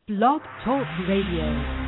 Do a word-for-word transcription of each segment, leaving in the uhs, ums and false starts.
Blog Talk Radio.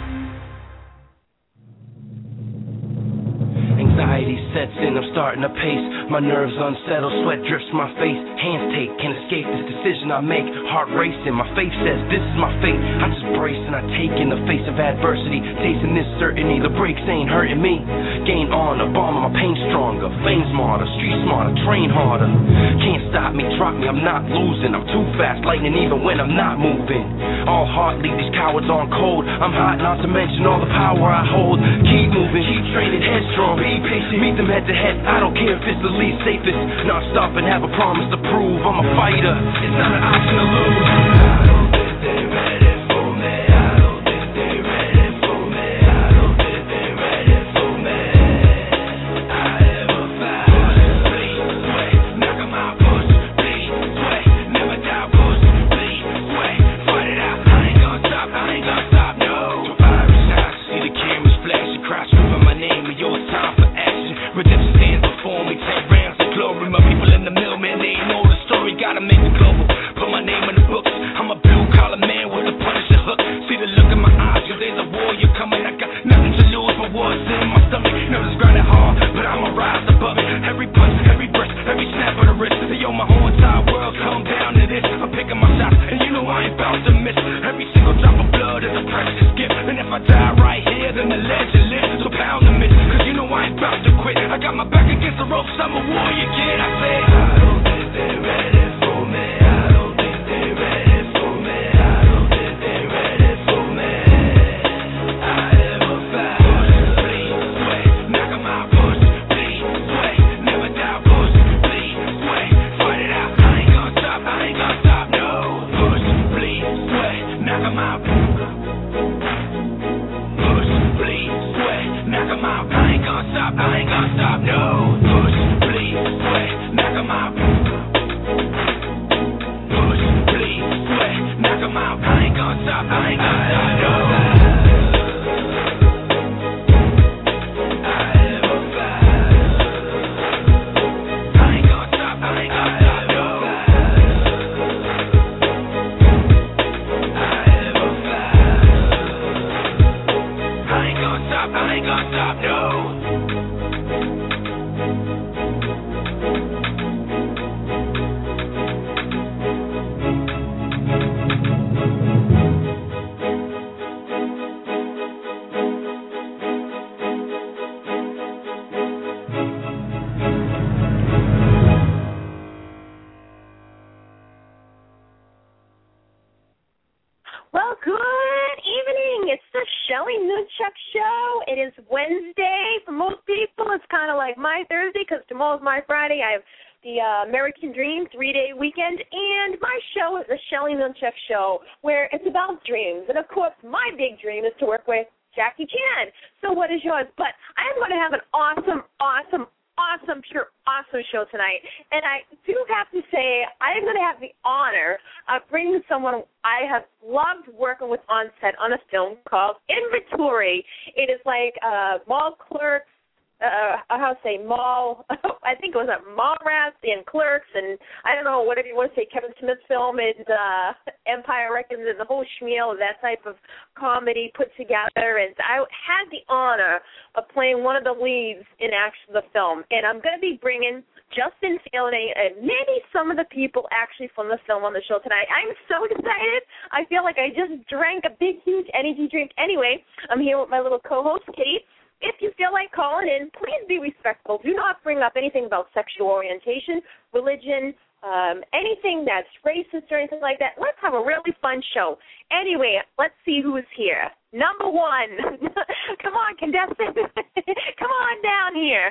Anxiety sets in, I'm starting to pace. My nerves unsettled, sweat drips my face. Hands take, can't escape this decision I make. Heart racing, my faith says this is my fate. I just brace and I take in the face of adversity. Tasting this certainty, the breaks ain't hurting me. Gain honor, bomb my pain stronger. Fame smarter, street smarter, train harder. Can't stop me, drop me, I'm not losing. I'm too fast, lightning even when I'm not moving. All heart leave these cowards on cold. I'm hot, not to mention all the power I hold. Keep moving, keep training, headstrong. Be patient, meet them head to head. I don't care if it's the least safest. Not stop and have a promise to prove. I'm a fighter, it's not an option to lose. I don't think they're ready for me. I don't think they're ready for me. I don't think they're ready for me. I am a fighter. Bleed, sweat, knock 'em out. Push, bleed, sweat, never doubt. Push, bleed, sweat, fight it out. I ain't gonna stop, I ain't gonna stop, no. So fire shots, see the cameras flashing, cry screaming my name, and yo, it's time for action. Redemption stands before me, ten rounds of glory. My people in the middle, man, they know the story. Gotta make it global, put my name in the books. I'm a blue collar man with a Punisher hook. See the look in my eyes, cause there's a warrior coming. I got nothing to lose, but what's in my stomach. Know this grind it hard, but I'ma rise above it. Every punch, every breath, every snap of the wrist. Yo, my whole entire world come down to this. I'm picking my shots, and you know I ain't bound to miss. Every single drop of blood is a precious gift. And if I die right here, then the legend lives. So pound the miss, cause you know I ain't bound to quit. I got my back against the ropes, I'm a warrior kid. I say, I don't think they're ready for me. I don't think they're ready for me. I don't think they're ready for me. I am a fighter. Bleed, sweat, knock 'em out. Push, bleed, sweat, never doubt. Push, bleed, sweat, fight it out. I ain't gonna stop, I ain't gonna stop, no. Push, bleed, sweat, knock 'em out. Push, bleed, sweat, knock 'em out. I ain't gonna stop, I ain't gonna stop, no. Push, bleed, sweat, knock 'em out. Push, bleed, sweat, knock 'em out. I ain't gonna stop, I ain't gonna stop, no. I am a fighter. I ain't gonna stop, I ain't gonna stop, no. I am a fighter. I ain't gonna stop, I ain't gonna stop, no. Well, good evening. It's the Shelly Nunchuck Show. It is Wednesday. For most people, it's kind of like my Thursday because tomorrow's my Friday. I have the uh, American Dream three-day weekend, and my show is the Shelly Nunchuck Show, where it's about dreams. And, of course, my big dream is to work with Jackie Chan. So what is yours? But I'm going to have an awesome, awesome, awesome, pure awesome show tonight. And I do have to say, I am going to have the honor of bringing someone I have loved working with on set on a film called Inventory. It is like uh, mall clerks, uh, how to say, mall, I think it was a mall rats and clerks, and I don't know, whatever you want to say, Kevin Smith's film and uh, Empire Records and the whole schmeal of that type of comedy put together. And I had the honor of playing one of the leads in actually the film. And I'm going to be bringing Justin Fielding and maybe some of the people actually from the film on the show tonight. I'm so excited. I feel like I just drank a big, huge energy drink. Anyway, I'm here with my little co-host, Kate. If you feel like calling in, please be respectful. Do not bring up anything about sexual orientation, religion, um, anything that's racist or anything like that. Let's have a really fun show. Anyway, let's see who is here. Number one. Come on, contestant. Come on down here.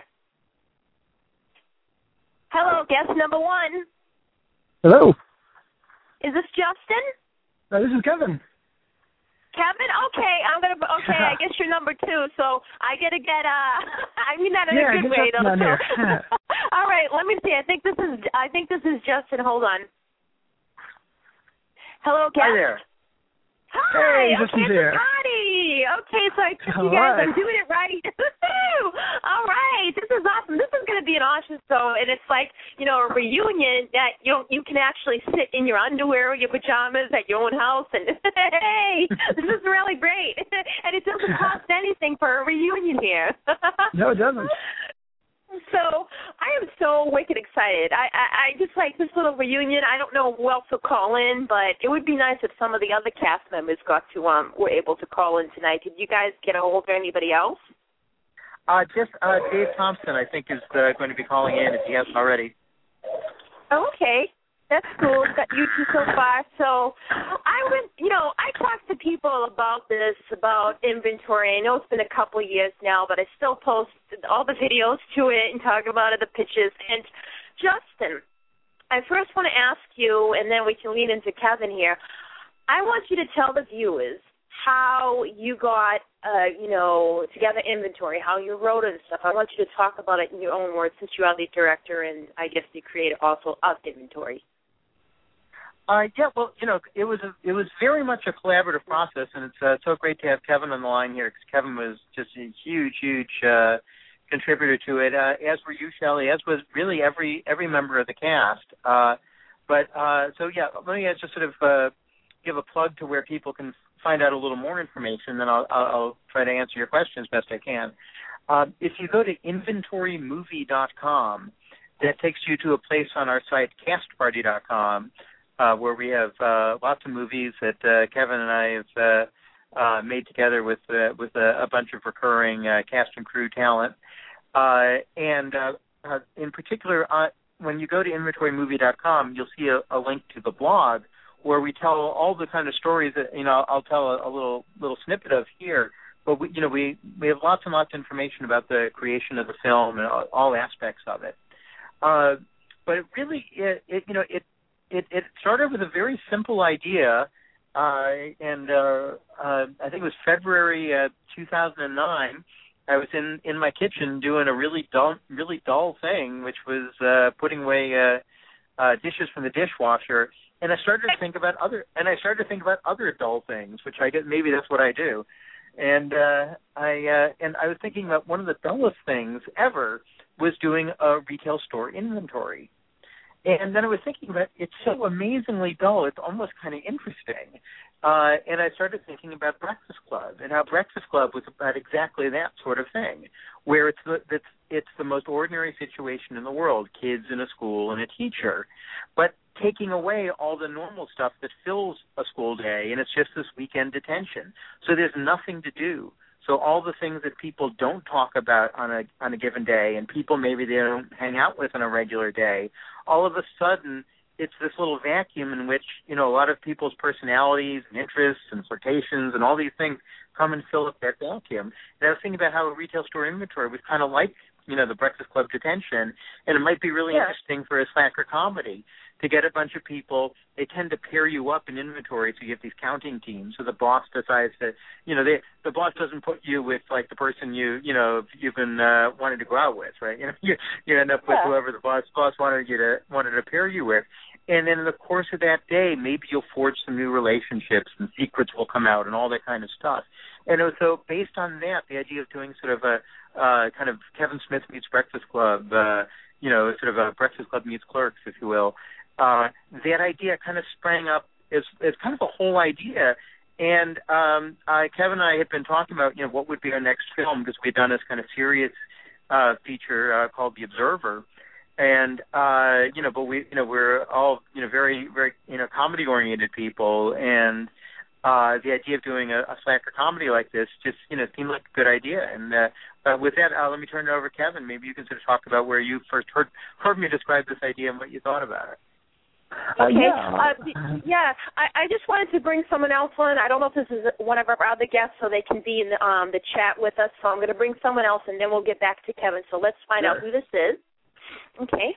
Hello, guest number one. Hello. Is this Justin? Uh, this is Kevin. Kevin, okay, I'm gonna. Okay, I guess you're number two, so I gotta get. Uh, I mean that in yeah, a good way, though. Here. All right, let me see. I think this is. I think this is Justin. Hold on. Hello, guest. Hi there. Hi. Hey, this okay, is here. Scotty. Okay, so I took you All guys. right. I'm doing it right. All right. This is awesome. This is going to be an awesome show, and it's like, you know, a reunion that you you can actually sit in your underwear or your pajamas at your own house, and hey, this is really great. And it doesn't cost anything for a reunion here. No, it doesn't. So I am so wicked excited. I, I, I just like this little reunion. I don't know who else will call in, but it would be nice if some of the other cast members got to um were able to call in tonight. Did you guys get a hold of anybody else? Uh, just uh, Dave Thompson, I think, is uh, going to be calling in if he hasn't already. Oh, okay. That's cool. Got you two so far. So I went, you know, I talked to people about this, about inventory. I know it's been a couple of years now, but I still post all the videos to it and talk about it, the pitches. And Justin, I first want to ask you, and then we can lead into Kevin here. I want you to tell the viewers how you got, uh, you know, together inventory, how you wrote it and stuff. I want you to talk about it in your own words, since you are the director and I guess the creator also of inventory. Uh, yeah, well, you know, it was a, it was very much a collaborative process, and it's uh, so great to have Kevin on the line here, because Kevin was just a huge, huge uh, contributor to it, uh, as were you, Shelley, as was really every every member of the cast. Uh, but, uh, so, yeah, let me just sort of uh, give a plug to where people can find out a little more information, then I'll, I'll, I'll try to answer your question as best I can. Uh, if you go to inventory movie dot com, that takes you to a place on our site, cast party dot com, Uh, where we have uh, lots of movies that uh, Kevin and I have uh, uh, made together with uh, with a, a bunch of recurring uh, cast and crew talent. Uh, and uh, uh, in particular, uh, when you go to inventory movie dot com, you'll see a, a link to the blog where we tell all the kind of stories that, you know, I'll tell a, a little little snippet of here. But we, you know, we we have lots and lots of information about the creation of the film and all, all aspects of it. Uh, but it really, it, it you know, it. It, it started with a very simple idea, uh, and uh, uh, I think it was February uh, two thousand nine. I was in, in my kitchen doing a really dull, really dull thing, which was uh, putting away uh, uh, dishes from the dishwasher, and I started to think about other, and I started to think about other dull things, which I guess maybe that's what I do, and uh, I uh, and I was thinking about one of the dullest things ever was doing a retail store inventory. And then I was thinking about, it's so amazingly dull, it's almost kind of interesting. Uh, and I started thinking about Breakfast Club, and how Breakfast Club was about exactly that sort of thing, where it's the, it's, it's the most ordinary situation in the world, kids in a school and a teacher, but taking away all the normal stuff that fills a school day, and it's just this weekend detention. So there's nothing to do. So all the things that people don't talk about on a on a given day, and people maybe they don't hang out with on a regular day, all of a sudden it's this little vacuum in which, you know, a lot of people's personalities and interests and flirtations and all these things come and fill up that vacuum. And I was thinking about how a retail store inventory was kind of like, you know, the Breakfast Club detention, and it might be really yeah. interesting for a slacker comedy to get a bunch of people. They tend to pair you up in inventory, so you have these counting teams. So the boss decides that, you know, they, the boss doesn't put you with, like, the person you, you know, you've been uh, wanting to go out with, right? You know, you, you end up with yeah. whoever the boss boss wanted you to wanted to pair you with. And then in the course of that day, maybe you'll forge some new relationships and secrets will come out and all that kind of stuff. And it was, so based on that, the idea of doing sort of a uh, kind of Kevin Smith meets Breakfast Club, uh, you know, sort of a Breakfast Club meets Clerks, if you will, uh, that idea kind of sprang up as, as kind of a whole idea. And um, uh, Kevin and I had been talking about, you know, what would be our next film, because we had done this kind of serious uh, feature uh, called The Observer. And, uh, you know, but we, you know, we're all, you know, very, very, you know, comedy-oriented people, and uh, the idea of doing a, a slacker comedy like this just, you know, seemed like a good idea. And uh, uh, with that, uh, let me turn it over to Kevin. Maybe you can sort of talk about where you first heard, heard me describe this idea and what you thought about it. Okay. Uh, yeah, yeah. I, I just wanted to bring someone else on. I don't know if this is one of our other guests, so they can be in the, um, the chat with us. So I'm going to bring someone else, and then we'll get back to Kevin. So let's find sure. out who this is. Okay.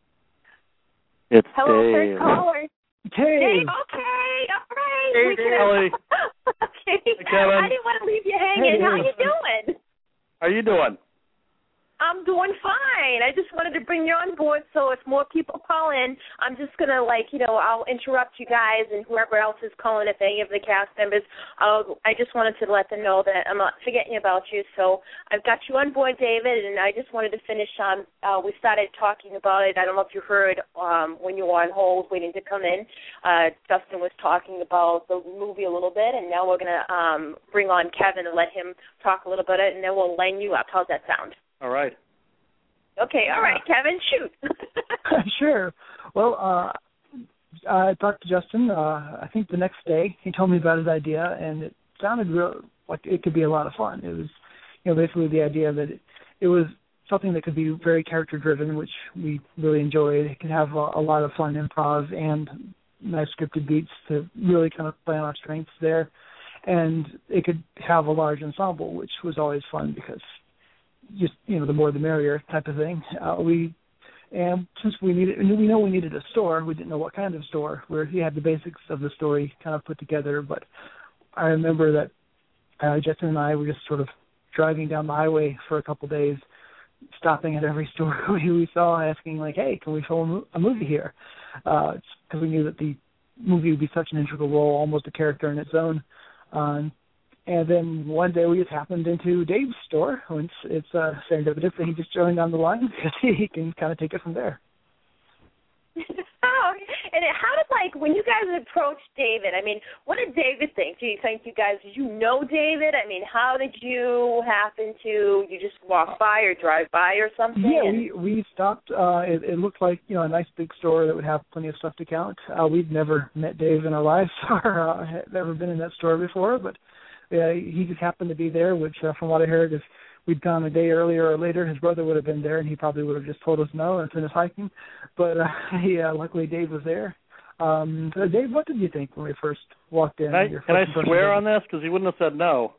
It's Hello, Dave. first caller. Hey. Dave, okay, all right. Hey, we Dave. Can... okay. Hey, Kevin. I didn't want to leave you hanging. Hey, How you doing? How you doing? I'm doing fine. I just wanted to bring you on board, so if more people call in, I'm just going to, like, you know, I'll interrupt you guys and whoever else is calling, if any of the cast members. I'll, I just wanted to let them know that I'm not forgetting about you. So I've got you on board, David, and I just wanted to finish on, uh, we started talking about it. I don't know if you heard um, when you were on hold waiting to come in. Uh, Justin was talking about the movie a little bit, and now we're going to um, bring on Kevin and let him talk a little bit, and then we'll line you up. How's that sound? All right. Okay, all right, Kevin, shoot. Sure. Well, uh, I talked to Justin, uh, I think the next day. He told me about his idea, and it sounded real like it could be a lot of fun. It was, you know, basically the idea that it, it was something that could be very character-driven, which we really enjoyed. It could have a, a lot of fun improv and nice scripted beats to really kind of play on our strengths there. And it could have a large ensemble, which was always fun because just, you know, the more the merrier type of thing. Uh, we and since we needed, we know we needed a store. We didn't know what kind of store. Where he had the basics of the story kind of put together. But I remember that uh, Justin and I were just sort of driving down the highway for a couple of days, stopping at every store we saw, asking like, "Hey, can we film a movie here?" Because uh, we knew that the movie would be such an integral role, almost a character in its own. Uh, And then one day we just happened into Dave's store. It's, it's uh, serendipitous that he just joined on the line because he can kind of take it from there. Oh, and how did, like, when you guys approached David, I mean, what did David think? Do you think you guys, did you know David? I mean, how did you happen to, you just walk by or drive by or something? Yeah, we, we stopped. Uh, it, it looked like, you know, a nice big store that would have plenty of stuff to count. Uh, we'd never met Dave in our lives or uh, had never been in that store before, but Uh, he just happened to be there, which, uh, from what I heard, if we'd gone a day earlier or later, his brother would have been there, and he probably would have just told us no and sent us hiking. But uh, he, uh, luckily, Dave was there. Um, so Dave, what did you think when we first walked in? Can I, can I swear on this? Because he wouldn't have said no.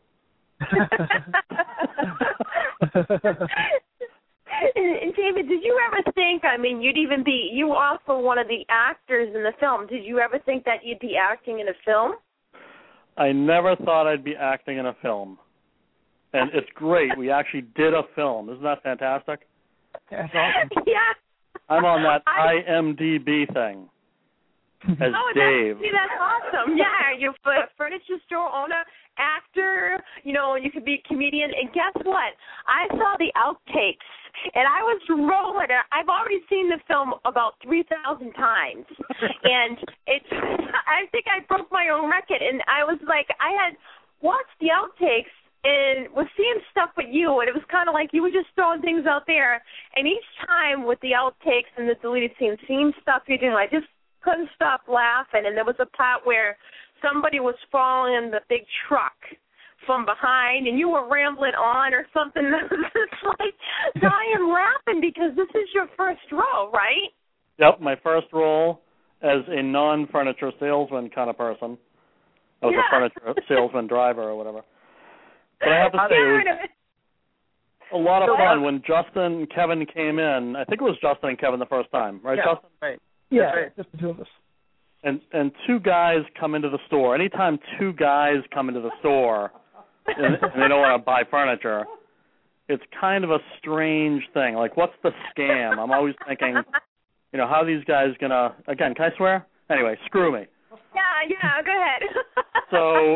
and, and David, did you ever think, I mean, you'd even be, you were also one of the actors in the film. Did you ever think that you'd be acting in a film? I never thought I'd be acting in a film. And it's great. We actually did a film. Isn't that fantastic? That's awesome. Yeah. I'm on that I, I M D B thing as oh, Dave. That's, see, that's awesome. Yeah, you're a furniture store owner, actor, you know, you could be a comedian. And guess what? I saw the outtakes, and I was rolling. I've already seen the film about three thousand times. And it's, I think I broke my own record. And I was like, I had watched the outtakes and was seeing stuff with you, and it was kind of like you were just throwing things out there. And each time with the outtakes and the deleted scenes, seeing stuff you're doing, I just couldn't stop laughing. And there was a part where somebody was following the big truck from behind, and you were rambling on or something. It's like dying laughing because this is your first role, right? Yep, my first role as a non-furniture salesman kind of person. I was yeah. a furniture salesman driver or whatever. But I have to say, it was a lot of fun when Justin and Kevin came in. I think it was Justin and Kevin the first time, right, yeah, Justin? Right. Yeah, right. just the two of us. And and two guys come into the store. Anytime two guys come into the store and, and they don't want to buy furniture, it's kind of a strange thing. Like, what's the scam? I'm always thinking, you know, how are these guys going to, again, can I swear? Anyway, screw me. Yeah, yeah, go ahead. So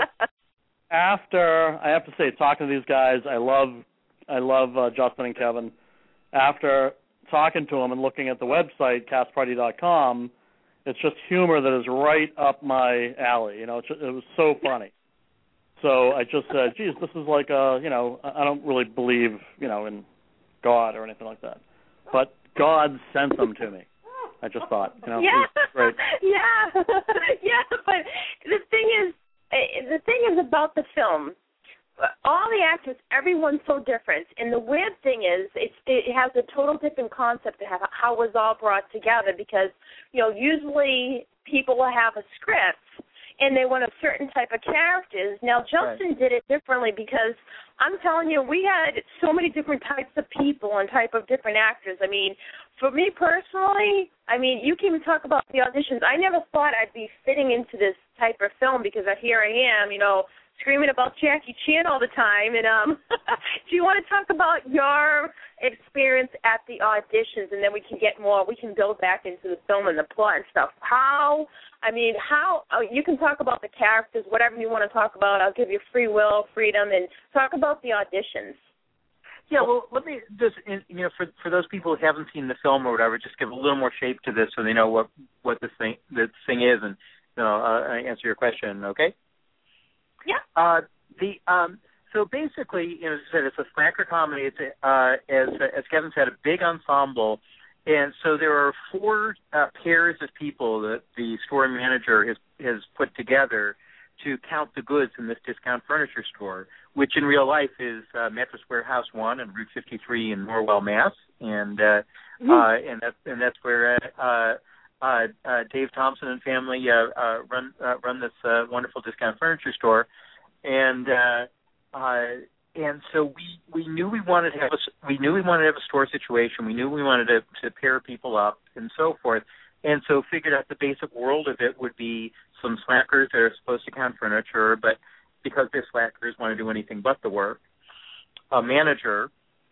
after, I have to say, talking to these guys, I love I love uh, Justin and Kevin. After talking to them and looking at the website, cast party dot com, it's just humor that is right up my alley. You know, it's just, it was so funny. So I just said, geez, this is like a, you know, I don't really believe, you know, in God or anything like that. But God sent them to me. I just thought, you know, yeah, it was great. Yeah, yeah, but the thing is, the thing is about the film, all the actors, everyone's so different. And the weird thing is, it's, it has a total different concept to have, how it was all brought together because, you know, usually people will have a script and they want a certain type of characters. Now, Justin right. did it differently because I'm telling you, we had so many different types of people and type of different actors. I mean, for me personally, I mean, you can even talk about the auditions. I never thought I'd be fitting into this type of film because here I am, you know, screaming about Jackie Chan all the time. And um, do you want to talk about your experience at the auditions, and then we can get more, we can build back into the film and the plot and stuff. How, I mean, how, oh, you can talk about the characters, whatever you want to talk about. I'll give you free will, freedom, and talk about the auditions. Yeah, well, let me just, you know, for for those people who haven't seen the film or whatever, just give a little more shape to this so they know what, what this thing this thing is, and you know, uh, answer your question, okay? Yeah. Uh, the um, so basically, you know, as I said, it's a slacker comedy. It's a, uh, as as Kevin said, a big ensemble, and so there are four uh, pairs of people that the store manager has has put together to count the goods in this discount furniture store, which in real life is uh, Mattress Warehouse One on Route fifty-three in Norwell, Mass, and uh, mm-hmm. uh, and that's and that's where uh, uh, uh, Dave Thompson and family uh, uh, run uh, run this uh, wonderful discount furniture store, and uh, uh, and so we, we knew we wanted to have a we knew we wanted to have a store situation. We knew we wanted to, to pair people up and so forth. And so figured out the basic world of it would be some slackers that are supposed to count furniture, but because they're slackers, want to do anything but the work. A manager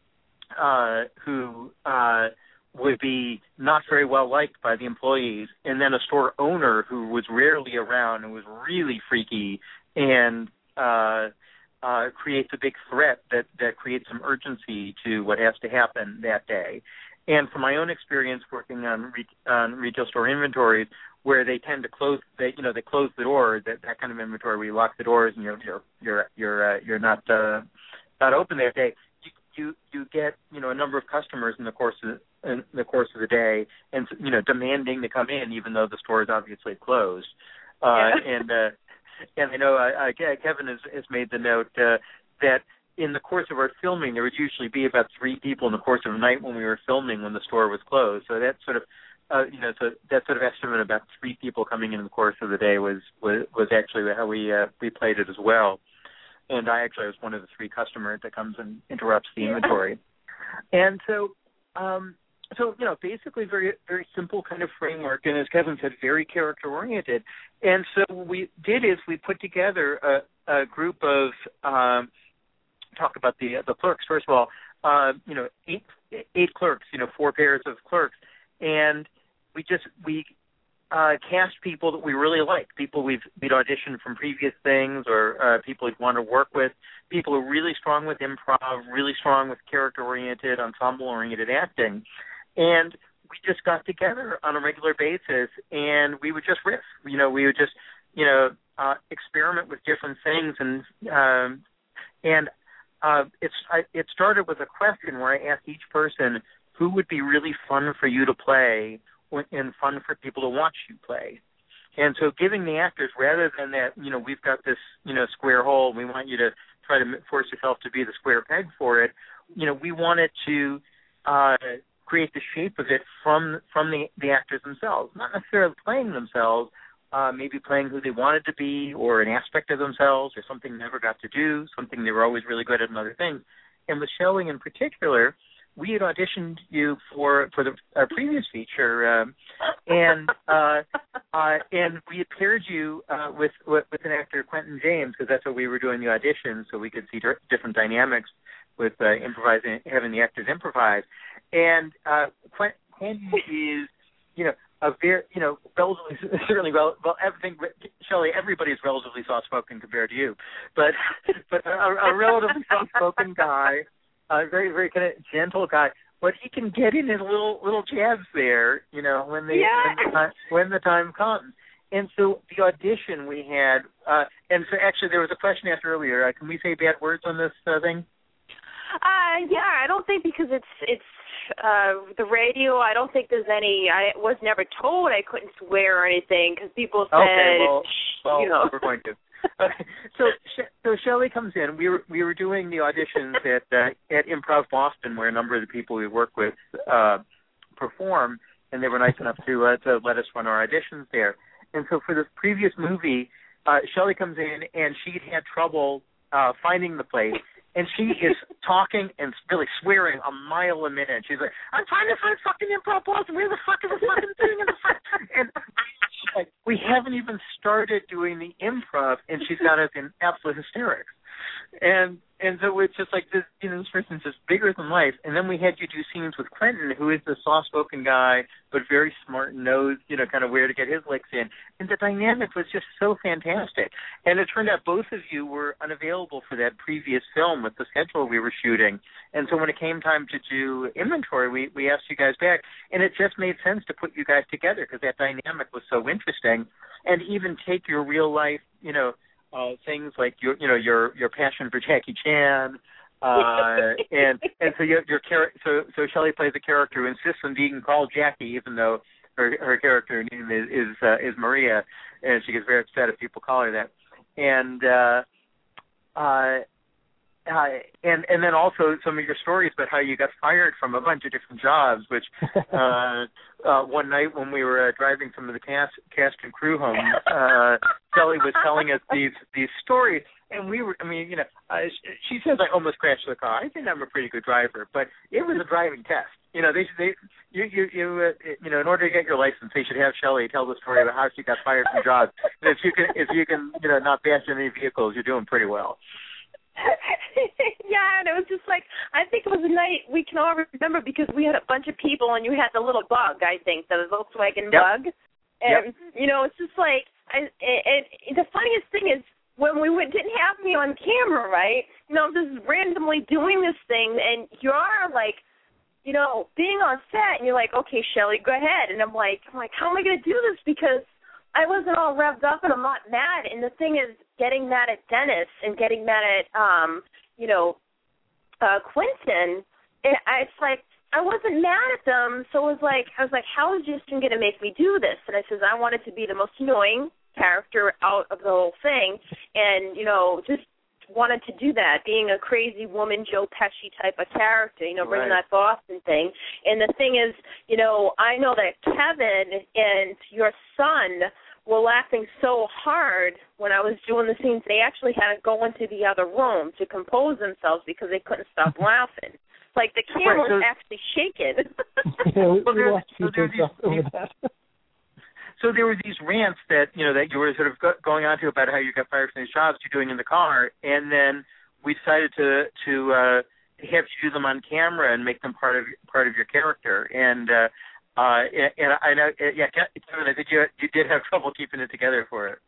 uh, who uh, would be not very well liked by the employees, and then a store owner who was rarely around and was really freaky and uh, uh, creates a big threat that, that creates some urgency to what has to happen that day. And from my own experience working on re- on retail store inventories, where they tend to close, they you know they close the door, that that kind of inventory where you lock the doors and you're you're you're you're, uh, you're not uh, not open that day. You, you you get you know a number of customers in the course of in the course of the day, and you know demanding to come in even though the store is obviously closed. Uh, yeah. And uh, and I know uh, Kevin has, has made the note uh, that. In the course of our filming, there would usually be about three people in the course of a night when we were filming when the store was closed. So that sort of, uh, you know, so that sort of estimate about three people coming in in the course of the day was was, was actually how we uh, we played it as well. And I actually was one of the three customers that comes and interrupts the inventory. Yeah. And so, um, so you know, basically very very simple kind of framework, and as Kevin said, very character oriented. And so what we did is we put together a, a group of um, talk about the the clerks first of all. Uh, you know, eight eight clerks. You know, four pairs of clerks, and we just we uh, cast people that we really like. People we've we'd auditioned from previous things, or uh, people we'd want to work with. People who are really strong with improv, really strong with character oriented, ensemble oriented acting, and we just got together on a regular basis, and we would just riff. You know, we would just you know uh, experiment with different things, and um, and Uh, it's I, it started with a question where I asked each person who would be really fun for you to play and fun for people to watch you play. And so giving the actors, rather than that, you know, we've got this, you know, square hole, we want you to try to force yourself to be the square peg for it, you know, we wanted to uh, create the shape of it from from the, the actors themselves, not necessarily playing themselves, Uh, maybe playing who they wanted to be, or an aspect of themselves, or something they never got to do, something they were always really good at and other things. And with Shelley in particular, we had auditioned you for for the our previous feature, um, and uh, uh, and we had paired you uh, with with an actor, Quentin James, because that's what we were doing the audition, so we could see d- different dynamics with uh, improvising, having the actors improvise. And uh, Quentin is, you know. A very, you know, relatively, certainly, well, well, everything, Shelley, everybody's relatively soft-spoken compared to you, but but a, a relatively soft-spoken guy, a very, very kind of gentle guy, but he can get in his little little jabs there, you know, when the yeah. when, the time, when the time comes. And so the audition we had, uh, and so actually there was a question asked earlier. Uh, can we say bad words on this uh, thing? Uh, yeah, I don't think because it's it's. Uh, the radio, I don't think there's any, I was never told I couldn't swear or anything because people said, okay, well, well you know. we're going to. Okay. So, so Shelley comes in. We were we were doing the auditions at uh, at Improv Boston, where a number of the people we work with uh, perform, and they were nice enough to uh, to let us run our auditions there. And so for this previous movie, uh, Shelley comes in, and she'd had trouble uh, finding the place. And she is talking and really swearing a mile a minute. She's like, I'm trying to find fucking Improv Boston. Where the fuck is the fucking thing in the fuck? And like, we haven't even started doing the improv, and she's got us in absolute hysterics. And And so it's just like this, you know, this person's just bigger than life. And then we had you do scenes with Quentin, who is the soft-spoken guy, but very smart and knows, you know, kind of where to get his licks in. And the dynamic was just so fantastic. And it turned out both of you were unavailable for that previous film with the schedule we were shooting. And so when it came time to do inventory, we, we asked you guys back. And it just made sense to put you guys together because that dynamic was so interesting. And even take your real life, you know, Uh, things like your, you know, your your passion for Jackie Chan, uh, and and so your your char- so so Shelley plays a character who insists on being called Jackie, even though her her character name is is, uh, is Maria, and she gets very upset if people call her that, and uh, uh, uh, and and then also some of your stories about how you got fired from a bunch of different jobs, which uh, uh, one night when we were uh, driving some of the cast cast and crew home. Uh, Shelley was telling us these these stories, and we were, I mean, you know, uh, she says I almost crashed the car. I think I'm a pretty good driver, but it was a driving test. You know, they they you you you uh, you know, in order to get your license, they should have Shelley tell the story about how she got fired from jobs. And if you can if you can you know not bash any vehicles, you're doing pretty well. Yeah, and it was just like, I think it was a night we can all remember because we had a bunch of people and you had the little bug, I think, the Volkswagen yep. bug. And, yep. you know, it's just like, I, and the funniest thing is when we went, didn't have me on camera, right, you know, just randomly doing this thing and you're like, you know, being on set and you're like, okay, Shelley, go ahead. And I'm like, I'm like, how am I going to do this? Because I wasn't all revved up and I'm not mad. And the thing is, getting mad at Dennis and getting mad at, um, you know, uh, Quentin, it, I, it's like I wasn't mad at them. So it was like, I was like, how is Justin going to make me do this? And I says, I wanted to be the most annoying character out of the whole thing. And, you know, just wanted to do that, being a crazy woman, Joe Pesci type of character, you know, bringing right. that Boston thing. And the thing is, you know, I know that Kevin and your son were laughing so hard when I was doing the scenes, they actually had to go into the other room to compose themselves because they couldn't stop laughing. Like the camera was actually shaking. Yeah, we, well, we there, watched so there, these, over that. So there were these rants that, you know, that you were sort of go, going on to about how you got fired from these jobs you're doing in the car, and then we decided to to uh, have you do them on camera and make them part of part of your character. And uh, uh, and I know, yeah, Kevin, I think you you did have trouble keeping it together for it.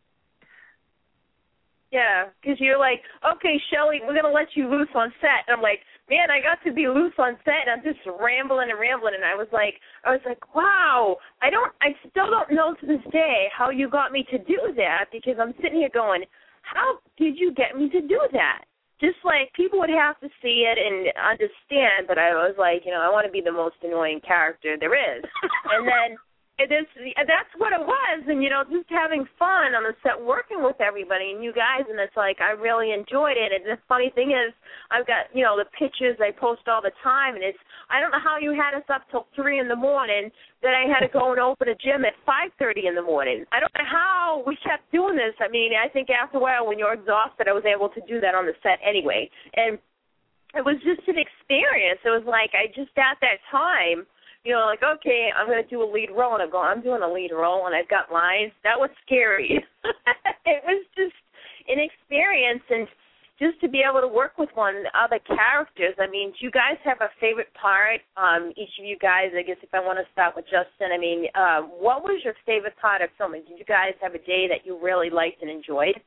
Yeah, because you're like, okay, Shelley, we're going to let you loose on set. And I'm like, man, I got to be loose on set, and I'm just rambling and rambling. And I was like, I was like, wow, I don't, I still don't know to this day how you got me to do that because I'm sitting here going, how did you get me to do that? Just like people would have to see it and understand, but I was like, you know, I want to be the most annoying character there is. And then it is, that's what it was, and, you know, just having fun on the set, working with everybody and you guys, and it's like I really enjoyed it. And the funny thing is I've got, you know, the pictures I post all the time, and it's, I don't know how you had us up till three in the morning, then I had to go and open a gym at five thirty in the morning. I don't know how we kept doing this. I mean, I think after a while when you're exhausted, I was able to do that on the set anyway. And it was just an experience. It was like I just, at that time, you know, like, okay, I'm going to do a lead role, and I'm going, I'm doing a lead role, and I've got lines. That was scary. It was just an experience, and just to be able to work with one other characters. I mean, do you guys have a favorite part? Um, each of you guys, I guess if I want to start with Justin, I mean, uh, what was your favorite part of filming? Did you guys have a day that you really liked and enjoyed?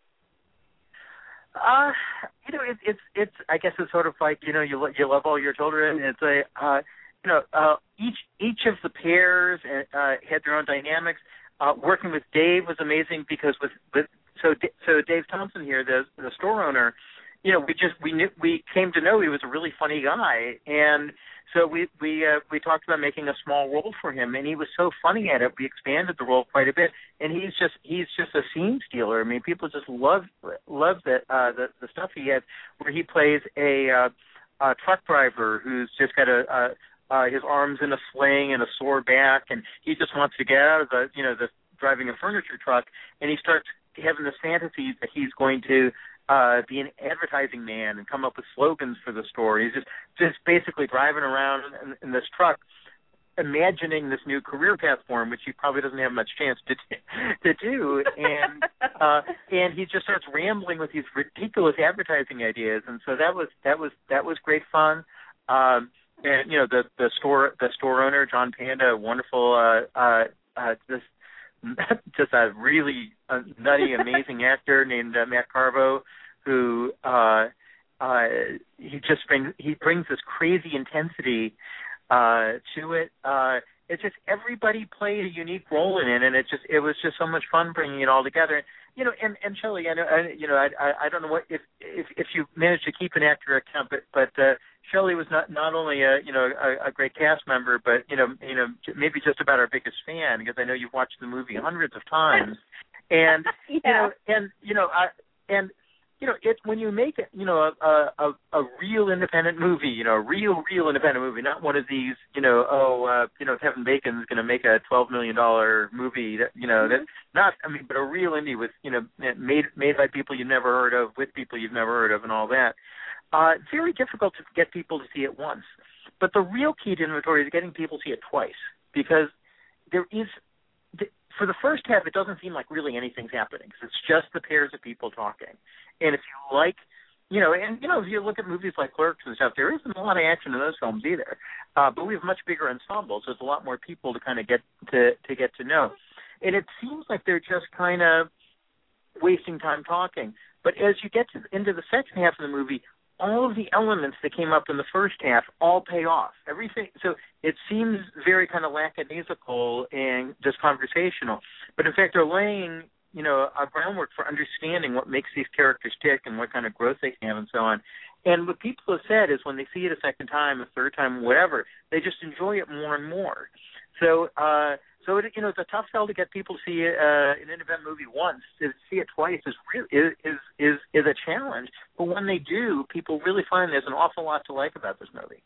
Uh, you know, it, it's, it's, I guess it's sort of like, you know, you, you love all your children. It's a, uh, you know, uh, each each of the pairs uh, had their own dynamics. Uh, working with Dave was amazing because with, with so so Dave Thompson here, the the store owner, you know, we just we knew, we came to know he was a really funny guy, and so we we uh, we talked about making a small role for him, and he was so funny at it. We expanded the role quite a bit, and he's just he's just a scene stealer. I mean, people just love love that uh, the the stuff he has, where he plays a, uh, a truck driver who's just got a, a Uh, his arms in a sling and a sore back, and he just wants to get out of the, you know, the driving a furniture truck, and he starts having this fantasy that he's going to uh, be an advertising man and come up with slogans for the store. He's just just basically driving around in, in this truck, imagining this new career path for him, which he probably doesn't have much chance to to do, and uh, and he just starts rambling with these ridiculous advertising ideas, and so that was that was that was great fun. Um, and you know the the store the store owner John Panda, wonderful, uh, uh, uh, just just a really uh, nutty, amazing actor named uh, Matt Carvo, who uh, uh, he just brings he brings this crazy intensity uh, to it. Uh, it's just everybody played a unique role in it, and it just it was just so much fun bringing it all together. You know, and and Shelley, I know, I, you know, I, I I don't know what if if if you managed to keep an accurate account, but but uh, Shelley was not not only a you know a, a great cast member, but you know you know maybe just about our biggest fan, because I know you've watched the movie hundreds of times, and yeah. you know and you know I and. You know, it when you make it, you know, a, a a real independent movie, you know, a real, real independent movie, not one of these, you know, oh, uh, you know, Kevin Bacon's going to make a twelve million dollar movie, that, you know, mm-hmm. that not, I mean, but a real indie with, you know, made made by people you've never heard of, with people you've never heard of, and all that. Uh, it's very difficult to get people to see it once, but the real key to inventory is getting people to see it twice, because there is. For the first half, it doesn't seem like really anything's happening, because it's just the pairs of people talking. And if you like, you know, and, you know, if you look at movies like Clerks and stuff, there isn't a lot of action in those films either. Uh, but we have much bigger ensembles, so there's a lot more people to kind of get to, to get to know. And it seems like they're just kind of wasting time talking. But as you get to, into the second half of the movie, all of the elements that came up in the first half all pay off. Everything. So it seems very kind of lackadaisical and just conversational. But in fact, they're laying, you know, a groundwork for understanding what makes these characters tick and what kind of growth they can have and so on. And what people have said is when they see it a second time, a third time, whatever, they just enjoy it more and more. So, uh, so it, you know, it's a tough sell to get people to see uh, an independent movie once. To see it twice is really is is is a challenge. But when they do, people really find there's an awful lot to like about this movie.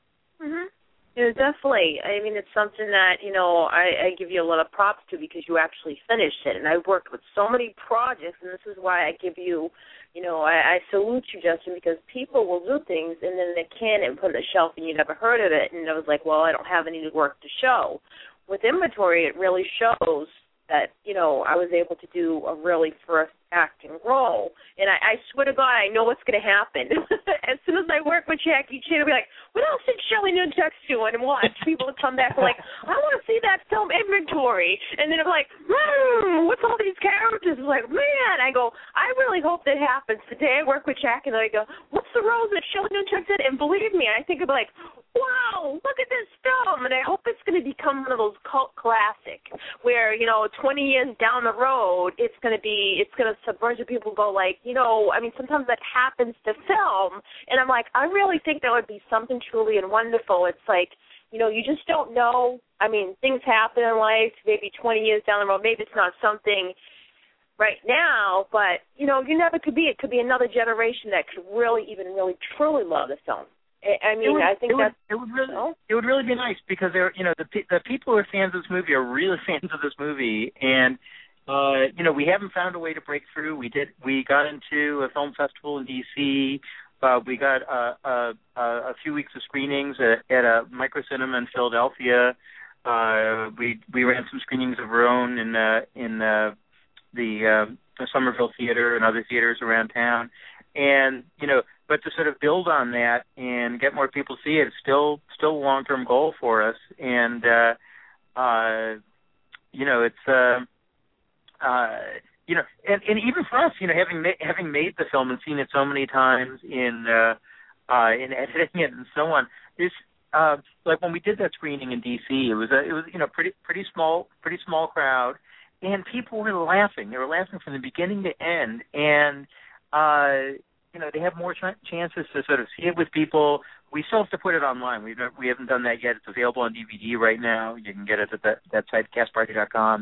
Mhm. Yeah, definitely. I mean, it's something that, you know, I, I give you a lot of props to, because you actually finished it. And I've worked with so many projects, and this is why I give you, you know, I, I salute you, Justin, because people will do things and then they can and put it on the shelf and you never heard of it. And I was like, well, I don't have any work to show. With inventory, it really shows that, you know, I was able to do a really first acting role. And I, I swear to God, I know what's going to happen. As soon as I work with Jackie Chan, I'll be like, what else did Shelley Nunchuck do? And watch people come back and like, I want to see that film Inventory. And then I'm like, hmm, what's all these characters? I'm like, man, I go, I really hope that happens. Today I work with Jack, and I go, what's the role that Shelley Nunchuck did? And believe me, I think I'll be like, wow, look at this film. And I hope it's going to become one of those cult classic where, you know, twenty years down the road, it's going to be, it's going to submerge people go like, you know, I mean, sometimes that happens to film. And I'm like, I really think that would be something truly and wonderful. It's like, you know, you just don't know. I mean, things happen in life, maybe twenty years down the road. Maybe it's not something right now, but, you know, you never could be. It could be another generation that could really, even really, truly love the film. I mean, would, I think it that's... Would, it would really, oh. it would really be nice, because they're, you know, the the people who are fans of this movie are really fans of this movie, and uh, you know, we haven't found a way to break through. We did, we got into a film festival in D C. Uh, we got uh, uh, uh, a few weeks of screenings at, at a micro cinema in Philadelphia. Uh, we we ran some screenings of our own in uh, in uh, the, uh, the Somerville Theater and other theaters around town, and you know. But to sort of build on that and get more people to see it, it's still still a long-term goal for us. And, uh, uh, you know, it's, uh, uh, you know, and, and even for us, you know, having ma- having made the film and seen it so many times in uh, uh, in editing it and so on, there's, uh, like when we did that screening in D C, it was a, it was you know pretty pretty small pretty small crowd, and people were laughing. They were laughing from the beginning to end, and. Uh, You know, they have more ch- chances to sort of see it with people. We still have to put it online. We've we haven't done that yet. It's available on D V D right now. You can get it at that, that site, cast party dot com.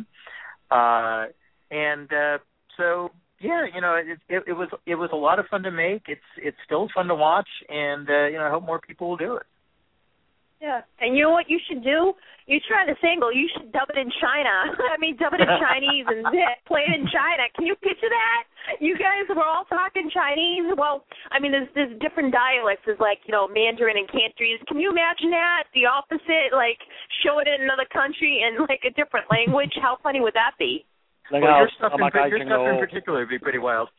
Uh, and uh, so, yeah, you know, it, it, it was it was a lot of fun to make. It's it's still fun to watch, and uh, you know, I hope more people will do it. Yeah, and you know what you should do? You try the single, you should dub it in China. I mean, dub it in Chinese and play it in China. Can you picture that? You guys were all talking Chinese. Well, I mean, there's, there's different dialects. There's like, you know, Mandarin and Cantonese. Can you imagine that? The opposite, like, show it in another country in, like, a different language? How funny would that be? Well, your stuff, in, your stuff in particular would be pretty wild.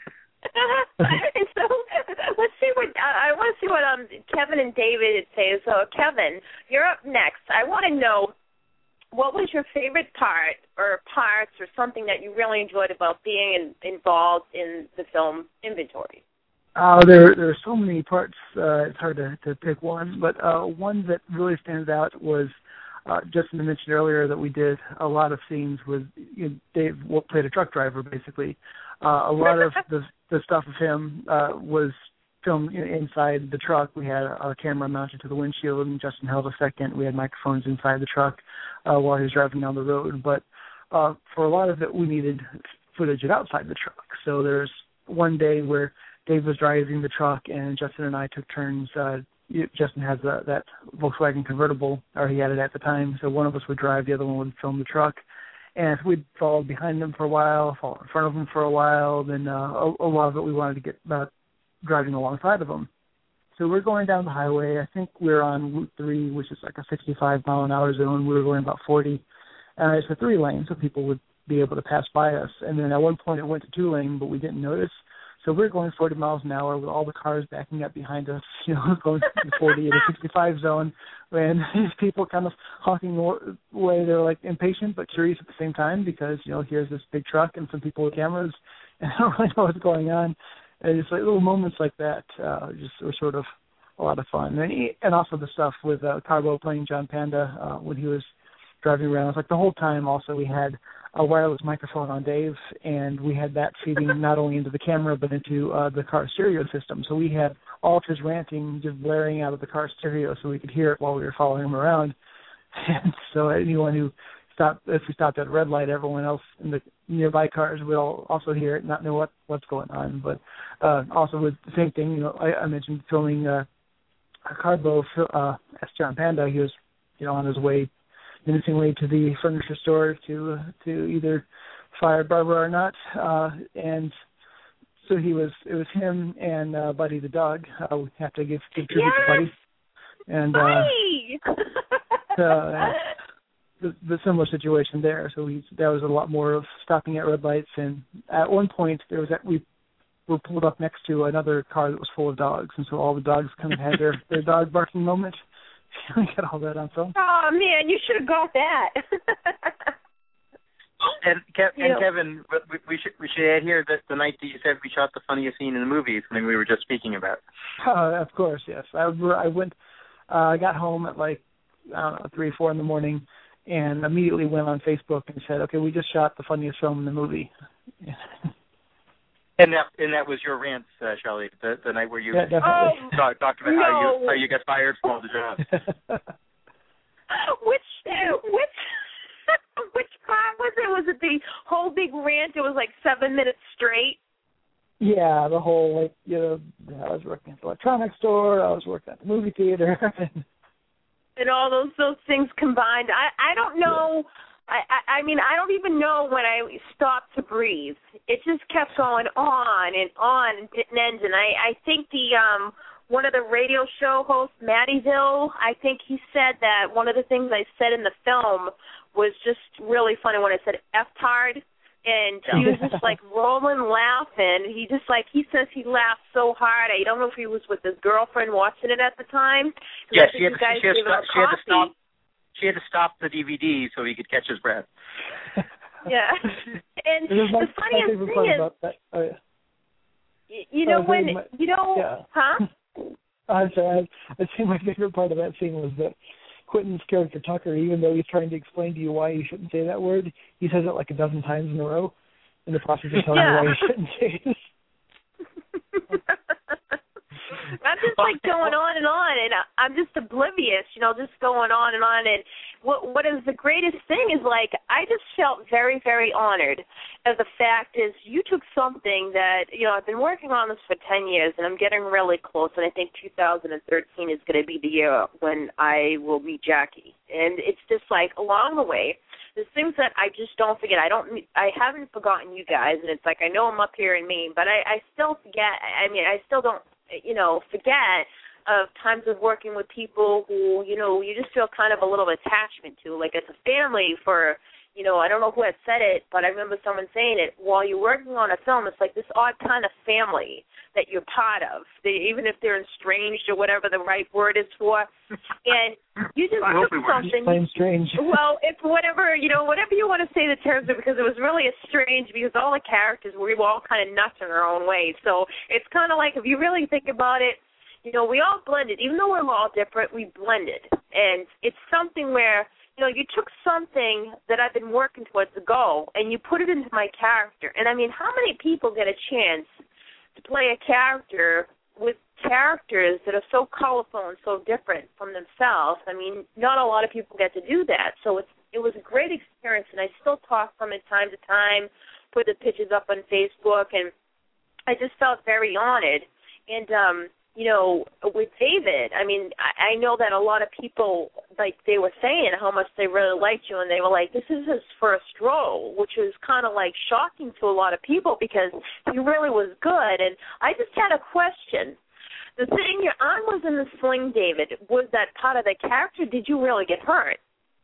And so let's see what uh, I want to see what um Kevin and David say. So Kevin, you're up next. I want to know, what was your favorite part or parts or something that you really enjoyed about being in, involved in the film Inventory? Uh, there there are so many parts. Uh, it's hard to, to pick one, but uh, one that really stands out was uh, Justin mentioned earlier that we did a lot of scenes with, you know, Dave played a truck driver basically. Uh, a lot of the the stuff of him uh, was filmed inside the truck. We had a, a camera mounted to the windshield, and Justin held a second. We had microphones inside the truck uh, while he was driving down the road. But uh, for a lot of it, we needed footage of outside the truck. So there's one day where Dave was driving the truck, and Justin and I took turns. Uh, Justin has a, that Volkswagen convertible, or he had it at the time. So one of us would drive, the other one would film the truck. And if we'd followed behind them for a while, followed in front of them for a while, then uh, a, a lot of it we wanted to get uh, driving alongside of them. So we're going down the highway. I think we're on Route three, which is like a sixty-five mile an hour zone. We were going about forty. And it's a three lane, so people would be able to pass by us. And then at one point it went to two lane, but we didn't notice. So we're going forty miles an hour with all the cars backing up behind us, you know, going to the forty in a sixty-five zone. And these people kind of honking away, they're like impatient but curious at the same time because, you know, here's this big truck and some people with cameras and I don't really know what's going on. And it's like little moments like that uh, just were sort of a lot of fun. And, he, and also the stuff with uh, Carbo playing John Panda uh, when he was driving around. It's like the whole time also we had a wireless microphone on Dave, and we had that feeding not only into the camera but into uh, the car stereo system. So we had all of his ranting just blaring out of the car stereo so we could hear it while we were following him around. And so anyone who stopped, if we stopped at a red light, everyone else in the nearby cars would all also hear it and not know what, what's going on. But uh, also with the same thing, you know, I, I mentioned filming uh, Carbo uh, as John Panda. He was, you know, on his way menacingly to the furniture store to uh, to either fire Barbara or not, uh, and so he was. It was him and uh, Buddy the dog. Uh, we have to give, give tribute yes! to Buddy. And uh, uh, the, the similar situation there. So we there was a lot more of stopping at red lights, and at one point there was that we were pulled up next to another car that was full of dogs, and so all the dogs kind of had their their dog barking moment. We got all that on film. Oh man, you should have got that. and, Kev- and Kevin, we, we should we should add here that the night that you said we shot the funniest scene in the movie, something we were just speaking about. Uh, of course, yes. I, I went. I uh, got home at like I don't know three, four in the morning, and immediately went on Facebook and said, "Okay, we just shot the funniest film in the movie." And that and that was your rant, uh, Shelley, the, the night where you yeah, oh, talked, talked about no. how you how you got fired from all the jobs. which which which part was it? Was it the whole big rant? It was like seven minutes straight. Yeah, the whole like you know I was working at the electronics store, I was working at the movie theater, and all those those things combined. I I don't know. Yeah. I, I mean, I don't even know when I stopped to breathe. It just kept going on and on and didn't end. And I, I think the um, one of the radio show hosts, Matty Hill, I think he said that one of the things I said in the film was just really funny when I said F-tard. And he was just like rolling laughing. He just like, he says he laughed so hard. I don't know if he was with his girlfriend watching it at the time. Yeah, she had, she, had stop, she had to stop. She had to stop the D V D so he could catch his breath. Yeah. And the my, funniest my thing is, oh, yeah. y- you know, when, my, you know, yeah. huh? I'm sorry. I, I think my favorite part of that scene was that Quentin's character, Tucker, even though he's trying to explain to you why you shouldn't say that word, he says it like a dozen times in a row in the process of telling yeah. you why you shouldn't say it. I'm just like going on and on, and I'm just oblivious, you know, just going on and on. And what what is the greatest thing is, like, I just felt very, very honored. And the fact is, you took something that, you know, I've been working on this for ten years, and I'm getting really close, and I think two thousand thirteen is going to be the year when I will meet Jackie. And it's just like, along the way, there's things that I just don't forget. I don't, I haven't forgotten you guys, and it's like, I know I'm up here in Maine, but I, I still forget, I mean, I still don't, you know, forget of times of working with people who, you know, you just feel kind of a little attachment to, like it's a family for, you know, I don't know who had said it, but I remember someone saying it, while you're working on a film, it's like this odd kind of family that you're part of, they, even if they're estranged or whatever the right word is for, and you just took something. Plain strange. Well, it's whatever, you know, whatever you want to say the terms of, because it was really a strange, because all the characters, we were all kind of nuts in our own way, so it's kind of like, if you really think about it, you know, we all blended. Even though we're all different, we blended. And it's something where, you know, you took something that I've been working towards a goal, and you put it into my character. And, I mean, how many people get a chance to play a character with characters that are so colorful and so different from themselves? I mean, not a lot of people get to do that. So it's it was a great experience, and I still talk from it time to time, put the pictures up on Facebook, and I just felt very honored. And, um, you know, with David, I mean, I, I know that a lot of people, like, they were saying how much they really liked you, and they were like, this is his first role, which was kind of, like, shocking to a lot of people because he really was good. And I just had a question. The thing, your arm was in the sling, David. Was that part of the character? Did you really get hurt?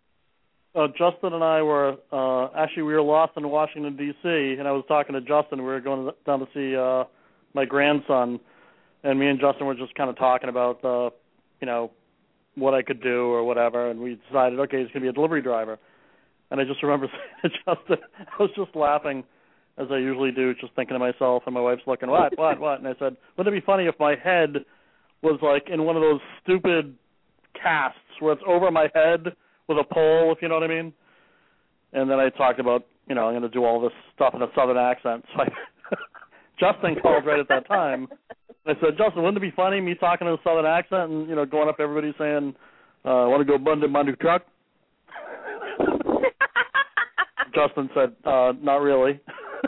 Uh, Justin and I were, uh, actually, we were lost in Washington, D C, and I was talking to Justin. We were going down to see uh, my grandson. And me and Justin were just kind of talking about, uh, you know, what I could do or whatever, and we decided, okay, he's going to be a delivery driver. And I just remember saying to Justin, I was just laughing, as I usually do, just thinking to myself, and my wife's looking, what, what, what? And I said, wouldn't it be funny if my head was like in one of those stupid casts where it's over my head with a pole, if you know what I mean? And then I talked about, you know, I'm going to do all this stuff in a southern accent. So I, Justin called right at that time. I said, Justin, wouldn't it be funny, me talking in a southern accent and, you know, going up to everybody saying, uh, I want to go bund in my new truck? Justin said, uh, not really.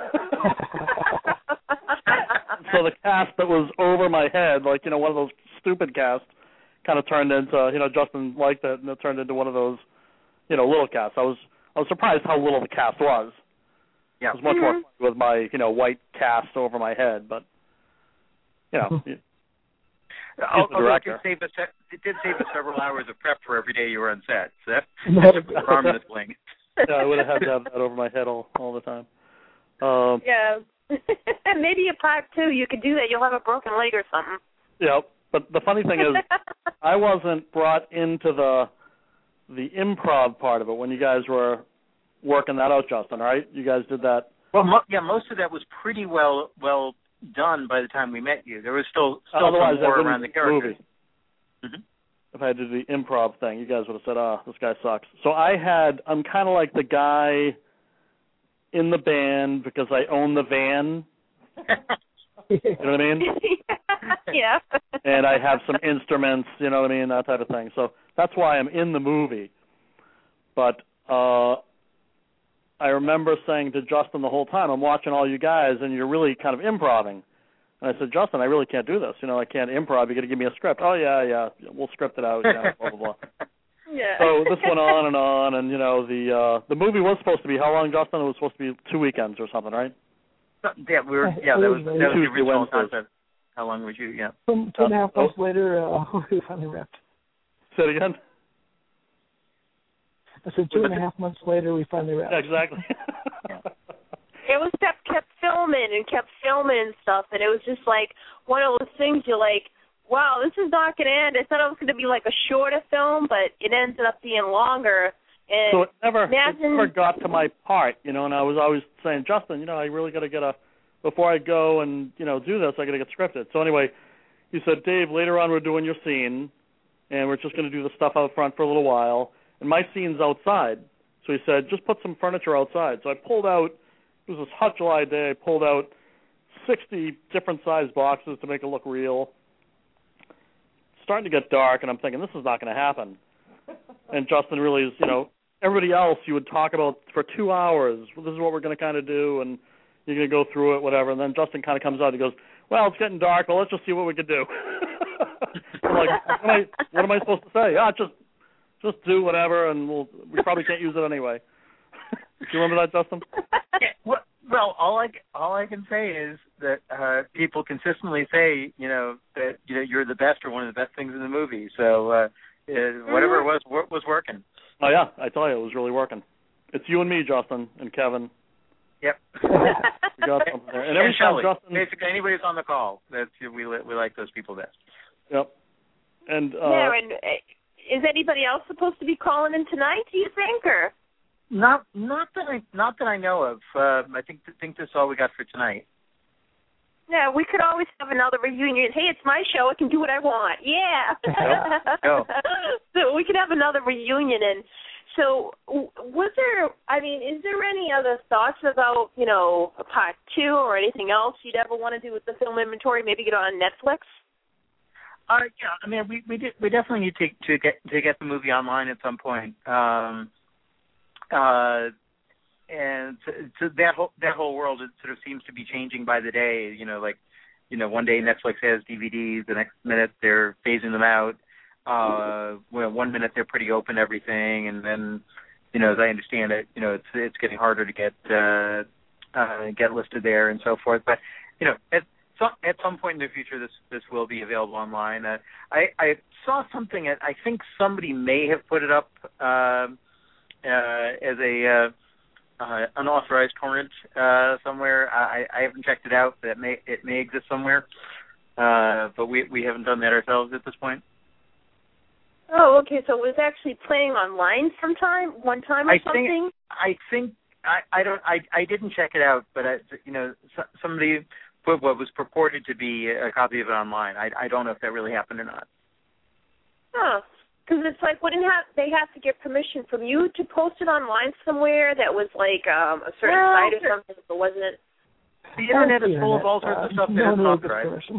So the cast that was over my head, like, you know, one of those stupid casts, kind of turned into, you know, Justin liked it, and it turned into one of those, you know, little casts. I was I was surprised how little the cast was. Yeah. It was much mm-hmm. more fun with my, you know, white cast over my head, but, you know. He's the director. It did, save us, it did save us several hours of prep for every day you were on set. So that's a arm in the sling. Yeah, I would have had to have that over my head all, all the time. Um, yeah. Maybe a part two, you could do that. You'll have a broken leg or something. Yeah, but the funny thing is, I wasn't brought into the the improv part of it when you guys were working that out, Justin, right? You guys did that. Well, mo- yeah, most of that was pretty well well done by the time we met you. There was still still Otherwise, some more I around the characters. Mm-hmm. If I had to do the improv thing, you guys would have said, "Ah, oh, this guy sucks." So I had, I'm kind of like the guy in the band because I own the van. You know what I mean? Yeah. And I have some instruments, you know what I mean, that type of thing. So that's why I'm in the movie. But uh, I remember saying to Justin the whole time, I'm watching all you guys, and you're really kind of improvising. And I said, Justin, I really can't do this. You know, I can't improv. You got to give me a script. Oh, yeah, yeah, we'll script it out, you know, blah, blah, blah. Yeah. So this went on and on, and, you know, the uh, the movie was supposed to be, how long, Justin? It was supposed to be two weekends or something, right? Yeah, we were, yeah, that was, that was the original Wednesdays. concept. How long would you, yeah. Two, two and a half months oh. later, uh, we finally wrapped. Say it again? I said two and a half months later, we finally wrapped. Yeah, exactly. It was kept, kept filming and kept filming and stuff, and it was just like one of those things you're like, wow, this is not going to end. I thought it was going to be like a shorter film, but it ended up being longer. And so it never, imagine, it never got to my part, you know, and I was always saying, Justin, you know, I really got to get a, before I go and, you know, do this, I got to get scripted. So anyway, he said, Dave, later on we're doing your scene, and we're just going to do the stuff out front for a little while, and my scene's outside. So he said, just put some furniture outside. So I pulled out, it was this hot July day, I pulled out sixty different size boxes to make it look real. It's starting to get dark, and I'm thinking, this is not going to happen. and Justin really is, you know, everybody else you would talk about for two hours. Well, this is what we're going to kind of do, and you're going to go through it, whatever. And then Justin kind of comes out and goes, well, it's getting dark. Well, let's just see what we can do. I'm like, what am, I, what am I supposed to say? Ah, just just do whatever, and we'll we probably can't use it anyway. Do you remember that, Justin? Yeah, well, well, all I all I can say is that uh, people consistently say, you know, that you know you're the best or one of the best things in the movie. So uh, whatever it was was working. Oh yeah, I tell you, it was really working. It's you and me, Justin, and Kevin. Yep. We got something there. And every and time Shelley. Justin, basically anybody who's on the call, that's we we like those people best. Yep. And uh, yeah, and is anybody else supposed to be calling in tonight? Do you think, or? Not, not that I, not that I know of. Uh, I think, think that's all we got for tonight. Yeah, we could always have another reunion. Hey, it's my show. I can do what I want. Yeah. Go. So we could have another reunion. And so, was there? I mean, is there any other thoughts about, you know, a part two or anything else you'd ever want to do with the film inventory? Maybe get on Netflix. Uh, yeah. I mean, we we did, we definitely need to to get to get the movie online at some point. Um, Uh, and so, so that whole that whole world, it sort of seems to be changing by the day. You know, like, you know, one day Netflix has D V Ds, the next minute they're phasing them out. Uh, well, one minute they're pretty open to everything, and then, you know, as I understand it, you know, it's it's getting harder to get uh, uh, get listed there and so forth. But you know, at so at some point in the future, this this will be available online. Uh, I I saw something. I think somebody may have put it up. Uh, Uh, as a uh, uh, unauthorized torrent uh, somewhere. I, I haven't checked it out. That may it may exist somewhere, uh, but we we haven't done that ourselves at this point. Oh, okay. So it was actually playing online sometime, one time or I something. Think, I think I, I don't I, I didn't check it out, but I, you know somebody put what was purported to be a copy of it online. I I don't know if that really happened or not. Huh. Because it's like, wouldn't have they have to get permission from you to post it online somewhere that was like um, a certain well, site or something, but wasn't it? The internet is full of all sorts of stuff that is authorized.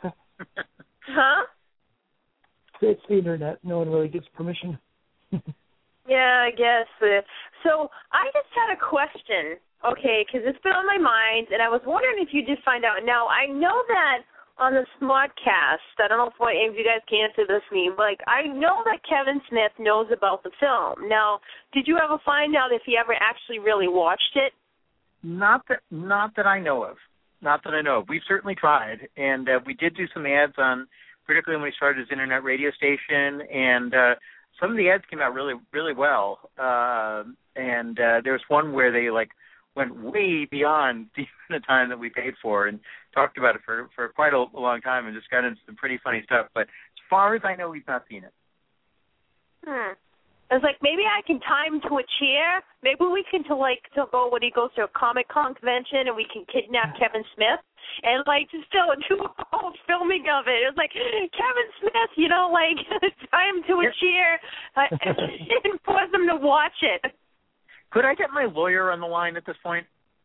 Huh? It's the internet. No one really gives permission. Yeah, I guess. Uh, so I just had a question, okay, because it's been on my mind, and I was wondering if you did find out. Now, I know that on the Smodcast, I don't know if any of you guys can answer this me, but like, I know that Kevin Smith knows about the film. Now, did you ever find out if he ever actually really watched it? Not that, not that I know of. Not that I know of. We've certainly tried, and uh, we did do some ads on, particularly when we started his internet radio station, and uh, some of the ads came out really, really well. Uh, and uh, there was one where they like went way beyond the amount of time that we paid for, and talked about it for, for quite a, a long time, and just got into some pretty funny stuff. But as far as I know, we've not seen it. Hmm. I was like, maybe I can tie him to a chair. Maybe we can to like to go when he goes to a Comic Con convention, and we can kidnap Kevin Smith and like just do, do a whole filming of it. It was like Kevin Smith, you know, like tie him to a chair uh, and force him to watch it. Could I get my lawyer on the line at this point?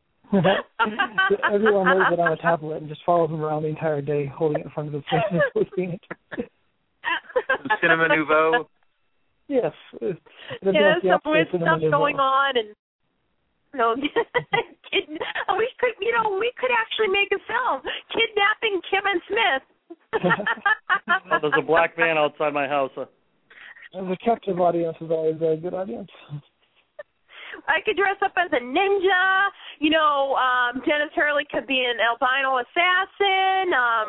Everyone knows it on a tablet and just follows him around the entire day, holding it in front of his face and posting it. Cinema Nouveau. Yes. Yeah, some weird stuff going on, and you know, kid, we could, you know, we could actually make a film kidnapping Kevin Smith. Well, there's a black van outside my house. Uh, the captive audience is always a good audience. I could dress up as a ninja. You know, um, Dennis Hurley could be an albino assassin.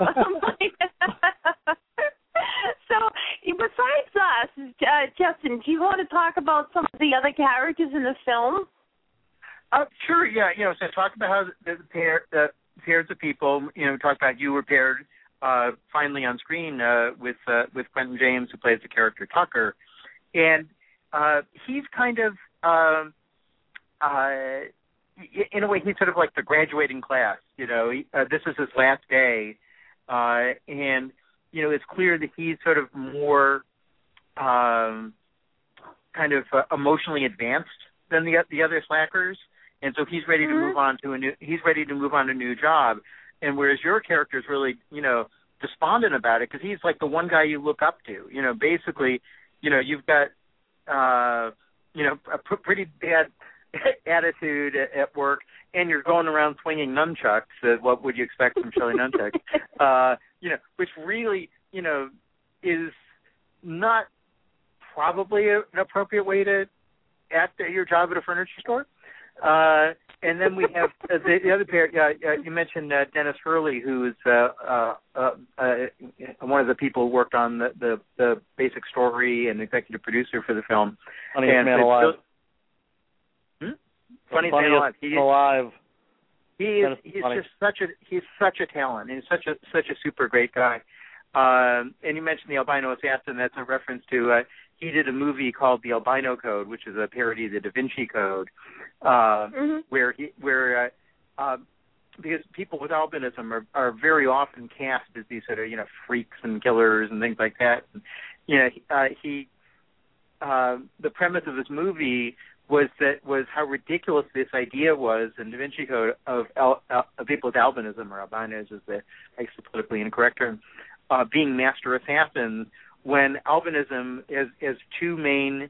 Um, so, besides us, uh, Justin, do you want to talk about some of the other characters in the film? Uh, sure, yeah. You know, so talk about how the, the pair, the pairs of people. You know, talk about you were paired uh, finally on screen uh, with uh, with Quentin James, who plays the character Tucker, and uh, he's kind of. Uh, Uh, in a way, he's sort of like the graduating class. You know, he, uh, this is his last day, uh, and you know, it's clear that he's sort of more um, kind of uh, emotionally advanced than the the other slackers, and so he's ready mm-hmm. to move on to a new. He's ready to move on to a new job, and whereas your character is really, you know, despondent about it because he's like the one guy you look up to. You know, basically, you know, you've got. uh, you know, a pr- pretty bad attitude at, at work, and you're going around swinging nunchucks. Uh, what would you expect from Shelley Nunchuck? uh, you know, which really, you know, is not probably a, an appropriate way to act at your job at a furniture store. Uh, and then we have uh, the, the other pair. Uh, uh, you mentioned uh, Dennis Hurley, who is uh, uh, uh, uh, one of the people who worked on the, the, the basic story and executive producer for the film. Funniest and man alive. Hmm? Funniest, funniest man alive. He is, alive. He is he's funny. just such a he's such a talent. He's such a such a super great guy. Um, and you mentioned the Albino Assassin. That's a reference to. Uh, He did a movie called The Albino Code, which is a parody of the Da Vinci Code, uh, mm-hmm. where he, where uh, uh, because people with albinism are, are very often cast as these sort of you know freaks and killers and things like that. And, you know, uh, he uh, the premise of this movie was that was how ridiculous this idea was in Da Vinci Code of, al, al, of people with albinism or albinos, as the I guess the politically incorrect term, uh, being master assassins. When albinism is, is two main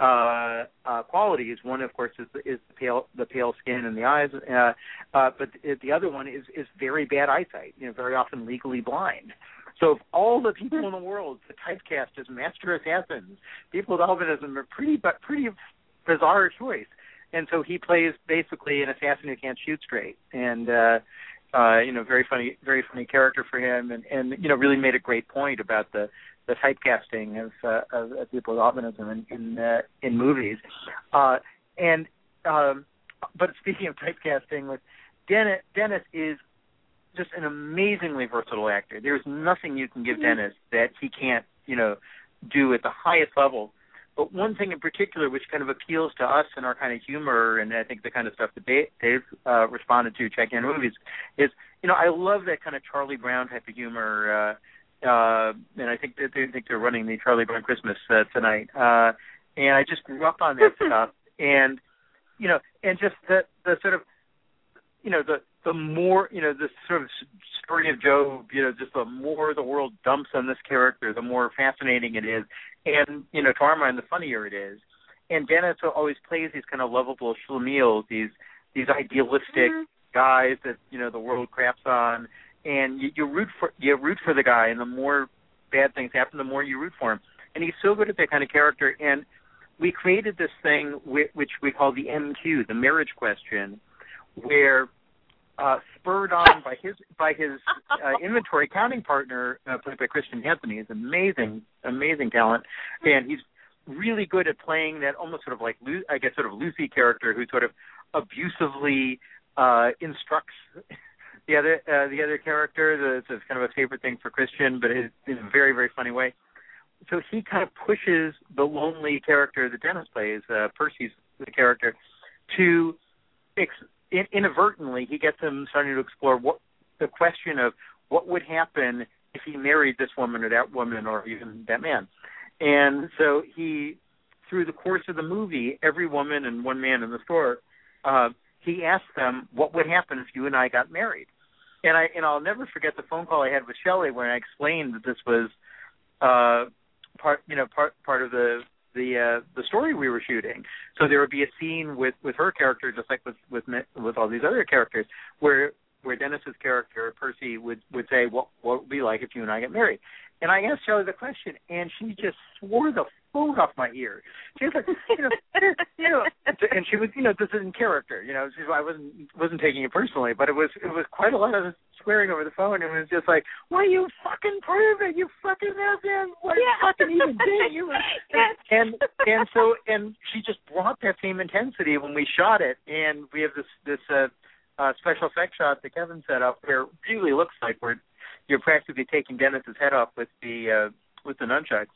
uh, uh, qualities. One, of course, is, is the pale the pale skin and the eyes, uh, uh, but the other one is, is very bad eyesight. You know, very often legally blind. So, of all the people in the world to typecast as master assassins, people with albinism are pretty but pretty bizarre choice. And so he plays basically an assassin who can't shoot straight, and uh, uh, you know, very funny, very funny character for him, and, and you know, really made a great point about the. the typecasting of, uh, of, of people with albinism in in, uh, in movies, uh, and um, but speaking of typecasting, with Dennis, Dennis is just an amazingly versatile actor. There's nothing you can give mm-hmm. Dennis that he can't, you know, do at the highest level. But one thing in particular, which kind of appeals to us and our kind of humor, and I think the kind of stuff that Dave, Dave uh, responded to checking in movies, is you know I love that kind of Charlie Brown type of humor. Uh, Uh, and I think they, they think they're running the Charlie Brown Christmas uh, tonight. Uh, and I just grew up on that stuff. And, you know, and just the, the sort of, you know, the, the more, you know, the sort of story of Job, you know, just the more the world dumps on this character, the more fascinating it is. And, you know, to our mind, the funnier it is. And Dennis always plays these kind of lovable schlemiels, these, these idealistic mm-hmm. guys that, you know, the world craps on. And you, you root for you root for the guy, and the more bad things happen, the more you root for him. And he's so good at that kind of character. And we created this thing which we call the M Q, the marriage question, where uh, spurred on by his by his uh, inventory counting partner, uh, played by Christian Anthony, is amazing, amazing talent, and he's really good at playing that almost sort of like I guess sort of Lucy character who sort of abusively uh, instructs. The other, uh, the other character, it's kind of a favorite thing for Christian, but in a very, very funny way. So he kind of pushes the lonely character that Dennis plays, uh, Percy's the character, to ex- in- inadvertently he gets him starting to explore what the question of what would happen if he married this woman or that woman or even that man. And so he, through the course of the movie, every woman and one man in the store, uh, he asked them, what would happen if you and I got married? And I and I'll never forget the phone call I had with Shelley when I explained that this was uh, part you know part part of the the uh, the story we were shooting. So there would be a scene with, with her character, just like with with with all these other characters, where where Dennis's character Percy would, would say, what what would it be like if you and I get married? And I asked Shelley the question, and she just swore the phone off my ear. She was like, you know, you know, and she was, you know, this is in character, you know. She, I wasn't wasn't taking it personally, but it was it was quite a lot of swearing over the phone. It was just like, why you fucking prove it, you fucking assman, what yeah. fucking even did you? And and so and she just brought that same intensity when we shot it, and we have this this uh, uh, special effects shot that Kevin set up where it really looks like we're you're practically taking Dennis's head off with the uh, with the nunchucks,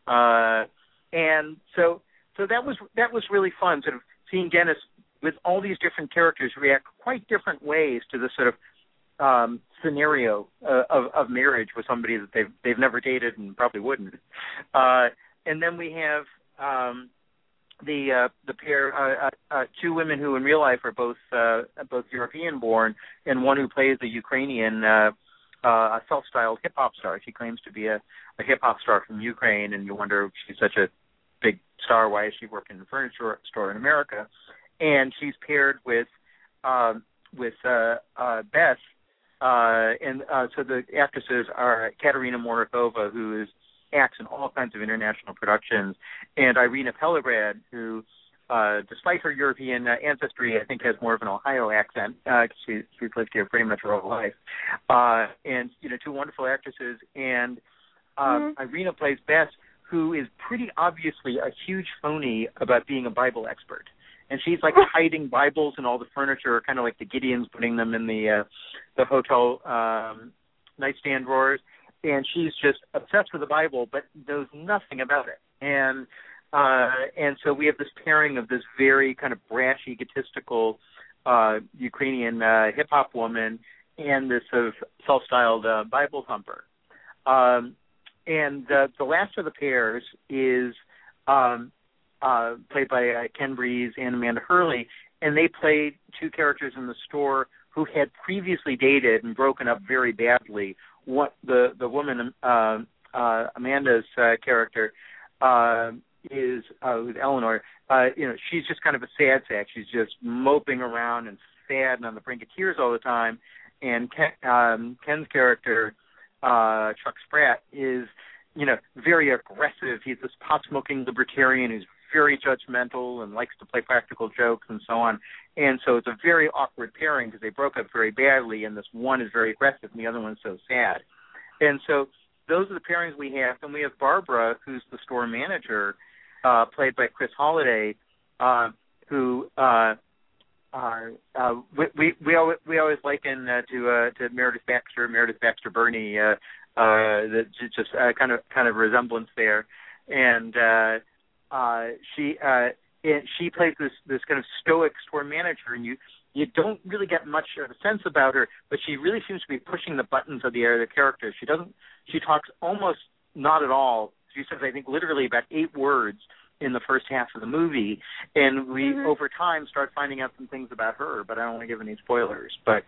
uh, and so so that was that was really fun, sort of seeing Dennis with all these different characters react quite different ways to this sort of um, scenario uh, of, of marriage with somebody that they've they've never dated and probably wouldn't, uh, and then we have um, the uh, the pair uh, uh, two women who in real life are both uh, both European born, and one who plays a Ukrainian. Uh, Uh, a self-styled hip-hop star. She claims to be a, a hip-hop star from Ukraine, and you wonder if she's such a big star. Why is she working in a furniture store in America? And she's paired with um, with uh, uh, Beth, uh, and uh, so the actresses are Katerina Morikova, who is acts in all kinds of international productions, and Irina Pellegrad, who, uh, despite her European uh, ancestry, I think has more of an Ohio accent. Uh, she, she's lived here pretty much her whole life. Uh, and, you know, two wonderful actresses. And uh, mm-hmm. Irina plays Beth, who is pretty obviously a huge phony about being a Bible expert. And she's like hiding Bibles in all the furniture, kind of like the Gideons putting them in the uh, the hotel um, nightstand drawers. And she's just obsessed with the Bible, but knows nothing about it. And uh, and so we have this pairing of this very kind of brash, egotistical uh, Ukrainian uh, hip-hop woman and this sort of self-styled uh, Bible thumper. Um, and uh, the last of the pairs is um, uh, played by uh, Ken Breeze and Amanda Hurley, and they played two characters in the store who had previously dated and broken up very badly. What the the woman uh, uh, Amanda's uh, character uh, is uh, who's Eleanor. Uh, you know, she's just kind of a sad sack. She's just moping around and sad and on the brink of tears all the time. And Ken, um, Ken's character, uh, Chuck Spratt, is you know very aggressive. He's this pot-smoking libertarian who's very judgmental and likes to play practical jokes and so on. And so it's a very awkward pairing because they broke up very badly, and this one is very aggressive and the other one's so sad. And so those are the pairings we have. And we have Barbara, who's the store manager, uh, played by Chris Holliday, uh, who uh, uh, uh, we, we we always we always liken uh, to uh, to Meredith Baxter, Meredith Baxter Burney, uh, uh, the, just uh, kind of kind of resemblance there. And uh, uh, she. Uh, And she plays this, this kind of stoic store manager, and you, you don't really get much of a sense about her, but she really seems to be pushing the buttons of the other characters. She doesn't. She talks almost not at all. She says, I think, literally about eight words in the first half of the movie, and we mm-hmm. over time start finding out some things about her. But I don't want to give any spoilers. But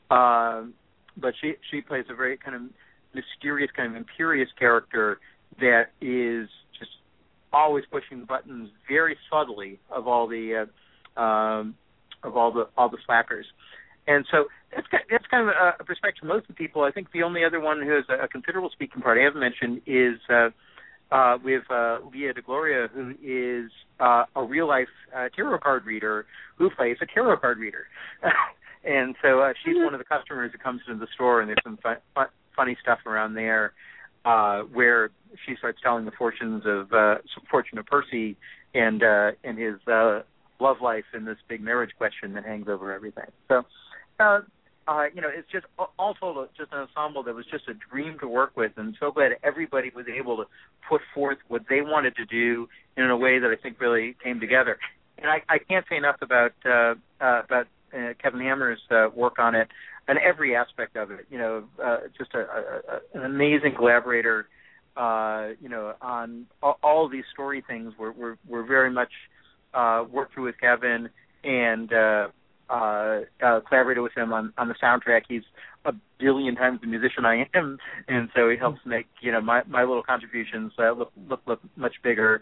um, but she she plays a very kind of mysterious, kind of imperious character that is just always pushing the buttons very subtly of all the uh, um, of all the all the slackers, and so that's that's kind of a perspective most of the people. I think the only other one who has a considerable speaking part I haven't mentioned is uh, uh, we have uh, Leah DeGloria, who is uh, a real life uh, tarot card reader who plays a tarot card reader, and so uh, she's one of the customers who comes into the store, and there's some fun, fun, funny stuff around there. Uh, where she starts telling the fortunes of uh, fortune of Percy and uh, and his uh, love life and this big marriage question that hangs over everything. So, uh, uh, you know, it's just all told, just an ensemble that was just a dream to work with, and so glad everybody was able to put forth what they wanted to do in a way that I think really came together. And I, I can't say enough about uh, uh, about uh, Kevin Hammer's uh, work on it. And every aspect of it, you know, uh, just a, a, a, an amazing collaborator, uh, you know, on all, all these story things. We're we're, we're very much uh, worked through with Kevin and uh, uh, uh, collaborated with him on, on the soundtrack. He's a billion times the musician I am, and so he helps make you know my, my little contributions uh, look, look look much bigger.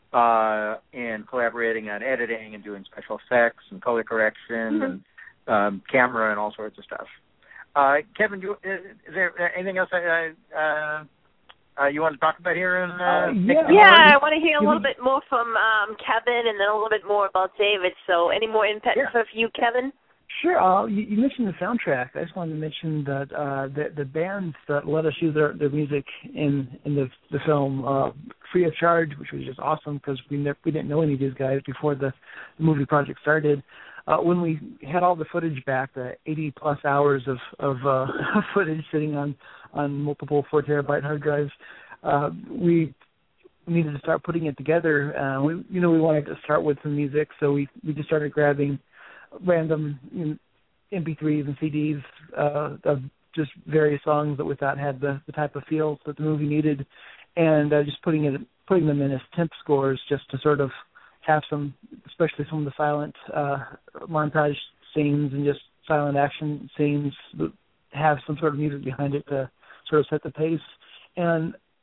Uh, and collaborating on editing and doing special effects and color correction mm-hmm. and Um, camera and all sorts of stuff. Uh, Kevin, do, is there anything else uh, uh, uh, you want to talk about here? In, uh, uh, yeah, yeah I want to hear a little bit more from um, Kevin and then a little bit more about David. So any more input yeah. for you, Kevin? Sure. Uh, you, you mentioned the soundtrack. I just wanted to mention that uh, the, the bands that let us use their, their music in in the the film uh, free of charge, which was just awesome because we never, we didn't know any of these guys before the, the movie project started. Uh, when we had all the footage back, the eighty plus hours of of uh, footage sitting on, on multiple four terabyte hard drives, uh, we needed to start putting it together. Uh, we you know we wanted to start with some music, so we, we just started grabbing random you know, M P threes and C Ds uh, of just various songs that we thought had the, the type of feel that the movie needed, and uh, just putting it putting them in as temp scores just to sort of have some, especially some of the silent uh, montage scenes and just silent action scenes that have some sort of music behind it to sort of set the pace. And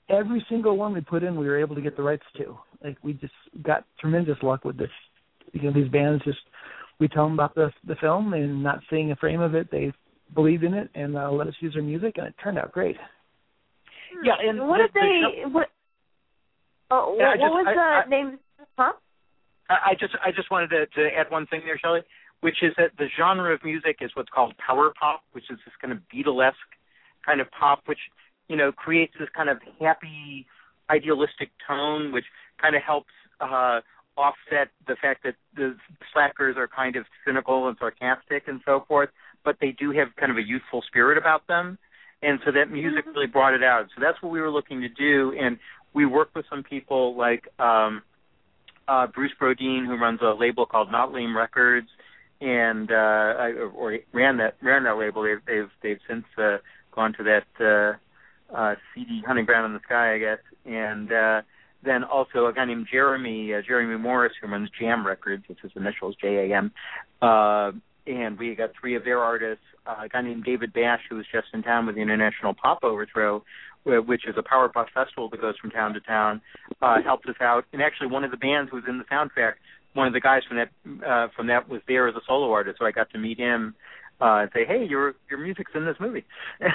every single one we put in, we were able to get the rights to. Like we just got tremendous luck with this. You know, these bands just we tell them about the the film and not seeing a frame of it, they believe in it and uh, let us use their music, and it turned out great. Yeah, and what the, if they? the, what? Oh, yeah, what, just, what was I, the I, name? Huh? I just I just wanted to, to add one thing there, Shelley, which is that the genre of music is what's called power pop, which is this kind of Beatlesque kind of pop, which, you know, creates this kind of happy, idealistic tone, which kind of helps uh, offset the fact that the Slackers are kind of cynical and sarcastic and so forth, but they do have kind of a youthful spirit about them. And so that music really brought it out. So that's what we were looking to do. And we worked with some people like um, uh, Bruce Brodeen, who runs a label called Not Lame Records, and uh, I, or ran that ran that label. They've they've, they've since uh, gone to that uh, uh, C D Hunting Ground in the Sky, I guess. And uh, then also a guy named Jeremy uh, Jeremy Morris, who runs Jam Records, which his initials J A M. Uh, and we got three of their artists. Uh, a guy named David Bash, who was just in town with the International Pop Overthrow, which is a power pop festival that goes from town to town, uh, helped us out. And actually, one of the bands who was in the soundtrack, one of the guys from that uh, from that was there as a solo artist, so I got to meet him uh, and say, "Hey, your your music's in this movie."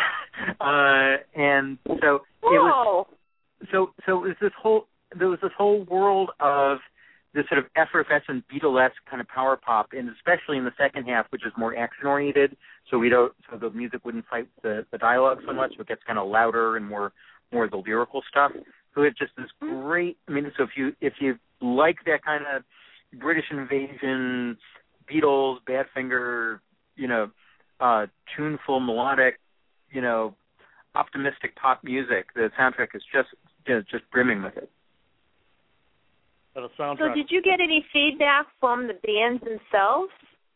uh, and so Whoa. it was so so it was this whole there was this whole world of this sort of effervescent Beatlesque kind of power pop, and especially in the second half, which is more action oriented. So we don't, so the music wouldn't fight the, the dialogue so much. So it gets kind of louder and more more of the lyrical stuff. So it's just this great. I mean, so if you if you like that kind of British invasion, Beatles, Badfinger, you know, uh, tuneful, melodic, you know, optimistic pop music, the soundtrack is just you know, just brimming with it. So did you get any feedback from the bands themselves?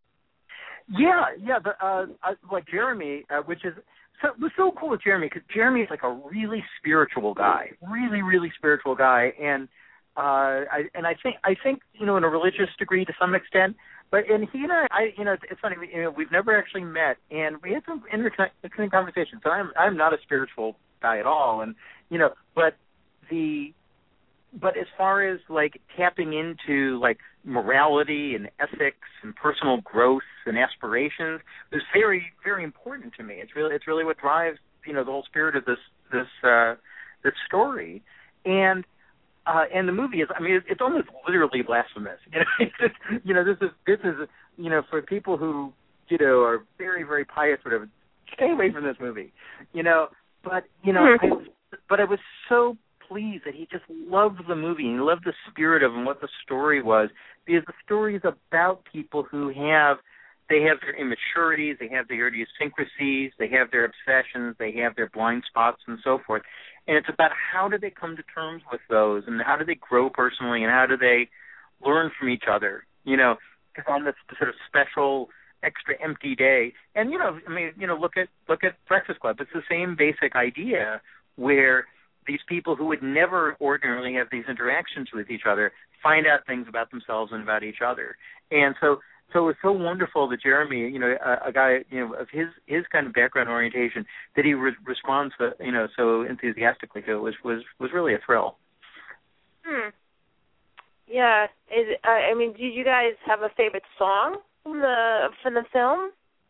Yeah, yeah. The, uh, uh, like Jeremy, uh, which is so it was so cool with Jeremy because Jeremy is like a really spiritual guy, really, really spiritual guy, and uh, I and I think I think you know in a religious degree to some extent. But and he and I, I you know, it's, it's funny. You know, we've never actually met, and we had some interesting conversations. So I'm I'm not a spiritual guy at all, and you know, but the But as far as, like, tapping into, like, morality and ethics and personal growth and aspirations is very, very important to me. It's really it's really what drives, you know, the whole spirit of this this uh, this story. And uh, and the movie is, I mean, it's almost literally blasphemous. You know, it's just, you know, this is, this is, you know, for people who, you know, are very, very pious or whatever, stay away from this movie. You know, but, you know, I was, but I was so pleased that he just loved the movie and he loved the spirit of it and what the story was, because the story is about people who have they have their immaturities, they have their idiosyncrasies, they have their obsessions, they have their blind spots and so forth. And it's about how do they come to terms with those and how do they grow personally and how do they learn from each other, you know, on this sort of special extra empty day. And, you know, I mean, you know, look at look at Breakfast Club. It's the same basic idea where these people who would never ordinarily have these interactions with each other find out things about themselves and about each other. And so so it's so wonderful that Jeremy, you know, a, a guy, you know, of his, his kind of background orientation, that he re- responds, to, you know, so enthusiastically to it was, was, was really a thrill. Hmm. Yeah. Is, uh, I mean, did you guys have a favorite song from the from the film?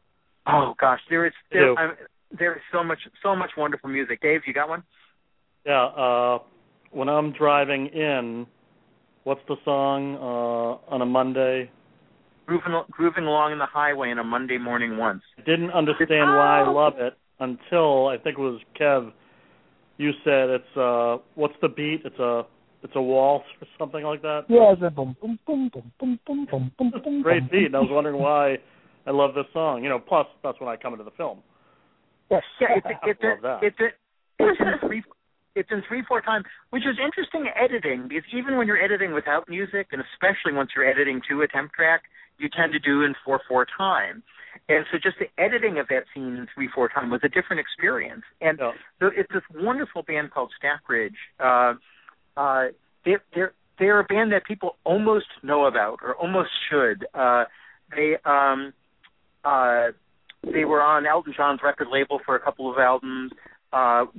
Oh gosh, there is there, I mean, there is so much so much wonderful music. Dave, you got one? Yeah, uh, when I'm driving in, what's the song uh, on a Monday? Grooving, grooving along in the highway on a Monday morning once. I didn't understand why I love it until I think it was Kev. You said it's uh, what's the beat? It's a it's a waltz or something like that. Yeah, it's a boom boom boom boom boom boom boom boom boom. Great beat, and I was wondering why I love this song. You know, plus that's when I come into the film. Yes, yeah, it's a, it's I love that. A, it's a, it's in three. It's in three four time, which is interesting editing, because even when you're editing without music, and especially once you're editing to a temp track, you tend to do in four four time. And so just the editing of that scene in three four time was a different experience. And yeah. so it's this wonderful band called Stackridge. Uh, uh, they're, they're, they're a band that people almost know about, or almost should. Uh, they um, uh, they were on Elton John's record label for a couple of albums. Uh, one,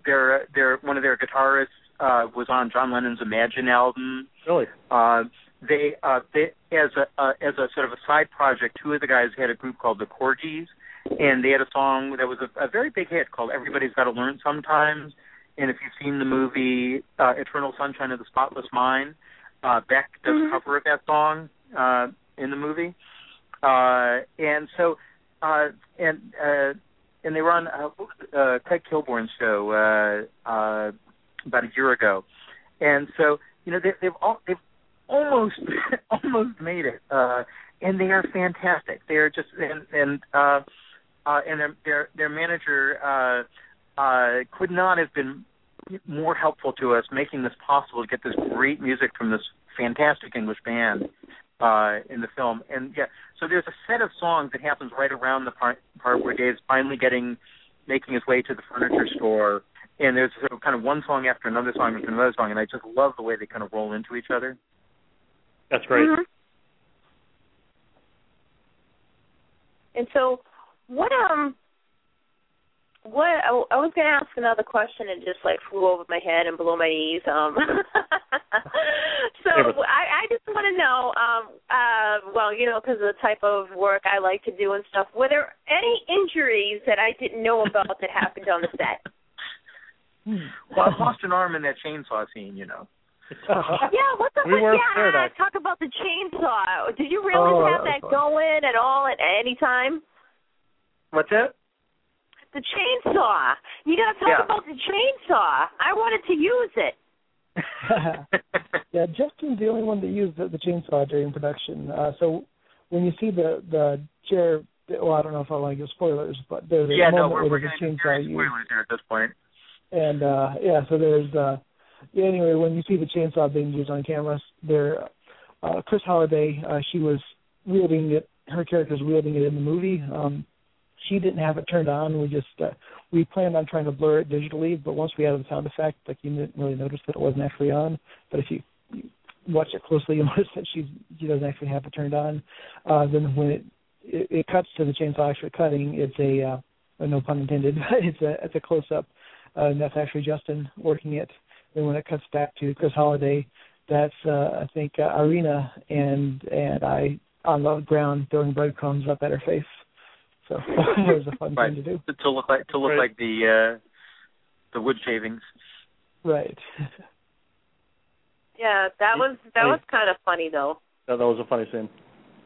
their their one of their guitarists uh, was on John Lennon's Imagine album. Really? Uh, they uh, they as a uh, as a sort of a side project, two of the guys had a group called the Corgis, and they had a song that was a, a very big hit called "Everybody's Got to Learn Sometimes." And if you've seen the movie uh, Eternal Sunshine of the Spotless Mind, uh, Beck does mm-hmm. a cover of that song uh, in the movie. Uh, and so, uh, and uh, and they were on uh, uh, Craig Kilborn's show uh, uh, about a year ago, and so you know they, they've all, they've almost almost made it, uh, and they are fantastic. They are just and and uh, uh, and their their, their manager uh, uh, could not have been more helpful to us making this possible to get this great music from this fantastic English band. Uh, in the film, and yeah, so there's a set of songs that happens right around the part, part where Dave's finally getting, making his way to the furniture store, and there's sort of kind of one song after another song after another song, and I just love the way they kind of roll into each other. That's great. Mm-hmm. And so, what um, what I, I was going to ask another question and just like flew over my head and below my knees. Um, so I, I just want to know, um, uh, well, you know, because of the type of work I like to do and stuff. Were there any injuries that I didn't know about that happened on the set? Well, I lost an arm in that chainsaw scene, you know. Yeah, what the we fuck? Yeah, yeah, talk about the chainsaw. Did you really oh, have that, that going at all at any time? What's that? The chainsaw. You got to talk yeah. about the chainsaw. I wanted to use it. Yeah, Justin's the only one that used the, the chainsaw during production. Uh, so when you see the the chair, well, I don't know if I want to give spoilers, but there's a yeah, moment no, we're, where we're there's a getting chainsaw spoilers used. here at this point. And uh, yeah, so there's uh, yeah, anyway, when you see the chainsaw being used on camera, there, uh, Chris Holiday, uh, she was wielding it. Her character's wielding it in the movie. Um, She didn't have it turned on. We just uh, we planned on trying to blur it digitally, but once we added the sound effect, like you didn't really notice that it wasn't actually on. But if you, you watch it closely, you'll notice that she she doesn't actually have it turned on. Uh, then when it, it it cuts to the chainsaw actually cutting, it's a uh, no pun intended. It's a it's a close up, uh, and that's actually Justin working it. Then when it cuts back to Chris Holiday, that's uh, I think uh, Irina and and I on the ground throwing breadcrumbs up at her face. So it was a fun right. thing to do. To look like to look right. like the uh, the wood shavings. Right. Yeah, that was that was kind of funny though. Yeah, that was a funny scene.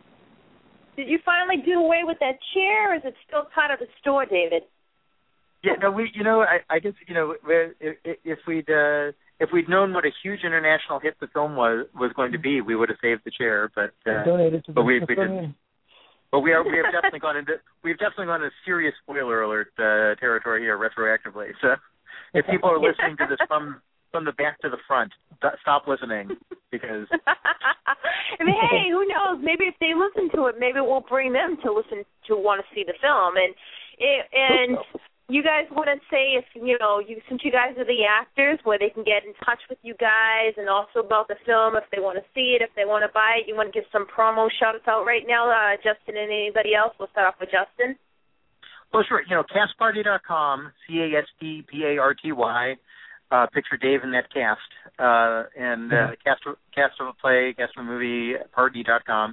Did you finally do away with that chair, or is it still part of the store, David? Yeah, no, we you know I, I guess you know if, if we'd uh, if we'd known what a huge international hit the film was was going to be, we would have saved the chair. But uh, donated to but the we, we didn't. But we are we have definitely gone into we've definitely gone into serious spoiler alert uh, territory here retroactively. So if people are listening to this from from the back to the front, stop listening because. I mean, hey, who knows? Maybe if they listen to it, maybe it will bring them to listen to want to see the film. And it, and you guys want to say if you know you since you guys are the actors, where they can get in touch with you guys, and also about the film if they want to see it, if they want to buy it. You want to give some promo shout-outs out right now, uh, Justin and anybody else? We'll start off with Justin. Well, sure. You know, cast party dot com, C A S T P A R T Y. Uh, picture Dave in that cast, uh, and uh, cast cast of a play, cast of a movie, party dot com,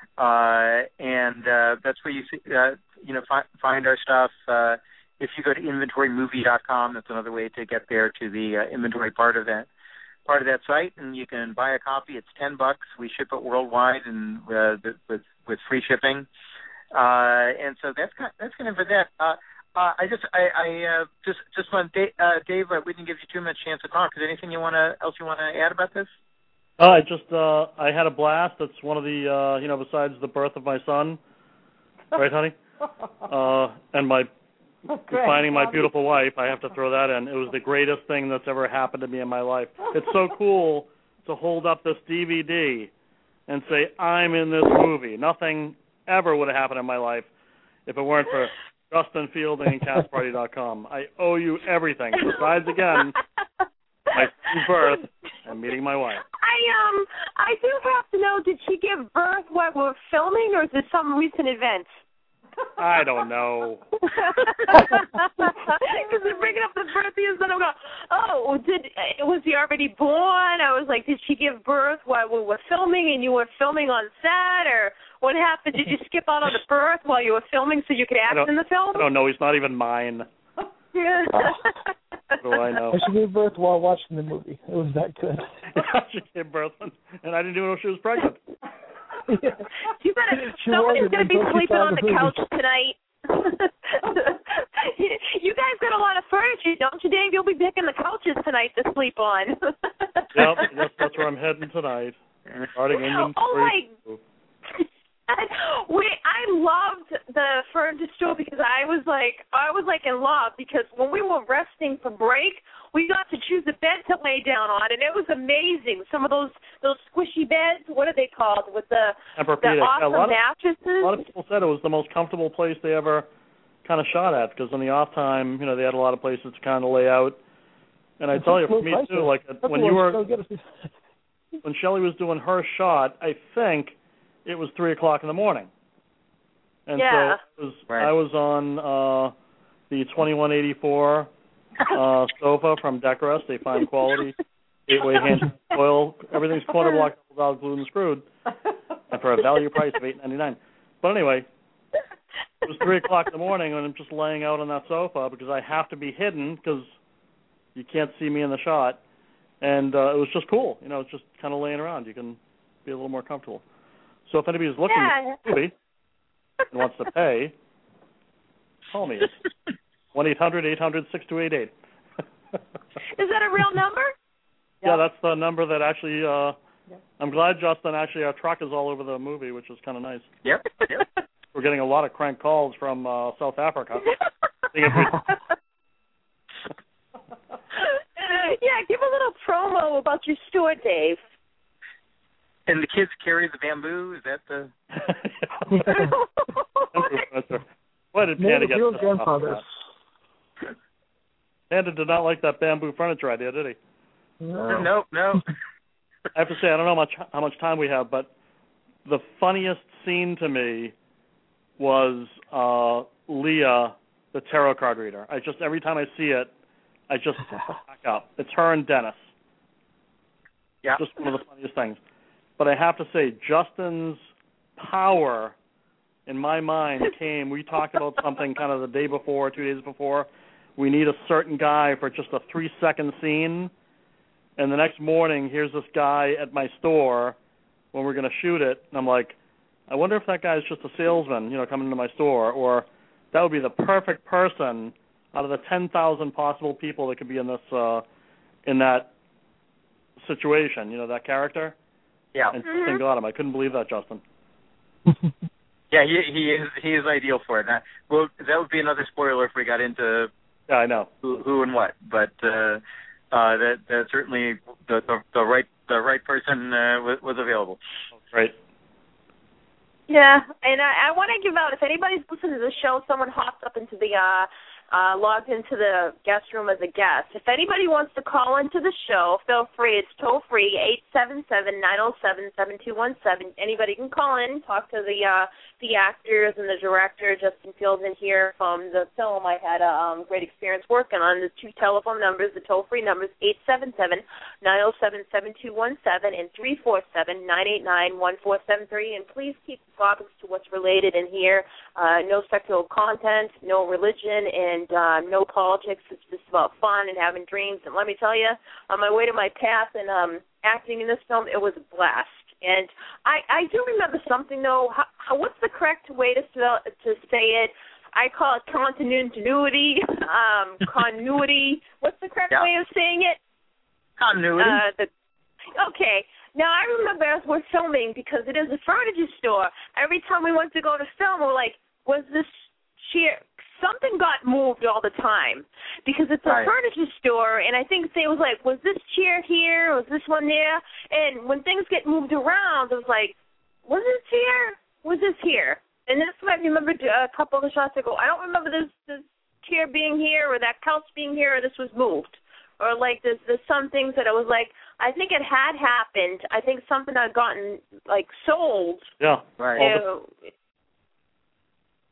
uh, and uh, that's where you see, uh, you know fi- find our stuff. Uh, if you go to inventory movie dot com, that's another way to get there to the uh, inventory part of that part of that site, and you can buy a copy. It's ten bucks. We ship it worldwide and uh, with with free shipping, uh, and so that's kind that's kind of for that. Uh, Uh, I just, I, I uh, just, just want, Dave, uh, Dave uh, we didn't give you too much chance to talk. Is there anything you want to, else you want to add about this? Oh, I just, uh, I had a blast. That's one of the, uh, you know, besides the birth of my son, right, honey? Uh, and my finding my beautiful wife. I have to throw that in. It was the greatest thing that's ever happened to me in my life. It's so cool to hold up this D V D and say, I'm in this movie. Nothing ever would have happened in my life if it weren't for Justin Fielding and cast party dot com. I owe you everything. Besides, again, my birth and meeting my wife. I um, I do have to know, did she give birth while we're filming, or is it some recent event? I don't know. Because they're bringing up the birthdays, and I'm going, oh, did was he already born? I was like, did she give birth while we were filming and you were filming on set, or what happened? Did you skip out on the birth while you were filming so you could act in the film? I don't know. He's not even mine. What do I know? She gave birth while watching the movie. It was that good. She gave birth, and I didn't even know she was pregnant. Yeah. You better, somebody's going to be sleeping on the couch tonight. You guys got a lot of furniture, don't you, Dave? You'll be picking the couches tonight to sleep on. Yep, that's, that's where I'm heading tonight. Starting inventory. Oh, my... We, I loved the furniture store because I was like, I was like in love because when we were resting for break, we got to choose a bed to lay down on, and it was amazing. Some of those those squishy beds, what are they called, with the, the awesome yeah, a mattresses? Of, a lot of people said it was the most comfortable place they ever kind of shot at because in the off time, you know, they had a lot of places to kind of lay out. And I tell you, for me too, like when you were, when Shelley was doing her shot, I think it was three o'clock in the morning, and yeah. so it was, right. I was on uh, the twenty-one eighty-four uh, sofa from Decorest. They fine quality, eight-way hand oil. Everything's corner block, double out, glued and screwed, and for a value price of eight ninety-nine. But anyway, it was three o'clock in the morning, and I'm just laying out on that sofa because I have to be hidden because you can't see me in the shot, and uh, it was just cool. You know, it's just kind of laying around. You can be a little more comfortable. So if anybody's looking yeah. at the movie and wants to pay, call me. It's one eight hundred eight hundred six two eight eight. Is that a real number? Yeah, that's the number that actually, uh, yep. I'm glad, Justin, actually our truck is all over the movie, which is kind of nice. Yep, yep. We're getting a lot of crank calls from uh, South Africa. Yeah, give a little promo about your store, Dave. And the kids carry the bamboo? Is that the... Why did Panda get real grandfathers? Panda did not like that bamboo furniture idea, did he? No, no. no. I have to say, I don't know much how much time we have, but the funniest scene to me was uh, Leah, the tarot card reader. I just, every time I see it, I just back up. It's her and Dennis. Yeah. Just one of the funniest things. But I have to say, Justin's power, in my mind, came. We talked about something kind of the day before, two days before. We need a certain guy for just a three-second scene. And the next morning, here's this guy at my store when we're going to shoot it. And I'm like, I wonder if that guy's just a salesman, you know, coming into my store. Or that would be the perfect person out of the ten thousand possible people that could be in this, uh, in that situation, you know, that character. Yeah. And Justin got him. I couldn't believe that, Justin. Yeah, he he is he is ideal for it. Now, well, that would be another spoiler if we got into yeah, I know who, who and what. But uh, uh, that that certainly the, the the right the right person uh, was, was available. Right. Yeah, and I, I want to give out, if anybody's listening to the show, someone hopped up into the uh, uh, logged into the guest room as a guest. If anybody wants to call into the show, feel free. It's toll free, eight seven seven, nine oh seven, seven two one seven. Anybody can call in, talk to the uh, the actors and the director, Justin Fields, in here from the film. I had a um, great experience working on the two telephone numbers, the toll-free numbers, eight seven seven, nine oh seven, seven two one seven and three four seven, nine eight nine, one four seven three. And please keep the topics to what's related in here. Uh, no sexual content, no religion, and uh, no politics. It's just about fun and having dreams. And let me tell you, on my way to my path and um, acting in this film, it was a blast. And I, I do remember something, though. How, how, what's the correct way to spell, to say it? I call it continuity, um, continuity. What's the correct yeah. way of saying it? Continuity. Uh, the, okay. Now, I remember as we're filming, because it is a furniture store, every time we went to go to film, we're like, was this chair... Something got moved all the time because it's a right. furniture store, and I think they was like, was this chair here? Was this one there? And when things get moved around, it was like, was this here? Was this here? And that's what I remember a couple of the shots. I go, I don't remember this, this chair being here or that couch being here or this was moved. Or like there's, there's some things that I was like, I think it had happened. I think something had gotten like sold. Yeah, right. You know,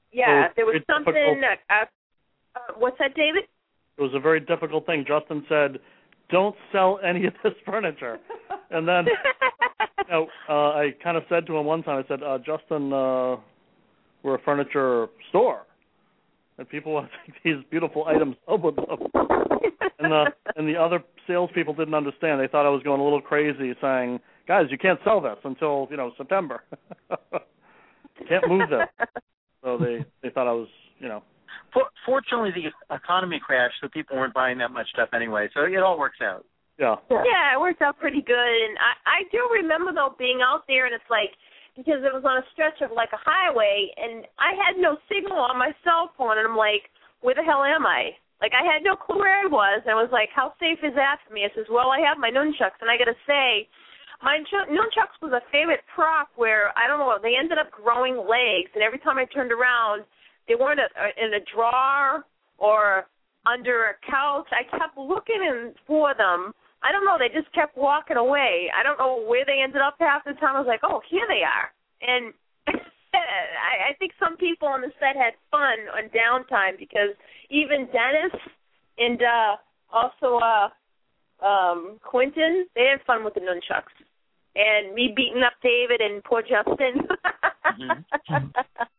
Yeah, so there was something. Uh, uh, what's that, David? It was a very difficult thing. Justin said, "Don't sell any of this furniture," and then you know, uh, I kind of said to him one time, I said, uh, "Justin, uh, we're a furniture store, and people want to take these beautiful items home with them." And the and the other salespeople didn't understand. They thought I was going a little crazy, saying, "Guys, you can't sell this until you know September. Can't move this." So they they thought I was, you know. Fortunately, the economy crashed, so people weren't buying that much stuff anyway. So it all works out. Yeah. Yeah, it worked out pretty good. And I, I do remember, though, being out there, and it's like, because it was on a stretch of, like, a highway, and I had no signal on my cell phone, and I'm like, where the hell am I? Like, I had no clue where I was, and I was like, how safe is that for me? I says, well, I have my nunchucks, and I got to say, my nunchucks was a favorite prop where, I don't know, they ended up growing legs, and every time I turned around, they weren't a, in a drawer or under a couch. I kept looking in for them. I don't know. They just kept walking away. I don't know where they ended up half the time. I was like, oh, here they are. And I, I think some people on the set had fun on downtime because even Dennis and uh, also uh, um, Quentin, they had fun with the nunchucks. And me beating up David and poor Justin. Mm-hmm.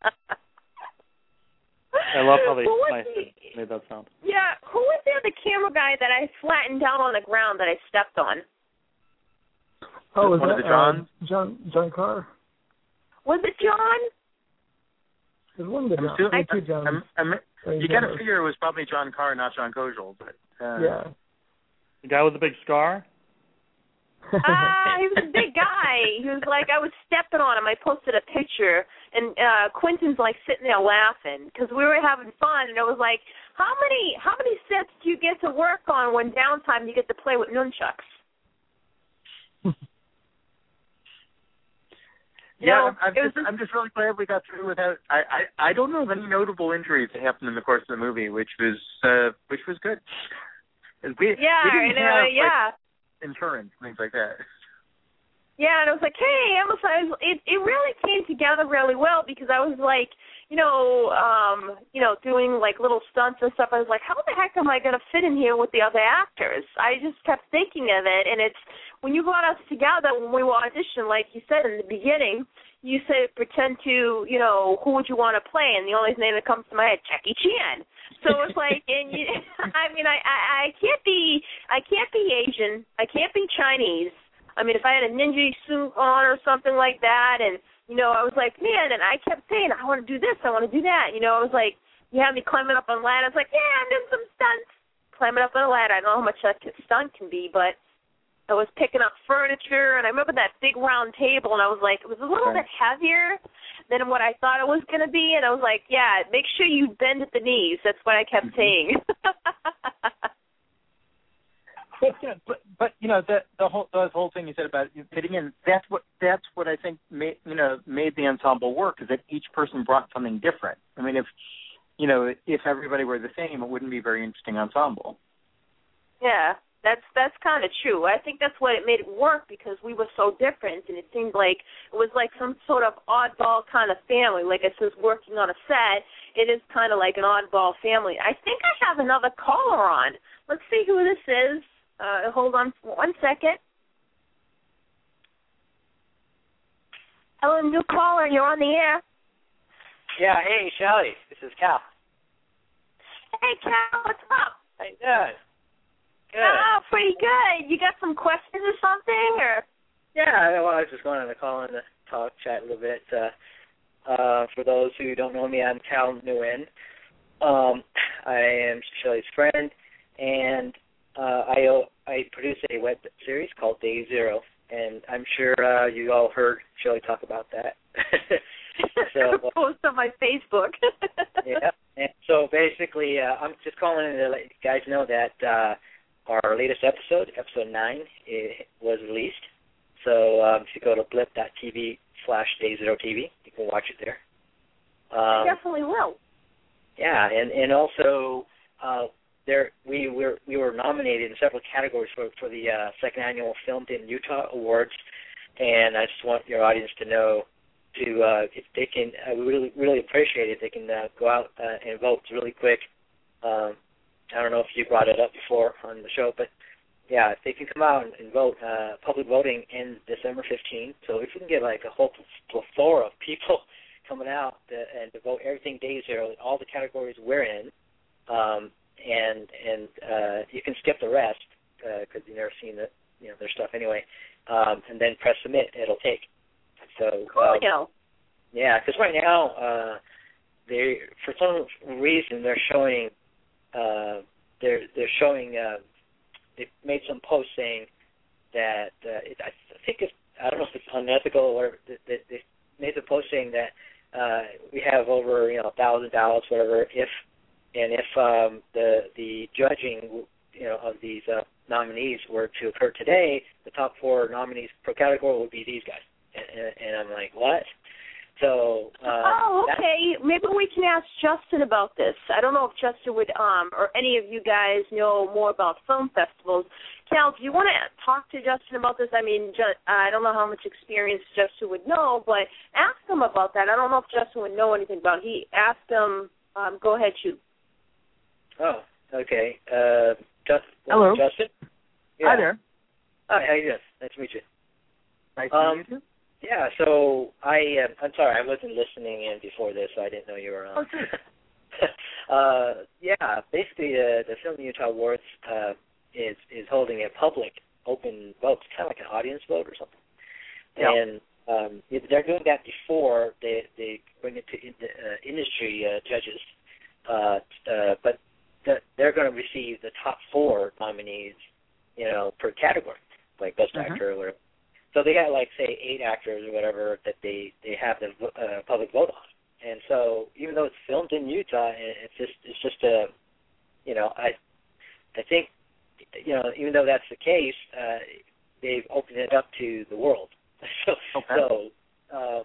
I love how they my, the, made that sound. Yeah, who was there, the camera guy that I flattened down on the ground that I stepped on? Oh, was one that of the Johns? Uh, John John Carr? Was it John? It was one of the Johns. Still, I, two Johns. I'm, I'm, you got to figure it was probably John Carr, not John Kojal. But uh, yeah, the guy with the big scar. Ah, uh, he was a big guy. He was like, I was stepping on him. I posted a picture, and uh, Quentin's like sitting there laughing because we were having fun. And it was like, how many how many sets do you get to work on when downtime you get to play with nunchucks? Yeah, no, I'm, just, just, I'm just really glad we got through without. I, I I don't know of any notable injuries that happened in the course of the movie, which was uh, which was good. We, yeah, we didn't I know, have, yeah. Like, insurance, things like that. Yeah, and I was like, hey, Amazon, it it really came together really well because I was like, you know, um, you know, doing like little stunts and stuff. I was like, how the heck am I going to fit in here with the other actors? I just kept thinking of it, and it's when you brought us together when we were auditioning, like you said in the beginning, you said pretend to, you know, who would you want to play, and the only name that comes to my head, Jackie Chan. So it's like, and you, I mean, I, I I can't be I can't be Asian, I can't be Chinese. I mean, if I had a ninja suit on or something like that, and, you know, I was like, man, and I kept saying, I want to do this, I want to do that. You know, I was like, you had me climbing up on ladders. I was like, yeah, I'm doing some stunts. Climbing up on a ladder. I don't know how much that stunt can be, but I was picking up furniture, and I remember that big round table, and I was like, it was a little right. bit heavier than what I thought it was going to be, and I was like, yeah, make sure you bend at the knees. That's what I kept mm-hmm. saying. But you know, but, but you know the the whole the whole thing you said about fitting in. That's what that's what I think made you know made the ensemble work is that each person brought something different. I mean, if you know if everybody were the same, it wouldn't be a very interesting ensemble. Yeah, that's that's kind of true. I think that's what it made it work because we were so different, and it seemed like it was like some sort of oddball kind of family. Like it says, working on a set, it is kind of like an oddball family. I think I have another caller on. Let's see who this is. Uh, hold on for one second. Hello, new caller. You're on the air. Yeah, hey, Shelly. This is Cal. Hey, Cal. What's up? How you doing? Good. Oh, pretty good. You got some questions or something, or? Yeah, well, I was just wanting to call in to talk, chat a little bit. Uh, uh, for those who don't know me, I'm Cal Nguyen. Um, I am Shelly's friend, and Uh, I I produce a web series called Day Zero, and I'm sure uh, you all heard Shelley talk about that. so uh, post on my Facebook. yeah, and so basically, uh, I'm just calling in to let you guys know that uh, our latest episode, episode nine, it was released. So um, if you go to blip.tv slash Day Zero TV, you can watch it there. Um, I definitely will. Yeah, and and also. Uh, There, we were we were nominated in several categories for for the uh, second annual Filmed in Utah Awards, and I just want your audience to know to uh, if they can, I would really really appreciate it. They can uh, go out uh, and vote really quick. Um, I don't know if you brought it up before on the show, but yeah, if they can come out and, and vote, uh, public voting ends December fifteenth. So if we can get like a whole plethora of people coming out to, and to vote everything day zero, all the categories we're in, um, and and uh, you can skip the rest because uh, you've never seen the, you know, their stuff anyway, um, and then press submit. It'll take. So um, cool. Yeah, because right now uh, they for some reason they're showing uh, they're they're showing uh, they made some posts saying that uh, it, I think it's I don't know if it's unethical or whatever. They, they made the post saying that uh, we have over you know a thousand ballots, whatever. If and if um, the the judging you know of these uh, nominees were to occur today, the top four nominees per category would be these guys. And, and I'm like, what? So. Uh, oh, okay. Maybe we can ask Justin about this. I don't know if Justin would, um, or any of you guys know more about film festivals. Cal, do you want to talk to Justin about this? I mean, just, I don't know how much experience Justin would know, but ask him about that. I don't know if Justin would know anything about it. He asked him. Um, go ahead, shoot. Oh, okay. Uh, Just, Hello, Justin. Yeah. Hi there. Hi, how you doing? Nice to meet you. Nice to um, meet you too. Yeah, so I, uh, I'm sorry, I wasn't listening in before this, so I didn't know you were on. Okay. uh, yeah, basically uh, the Film Utah Awards uh, is is holding a public open vote, kind of like an audience vote or something. Yeah. And um, they're doing that before they they bring it to in, uh, industry uh, judges, uh, uh, but the, they're going to receive the top four nominees, you know, per category, like Best Mm-hmm. Actor or whatever. So they got like say eight actors or whatever that they they have the uh, public vote on, and so even though it's filmed in Utah, it's just it's just a, you know, I I think, you know, even though that's the case, uh, they've opened it up to the world. so okay. so uh,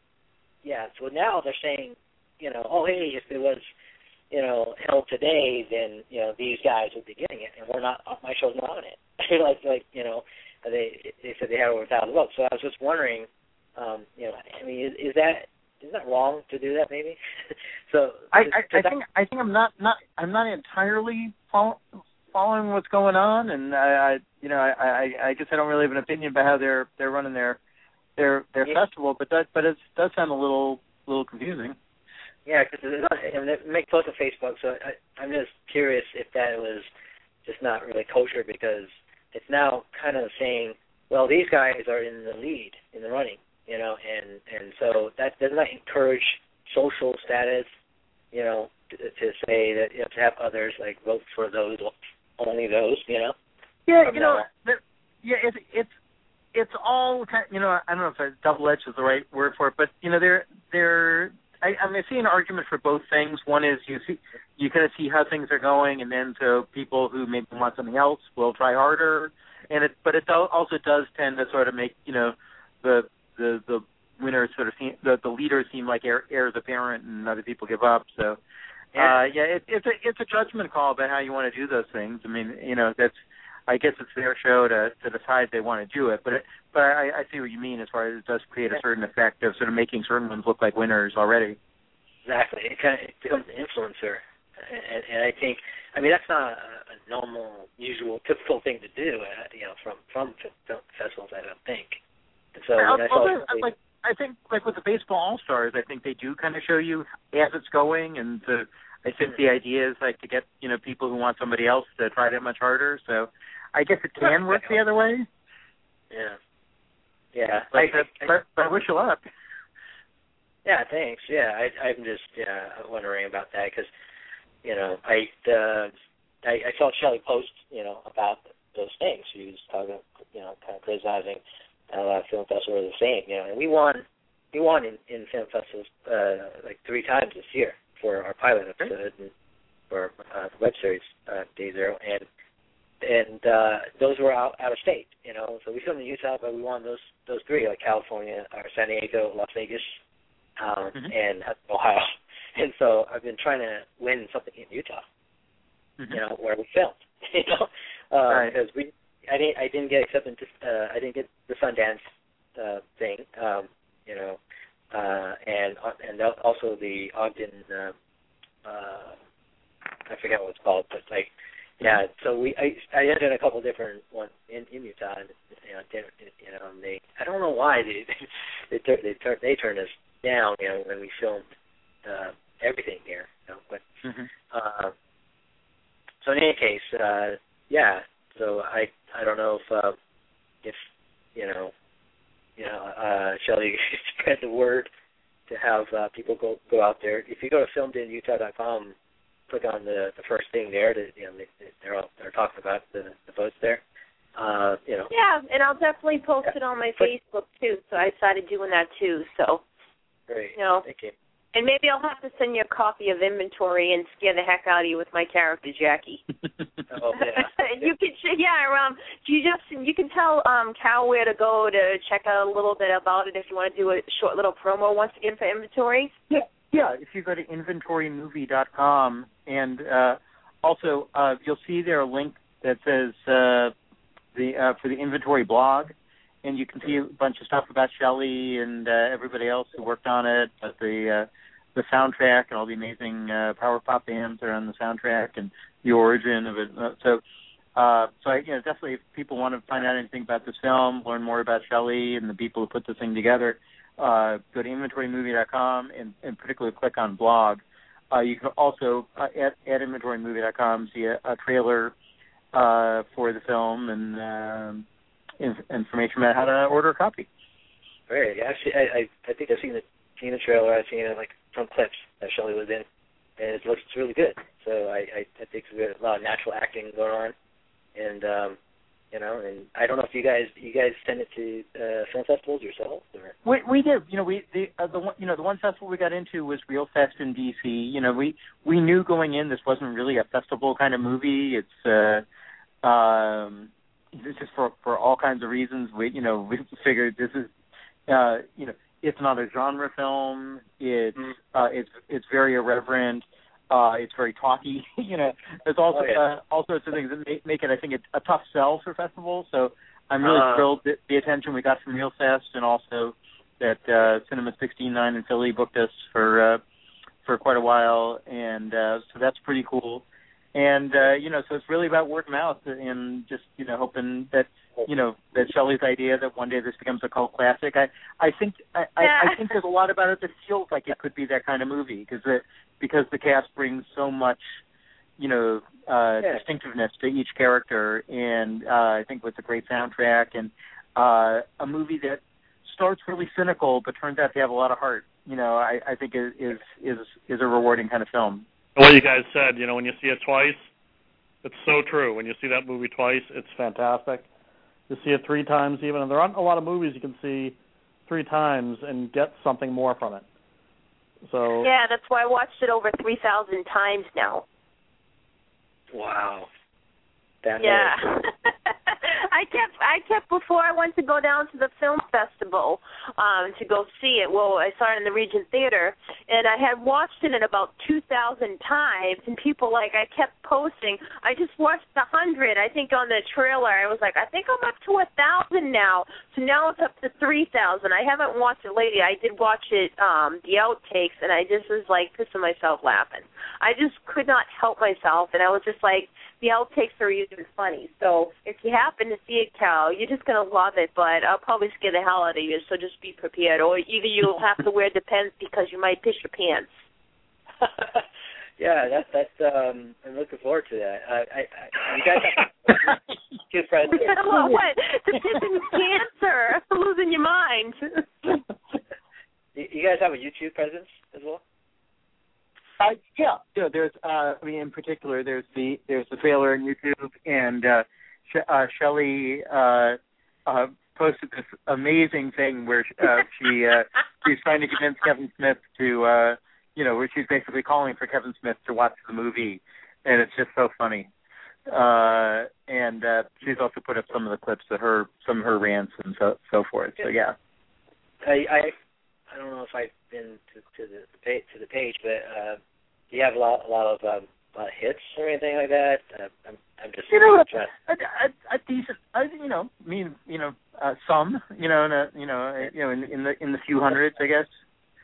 yeah, so now they're saying, you know, oh hey, if it was, you know, held today, then you know these guys would be getting it, and we're not. My show's not on it. like like you know. They they said they had over a thousand votes. So I was just wondering, um, you know, I mean, is, is that is that wrong to do that? Maybe. so I, does, I, does I that, think I think I'm not not I'm not entirely follow, following what's going on, and I, I you know I, I I guess I don't really have an opinion about how they're they're running their their their yeah. festival, but that but it does sound a little little confusing. Yeah, because I mean, they make posts on Facebook, so I, I'm just curious if that was just not really kosher because it's now kind of saying, well, these guys are in the lead, in the running, you know, and, and so that does not encourage social status, you know, to, to say that you have to have others, like, vote for those, only those, you know? Yeah, you know, the, yeah, it's it's it's all kind. You know, I don't know if double edged is the right word for it, but you know, they're they're. I, I mean, I see an argument for both things. One is you see, you kind of see how things are going, and then so people who maybe want something else will try harder. And it, but it also does tend to sort of make you know the the the winners sort of seem, the the leaders seem like heir, heirs apparent, and other people give up. So yeah, uh, yeah, it, it's a it's a judgment call about how you want to do those things. I mean, you know, that's I guess it's their show to to decide they want to do it. But it, but I, I see what you mean as far as it does create a certain effect of sort of making certain ones look like winners already. Exactly, it kind of it becomes an influencer, and, and I think I mean that's not a, a normal, usual, typical thing to do, uh, you know, from from film festivals. I don't think. And so Well, when I saw well, something, like I think like with the baseball all stars, I think they do kind of show you as it's going, and to, I think the idea is like to get you know people who want somebody else to try that much harder. So I guess it can work the other way. Yeah, yeah. But, I, I, I, but, but I wish you luck. Yeah, thanks. Yeah, I, I'm just yeah wondering about that because, you know, I, uh, I I saw Shelley post, you know, about those things. She was talking, you know, kind of criticizing a lot of film festivals are the same, you know. And we won, we won in, in film festivals uh, like three times this year for our pilot episode and for uh, the web series uh, Day Zero, and and uh, those were out out of state, you know. So we filmed in Utah, but we won those those three, like California, or San Diego, Las Vegas. Um, mm-hmm. and Ohio, and so I've been trying to win something in Utah, mm-hmm. you know, where we filmed, you know, uh, because right. we, I didn't, I didn't get accepted to, uh, I didn't get the Sundance uh, thing, um, you know, uh, and and also the Ogden. Uh, uh, I forget what it's called, but like, yeah. So we I I entered a couple different ones in, in Utah, and you know, you know, and they I don't know why they they they, they turned they turned us down, you know, when we filmed uh, everything here, you know. But mm-hmm. uh, so in any case, uh, yeah. So I I don't know if uh, if you know you know uh, Shelley spread the word to have uh, people go go out there. If you go to filmed in utah dot com, click on the, the first thing there. To, you know, they, they're all, they're talking about the the boats there. Uh, you know. Yeah, and I'll definitely post it on my but, Facebook too. So I started doing that too. So. Great. You know. Thank you. And maybe I'll have to send you a copy of inventory and scare the heck out of you with my character, Jackie. Oh yeah. you can, yeah. Um, you just you can tell um Cal where to go to check out a little bit about it if you want to do a short little promo once again for inventory. Yeah, yeah. If you go to inventory movie dot com and uh, also uh, you'll see there a link that says uh, the uh, for the inventory blog. And you can see a bunch of stuff about Shelley and uh, everybody else who worked on it, but the uh, the soundtrack and all the amazing uh, power pop bands that are on the soundtrack and the origin of it. Uh, so, uh, so I, you know, definitely if people want to find out anything about this film, learn more about Shelley and the people who put this thing together, uh, go to inventory movie dot com and, and particularly click on blog. Uh, you can also uh, at, at inventory movie dot com see a, a trailer uh, for the film and. Um, information about how to order a copy. Great. Actually, I, I I think I've seen the seen the trailer. I've seen it like some clips that Shelley was in, and it looks really good. So I I, I think there's a lot of natural acting going on, and um, you know, and I don't know if you guys you guys send it to uh, film festivals yourselves or. We we did. You know, we the uh, the one you know the one festival we got into was Real Fest in D C. You know, we we knew going in this wasn't really a festival kind of movie. It's uh um. This is for for all kinds of reasons. We you know we figured this is uh, you know it's not a genre film. It's mm. uh, it's it's very irreverent. Uh, it's very talky. you know, there's also oh, yeah. uh, all sorts of things that make, make it I think it's a tough sell for festivals. So I'm really uh, thrilled that the attention we got from Real Fest and also that uh, Cinema sixty-nine in Philly booked us for uh, for quite a while, and uh, so that's pretty cool. And, uh, you know, so it's really about word of mouth and just, you know, hoping that, you know, that Shelley's idea that one day this becomes a cult classic. I, I think I, yeah. I, I think there's a lot about it that feels like it could be that kind of movie because the, because the cast brings so much, you know, uh, yeah. distinctiveness to each character. And uh, I think with a great soundtrack and uh, a movie that starts really cynical but turns out to have a lot of heart, you know, I, I think is, is, is, is a rewarding kind of film. What you guys said, you know, when you see it twice, it's so true. When you see that movie twice, it's fantastic. You see it three times even, and there aren't a lot of movies you can see three times and get something more from it. So yeah, that's why I watched it over three thousand times now. Wow. That yeah. I kept I kept before I went to go down to the film festival um, to go see it. Well, I saw it in the Regent Theater, and I had watched it in about two thousand times. And people like I kept posting. I just watched a hundred. I think on the trailer, I was like, I think I'm up to a thousand now. So now it's up to three thousand. I haven't watched it lately. I did watch it, um, the outtakes, and I just was like pissing myself laughing. I just could not help myself, and I was just like, the outtakes are even funny. So if you happen to see it, Cal, you're just going to love it, but I'll probably scare the hell out of you, so just be prepared. Or either you'll have to wear Depends because you might piss your pants. yeah, that's, that's, um, I'm looking forward to that. I, I, I you guys have two friends. Well, what? The pissing pants are losing your mind. you, you guys have a YouTube presence as well? Uh, yeah, yeah. There's, uh, I mean, in particular, there's the there's the trailer on YouTube, and uh, Sh- uh, Shelley uh, uh, posted this amazing thing where uh, she uh, she's trying to convince Kevin Smith to, uh, you know, where she's basically calling for Kevin Smith to watch the movie, and it's just so funny. Uh, and uh, she's also put up some of the clips of her, some of her rants and so so forth. So yeah, I I, I don't know if I've been to, to the, the page, to the page, but uh, do you have a lot a lot of um, a lot of hits or anything like that? Uh, I'm I'm just you know trying. A, a, a decent, I, you know, I mean, you know, uh, some, you know, in a, you know, you know, in, in the in the few hundreds, I guess.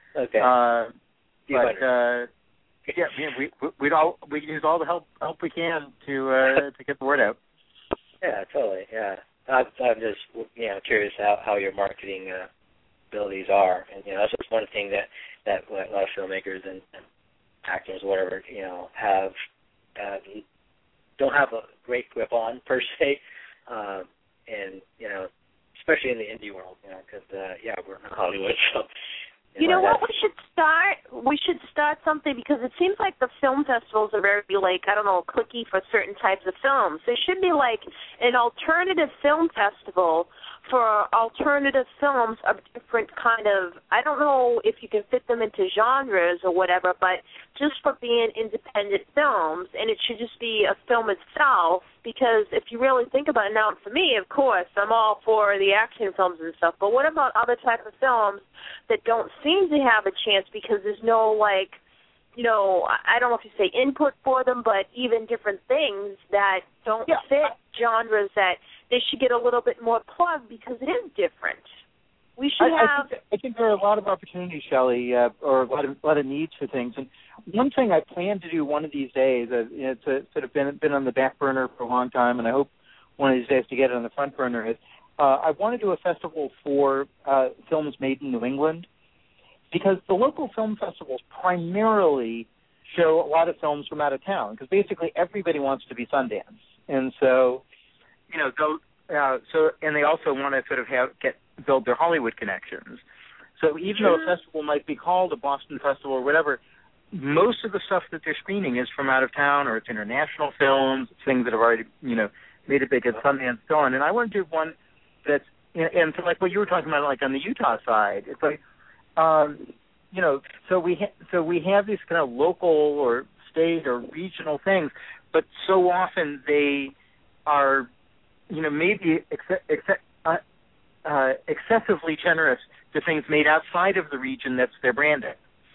Okay. Uh, but uh, yeah, we we'd all we use all the help help we can to uh, to get the word out. Yeah, totally. Yeah, I'm, I'm just you know curious how, how your marketing uh, abilities are, and you know that's just one thing that that a lot of filmmakers and, and actors, whatever, you know, have uh, don't have a great grip on per se, um, and you know, especially in the indie world, you know, because uh, yeah, we're in Hollywood, so. You know what? We should start. We should start something because it seems like the film festivals are very like I don't know, cliquey for certain types of films. There should be like an alternative film festival for alternative films of different kind of. I don't know if you can fit them into genres or whatever, but just for being independent films, and it should just be a film itself. Because if you really think about it, now for me, of course, I'm all for the action films and stuff. But what about other type of films that don't seem to have a chance because there's no, like, you know, I don't know if you say input for them, but even different things that don't yeah. fit genres that they should get a little bit more plug because it is different. We should I, have. I think, I think there are a lot of opportunities, Shelley, uh, or a lot of a lot of needs for things. And one thing I plan to do one of these days, uh, you know, it's a, sort of been been on the back burner for a long time, and I hope one of these days to get it on the front burner. Is uh, I want to do a festival for uh, films made in New England, because the local film festivals primarily show a lot of films from out of town, because basically everybody wants to be Sundance, and so you know go. Uh, so and they also want to sort of have get. build their Hollywood connections. So even though a festival might be called a Boston Festival or whatever, most of the stuff that they're screening is from out of town, or it's international films, it's things that have already, you know, made it big at Sundance, so on. And I want to do one that's, and so like what you were talking about, like on the Utah side, it's like, um, you know, so we ha- so we have these kind of local or state or regional things, but so often they are, you know, maybe except, except uh, Uh, excessively generous to things made outside of the region that's their branding.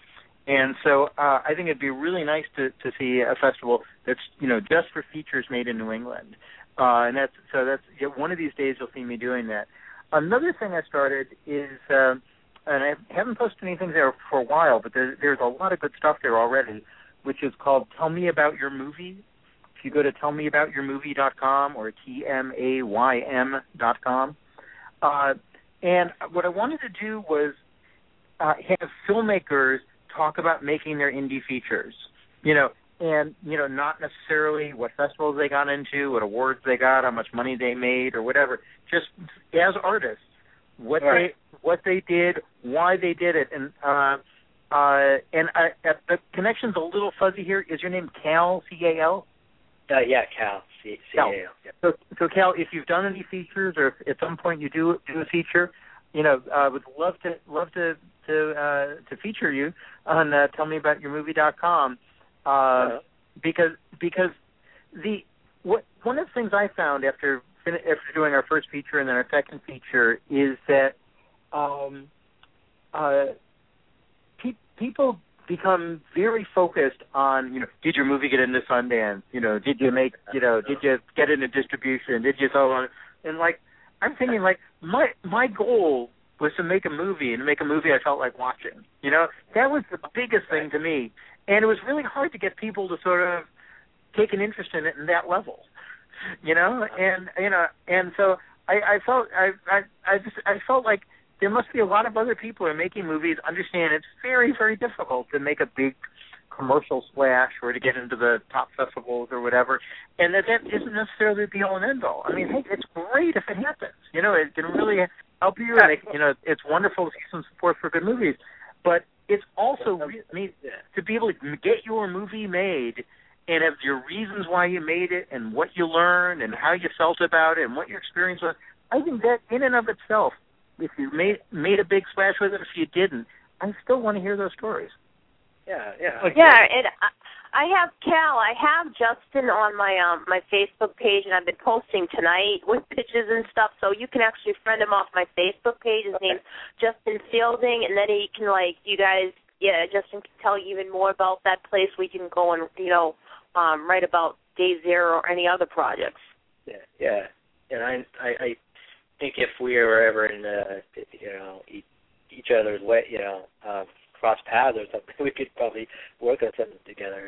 And so uh, I think it'd be really nice to, to see a festival that's, you know, just for features made in New England. Uh, and that's so that's you know, one of these days you'll see me doing that. Another thing I started is, uh, and I haven't posted anything there for a while, but there, there's a lot of good stuff there already, which is called Tell Me About Your Movie. If you go to tell me about your movie dot com or T M A Y M dot com, Uh, and what I wanted to do was uh, have filmmakers talk about making their indie features, you know, and, you know, not necessarily what festivals they got into, what awards they got, how much money they made or whatever, just as artists, what right. they what they did, why they did it. And uh, uh, and I, uh, the connection's a little fuzzy here. Is your name Cal, C A L? Uh, yeah, Cal. C- Cal. C A L. Yeah. So, so Cal, if you've done any features, or if at some point you do do a feature, you know, I uh, would love to love to to uh, to feature you on uh, tell me about your movie dot com, uh, uh-huh. because because the what one of the things I found after after doing our first feature and then our second feature is that um, uh, pe- people. become very focused on, you know, did your movie get into Sundance? You know, did you make, you know, did you get into distribution? Did you so on? And like, I'm thinking like my my goal was to make a movie and to make a movie I felt like watching. You know, that was the biggest thing to me, and it was really hard to get people to sort of take an interest in it in that level. You know, and you know, and so I, I felt I I I just I felt like. There must be a lot of other people who are making movies understand it's very, very difficult to make a big commercial splash or to get into the top festivals or whatever, and that that isn't necessarily the be-all and end-all. I mean, hey, it's great if it happens. You know, it can really help you, and it, you know, it's wonderful to see some support for good movies, but it's also re- I mean, to be able to get your movie made and have your reasons why you made it and what you learned and how you felt about it and what your experience was. I think that in and of itself, if you made made a big splash with it, if you didn't, I still want to hear those stories. Yeah, yeah. Okay. Yeah, and I have Cal, I have Justin on my um my Facebook page, and I've been posting tonight with pictures and stuff, so you can actually friend him off my Facebook page. His okay. name's Justin Fielding, and then he can, like, you guys, yeah, Justin can tell you even more about that place. We can go and, you know, um, write about Day Zero or any other projects. Yeah, yeah. And I, I, I think if we were ever in, uh, you know, each, each other's way, you know, uh, cross paths or something, we could probably work on something together.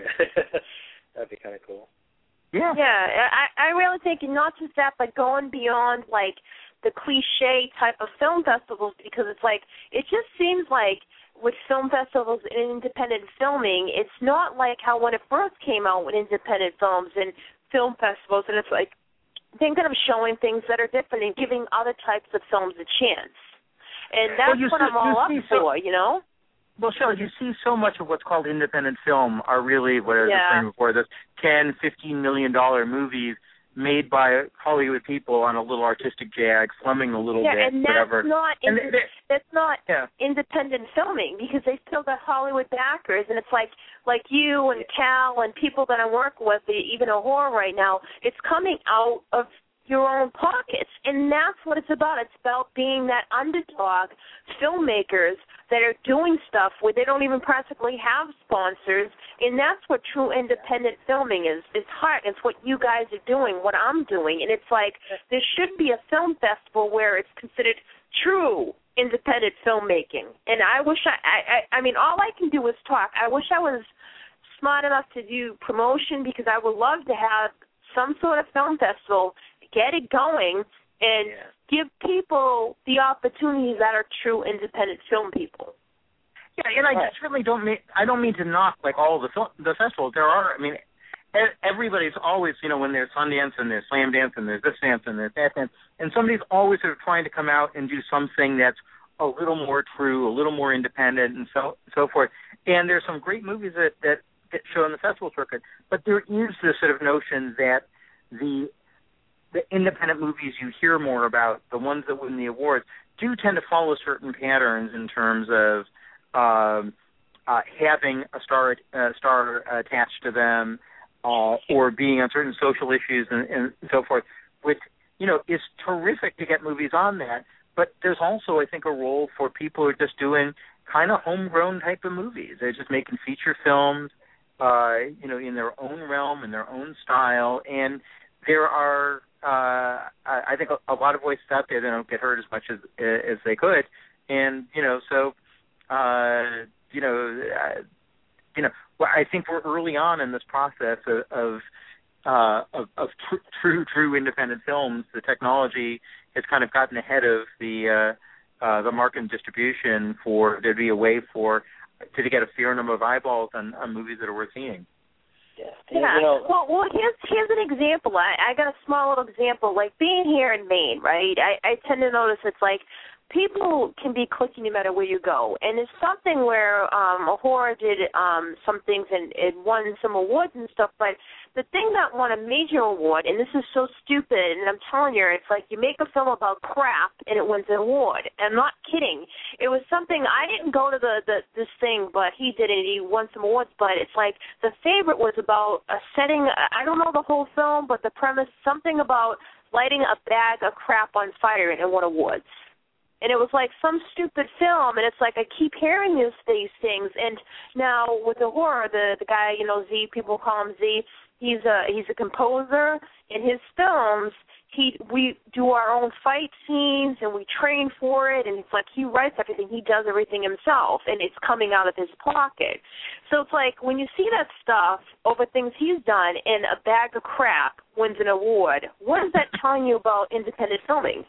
That'd be kind of cool. Yeah. Yeah, I, I really think not just that, but going beyond, like, the cliche type of film festivals, because it's like, it just seems like with film festivals and independent filming, it's not like how when it first came out with independent films and film festivals, and it's like thinking of showing things that are different and giving other types of films a chance. And that's well, what see, I'm all up so, for, you know? Well, Shelley, you see so much of what's called independent film are really, what I was yeah. saying before, those ten, fifteen million dollar movies made by Hollywood people on a little artistic jag, slumming a little yeah, bit, and that's whatever. Not and ind- they, that's not yeah. independent filming, because they still got Hollywood backers, and it's like like you and Cal and people that I'm working with, even a horror right now, it's coming out of your own pockets, and that's what it's about. It's about being that underdog filmmakers that are doing stuff where they don't even practically have sponsors, and that's what true independent filming is. It's heart. It's what you guys are doing, what I'm doing, and it's like there should be a film festival where it's considered true independent filmmaking. And I wish I, I, I, I mean, all I can do is talk. I wish I was smart enough to do promotion, because I would love to have some sort of film festival, get it going, and yeah. give people the opportunities that are true independent film people. Yeah, and I just really don't mean, I don't mean to knock, like, all the film, the festivals. There are, I mean, everybody's always, you know, when there's Sundance and there's Slam Dance and there's this dance and there's that dance, and somebody's always sort of trying to come out and do something that's a little more true, a little more independent, and so so forth. And there's some great movies that, that get shown in the festival circuit, but there is this sort of notion that the the independent movies you hear more about, the ones that win the awards, do tend to follow certain patterns in terms of um, uh, having a star uh, star attached to them, uh, or being on certain social issues and, and so forth, which, you know, is terrific to get movies on that. But there's also, I think, a role for people who are just doing kind of homegrown type of movies. They're just making feature films, uh, you know, in their own realm, in their own style, and there are, uh, I think, a, a lot of voices out there that don't get heard as much as as they could, and you know, so, uh, you know, uh, you know, well, I think we're early on in this process of of, uh, of, of tr- true, true independent films. The technology has kind of gotten ahead of the uh, uh, the market and distribution for there to be a way for to, to get a fair number of eyeballs on, on movies that are worth seeing. Yeah. yeah. You know, well, well, here's here's an example. I, I got a small little example. Like being here in Maine, right? I, I tend to notice it's like people can be clicky no matter where you go. And it's something where um, a horror did um, some things and it won some awards and stuff. But the thing that won a major award, and this is so stupid, and I'm telling you, it's like you make a film about crap and it wins an award. I'm not kidding. It was something, I didn't go to the, the this thing, but he did it. He won some awards. But it's like the favorite was about a setting. I don't know the whole film, but the premise, something about lighting a bag of crap on fire and it won awards. And it was like some stupid film, and it's like I keep hearing these these things. And now with the horror, the the guy, you know, Z, people call him Z. He's a he's a composer. In his films, he we do our own fight scenes and we train for it. And it's like he writes everything, he does everything himself, and it's coming out of his pocket. So it's like when you see that stuff over things he's done, and a bag of crap wins an award. What is that telling you about independent filming?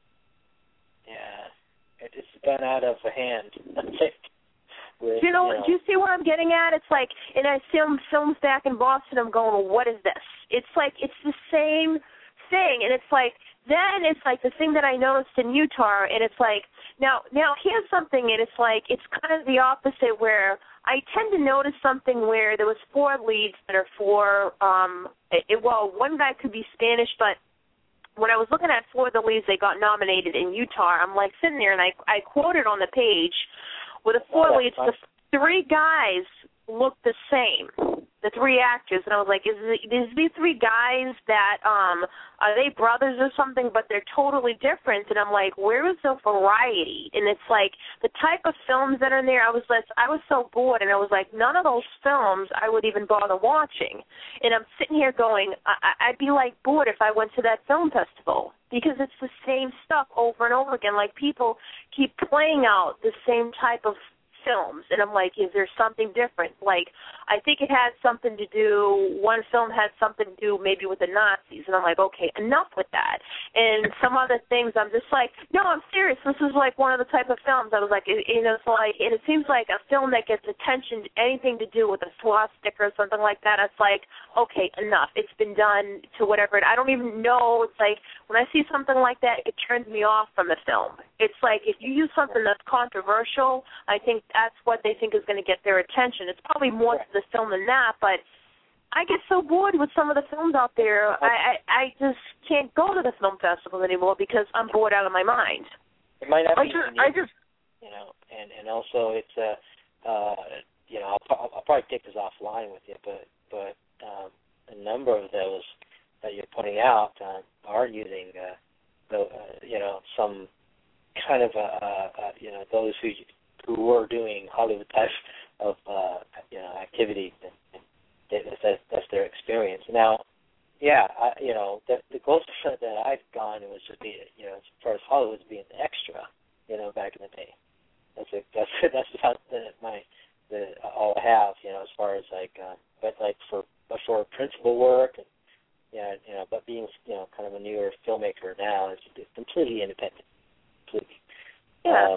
Yeah, it's gone out of hand. With, do you know, you know? Do you see what I'm getting at? It's like, and I see them films back in Boston. I'm going, well, what is this? It's like it's the same thing, and it's like then it's like the thing that I noticed in Utah, and it's like now now here's something, and it's like it's kind of the opposite where I tend to notice something where there was four leads that are for um it, well one guy could be Spanish, but when I was looking at four of the leads they got nominated in Utah, I'm like sitting there and I I quoted on the page with the four oh, leads, the three guys look the same, the three actors, and I was like, is, it, is these three guys that, um, are they brothers or something, but they're totally different, and I'm like, where is the variety? And it's like, the type of films that are in there, I was like, I was so bored, and I was like, none of those films I would even bother watching, and I'm sitting here going, I- I'd be like bored if I went to that film festival, because it's the same stuff over and over again, like people keep playing out the same type of films, and I'm like, is there something different? Like, I think it had something to do, one film had something to do maybe with the Nazis, and I'm like, okay, enough with that. And some other things, I'm just like, no, I'm serious. This is like one of the type of films. I was like, it, you know, it's like, and it seems like a film that gets attention, anything to do with a swastika or something like that, it's like, okay, enough. It's been done to whatever. I don't even know. It's like, when I see something like that, it turns me off from the film. It's like, if you use something that's controversial, I think that's what they think is going to get their attention. It's probably more to the film than that, but I get so bored with some of the films out there. I, I, I just can't go to the film festivals anymore because I'm bored out of my mind. It might not I be just, unique, I just, you know, and, and also it's, uh, uh, you know, I'll, I'll probably take this offline with you, but, but um, a number of those that you're pointing out uh, are using, uh, the, uh, you know, some kind of, uh, uh, you know, those who who were doing Hollywood type of, uh, you know, activity. And, and that's, that's their experience. Now, yeah, I, you know, the, the closest that I've gone was to be, you know, as far as Hollywood was being an extra, you know, back in the day. That's a, that's that's about the, my the all I have, you know, as far as like, uh, but like for but for principal work, and, yeah, you know, but being, you know, kind of a newer filmmaker now, it's, it's completely independent, completely. Yeah. Um,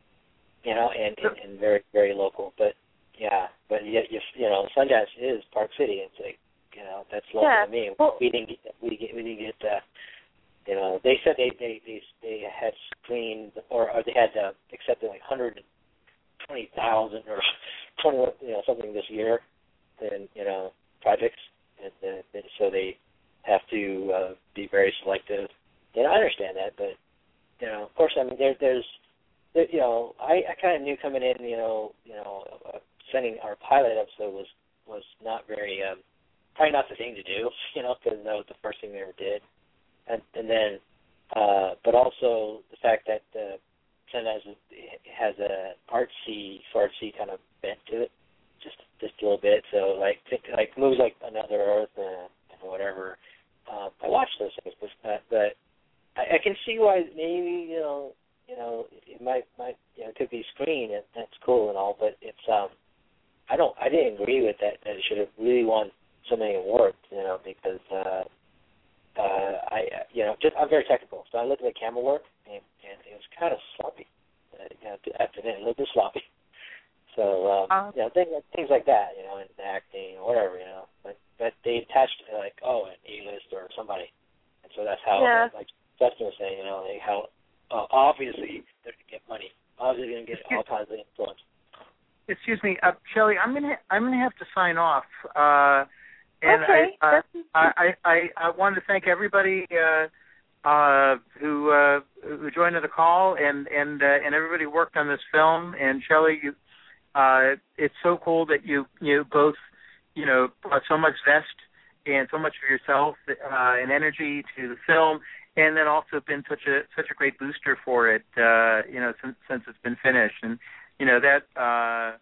you know, and, and, and very, very local. But, yeah, but yet, you, you know, Sundance is Park City. It's like, you know, that's local yeah. to me. Well, we didn't get, we, get, we didn't get, uh, you know, they said they, they, they, they had screened, or, or they had uh, accepted like one hundred twenty thousand or twenty, you know, something this year, and, you know, projects. And uh, so they have to uh, be very selective. And I understand that, but, you know, of course, I mean, there, there's, there, you know, I, I kind of knew coming in, you know, you know, uh, sending our pilot episode was, was not very, um, probably not the thing to do, you know, because that was the first thing they ever did. And, and then, uh, but also the fact that uh, Sundance has a artsy, artsy kind of bent to it, just just a little bit. So like, think, like movies like Another Earth and, and whatever. Uh, I watch those things, but, but I, I can see why maybe you know, you know, it might might you know it could be screened and that's cool and all, but it's um, I don't I didn't agree with that that it should have really won so many awards, you know, because. Uh, Uh, I, you know, just I'm very technical, so I looked at the camera work, and, and it was kind of sloppy. Uh, you know, after that, a little bit sloppy. So, um, uh, you know, things, things like that, you know, and acting or whatever, you know. But but they attached to like, oh, an A-list or somebody, and so that's how, yeah. like Justin was saying, you know, like how uh, obviously they're gonna get money, obviously they're gonna get all kinds of influence. Excuse me, uh, Shelley, I'm gonna I'm gonna have to sign off. Uh, And okay. I, uh, I, I, I wanted to thank everybody uh, uh, who uh, who joined the call and and uh, and everybody who worked on this film. And Shelley, you, uh, it's so cool that you you both you know brought so much zest and so much of yourself uh, and energy to the film, and then also been such a such a great booster for it. Uh, you know, since since it's been finished, and you know that uh,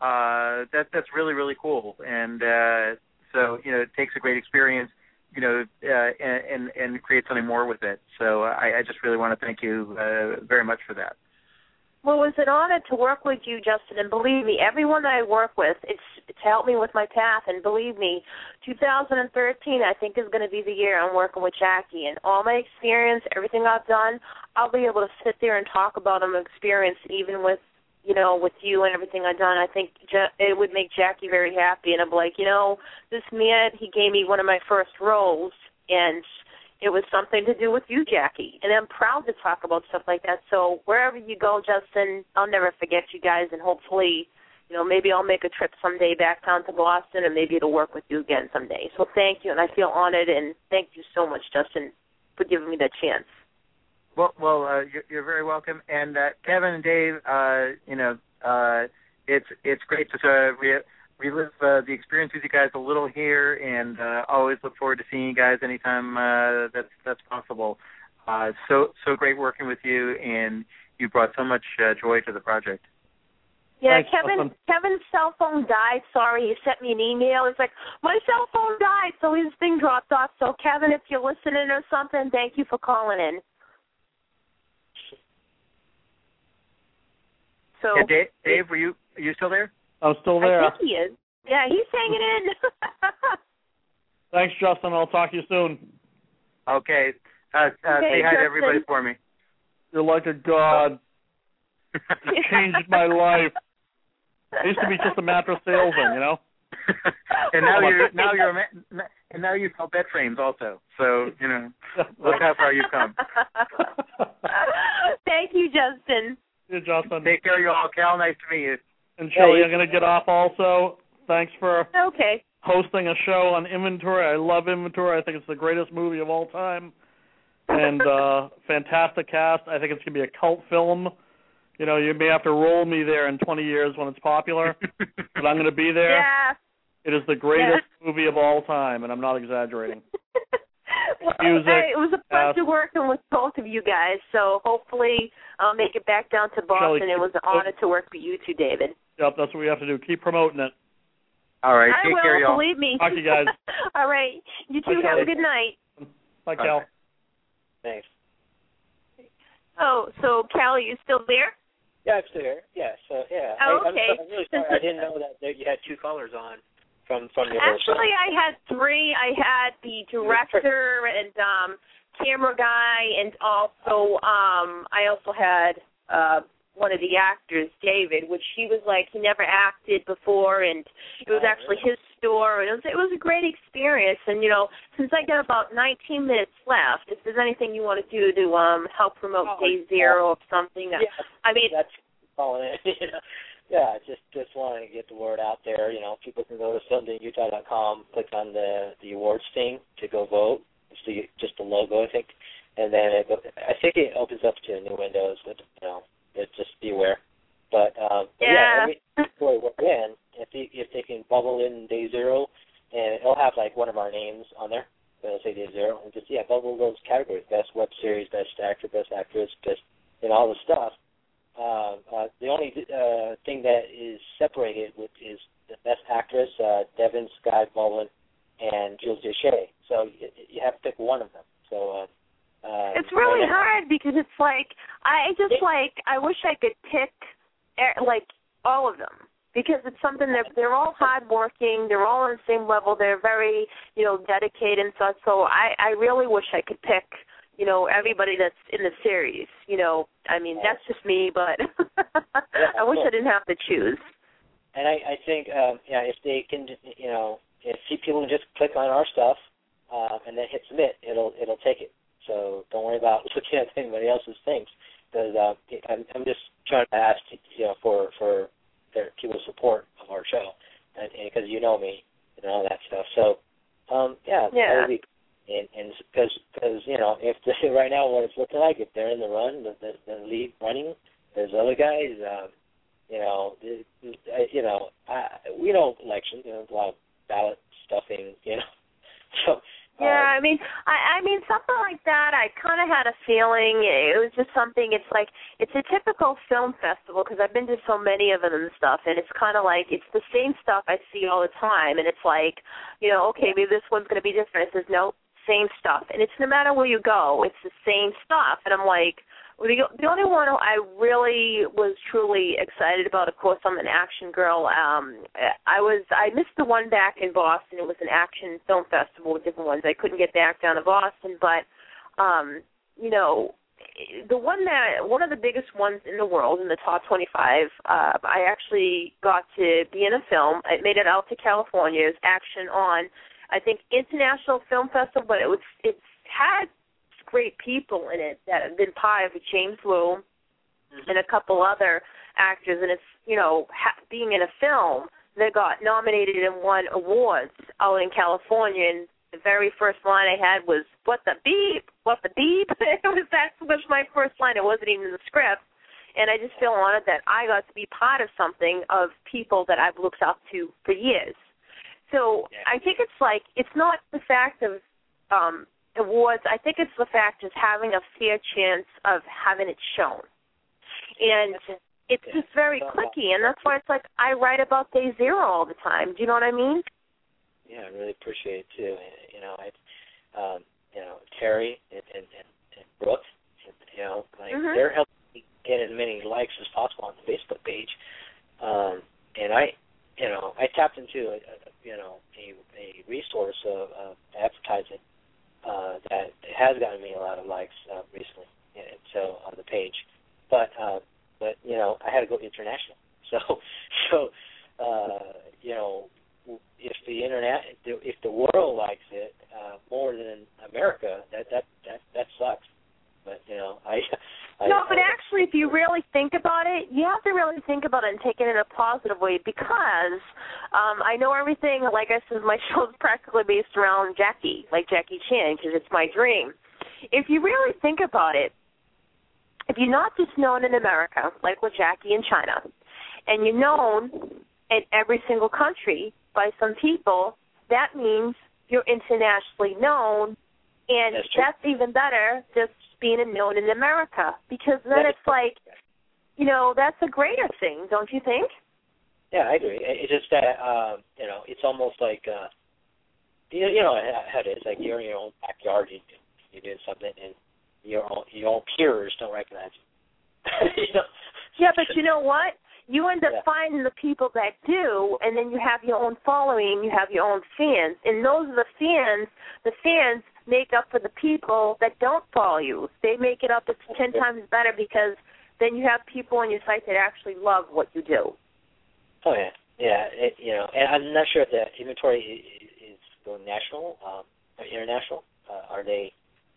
uh, that that's really really cool. And uh, So, you know, it takes a great experience, you know, uh, and, and create something more with it. So I, I just really want to thank you uh, very much for that. Well, it was an honor to work with you, Justin, and believe me, everyone that I work with, it's, it's helped me with my path, and believe me, two thousand thirteen, I think, is going to be the year I'm working with Jackie, and all my experience, everything I've done, I'll be able to sit there and talk about my experience, even with, you know, with you and everything I've done. I think it would make Jackie very happy. And I'm like, you know, this man, he gave me one of my first roles, and it was something to do with you, Jackie. And I'm proud to talk about stuff like that. So wherever you go, Justin, I'll never forget you guys, and hopefully, you know, maybe I'll make a trip someday back down to Boston, and maybe it'll work with you again someday. So thank you, and I feel honored, and thank you so much, Justin, for giving me that chance. Well, well, uh, you're, you're very welcome. And uh, Kevin and Dave, uh, you know, uh, it's it's great to uh, re- relive uh, the experience with you guys a little here, and uh, always look forward to seeing you guys anytime uh, that's that's possible. Uh, so so great working with you, and you brought so much uh, joy to the project. Yeah, Thanks. Kevin. Awesome. Kevin's cell phone died. Sorry, he sent me an email. It's like, my cell phone died, so his thing dropped off. So, Kevin, if you're listening or something, thank you for calling in. So, yeah, Dave, Dave, were you Are you still there? I'm still there. I think he is. Yeah, he's hanging in. Thanks, Justin. I'll talk to you soon. Okay. Uh, uh, okay say hi Justin. to everybody for me. You're like a god. You changed my life. I used to be just a mattress salesman, you know. and now you're now you're a ma- and now you sell bed frames also. So you know, look how far you've come. Thank you, Justin. Yeah, Justin. Take care of you all, Cal. Nice to meet you. And Shelly, I'm going to get off also. Thanks for okay. hosting a show on Inventory. I love Inventory. I think it's the greatest movie of all time. And uh, fantastic cast. I think it's going to be a cult film. You know, you may have to roll me there in twenty years when it's popular, but I'm going to be there. Yeah. It is the greatest yeah. movie of all time, and I'm not exaggerating. Well, Music, I, it was a pleasure uh, working with both of you guys, so hopefully I'll make it back down to Boston. Shelly, it was an honor to work with you two, David. Yep, that's what we have to do. Keep promoting it. All right, I take will, care, y'all. believe me. Talk to you guys. All right. You two Bye, have Kelly. a good night. Bye, Cal. Bye. Thanks. Oh, so Cal, are you still there? Yeah, I'm still here. Yeah, so yeah. Oh, I, okay. I'm, I'm really sorry. I didn't know that there, you had two callers on from from your whole show. Actually, I had three. I had the director and um, camera guy, and also um, I also had uh, one of the actors, David, which he was like he never acted before, and it was Oh, actually really? his store, and it was it was a great experience. And you know, since I got about nineteen minutes left, if there's anything you want to do to um, help promote Oh, Day Zero or something, Yeah, I mean, that's calling it. You know? Yeah, just just wanting to get the word out there. You know, people can go to Sunday Utah dot com, click on the the awards thing to go vote. It's the, just the logo, I think, and then it, I think it opens up to new windows. But you know, it, just be aware. But, um, but yeah. yeah, every story we're in, if they, if they can bubble in Day Zero, and it'll have like one of our names on there. It'll say Day Zero, and just yeah, bubble those categories: best web series, best actor, best actress, best, you know, all the stuff. Uh, uh, the only uh, thing that is separated with is the best actress, uh, Devin, Sky Baldwin, and Jules Deschamps. So you, you have to pick one of them. So uh, um, it's really and, hard because it's like I just like I wish I could pick like all of them because it's something that they're all hardworking, they're all on the same level, they're very you know dedicated and such. So I I really wish I could pick. You know, everybody that's in the series, you know, I mean, that's just me, but yeah, I wish cool. I didn't have to choose. And I, I think, um, yeah, if they can, you know, if people just click on our stuff uh, and then hit submit, it'll it'll take it. So don't worry about looking at anybody else's things, because uh, I'm, I'm just trying to ask, you know, for for their people's support of our show, and because you know me and all that stuff. So, um, yeah, yeah. that would be. And and because because you know if the, right now what it's looking like if they're in the run the the, the lead running there's other guys um, you know the, you know I, we know election you know a lot of ballot stuffing you know so yeah um, I mean I I mean something like that I kind of had a feeling it was just something it's like it's a typical film festival because I've been to so many of them and stuff and it's kind of like it's the same stuff I see all the time and it's like you know okay maybe this one's going to be different. It says no. Same stuff, and it's no matter where you go, it's the same stuff. And I'm like, well, the, the only one I really was truly excited about, of course, I'm an action girl. Um, I was I missed the one back in Boston. It was an action film festival with different ones. I couldn't get back down to Boston, but um, you know, the one that one of the biggest ones in the world in the top twenty-five. Uh, I actually got to be in a film. I made it out to California. It was Action On. I think International Film Festival, but it was it's had great people in it that have been part of it, James Wu mm-hmm. and a couple other actors, and it's you know ha- being in a film that got nominated and won awards out in California. And the very first line I had was "What the beep? What the beep?" It was that was my first line. It wasn't even in the script, and I just feel honored that I got to be part of something of people that I've looked up to for years. So yeah. I think it's like it's not the fact of um, awards. I think it's the fact of having a fair chance of having it shown, and it's yeah. just very clicky. And that's why it's like I write about Day Zero all the time. Do you know what I mean? Yeah, I really appreciate it too. You know, I, um, you know, Terry and, and, and Brooke, you know, like mm-hmm. they're helping me get as many likes as possible on the Facebook page. Um, to a, a you know a, a resource of, of advertising uh, that has gotten me a lot of likes uh, recently. And so on the page, but uh, but you know I had to go international. So so uh, you know if the internet if the world likes it uh, more than America, that that that that sucks. But you know I. I No, but I, actually, if you really think about it, you have to really think about it and take it in a positive way because um, I know everything, like I said, my show is practically based around Jackie, like Jackie Chan, because it's my dream. If you really think about it, if you're not just known in America, like with Jackie in China, and you're known in every single country by some people, that means you're internationally known, and that's, that's even better, just being known in America, because then it's like, you know, that's a greater thing, don't you think? Yeah, I agree. It's just that, um, you know, it's almost like, uh, you, you know how it is, like you're in your own backyard, you, you do something, and your own, your own peers don't recognize you. you know? Yeah, but you know what? You end up yeah. finding the people that do, and then you have your own following, you have your own fans, and those are the fans, the fans make up for the people that don't follow you. They make it up it's ten times better because then you have people on your site that actually love what you do. Oh, yeah. Yeah, it, you know, and I'm not sure if the inventory is, is going national um, or international. Uh, are they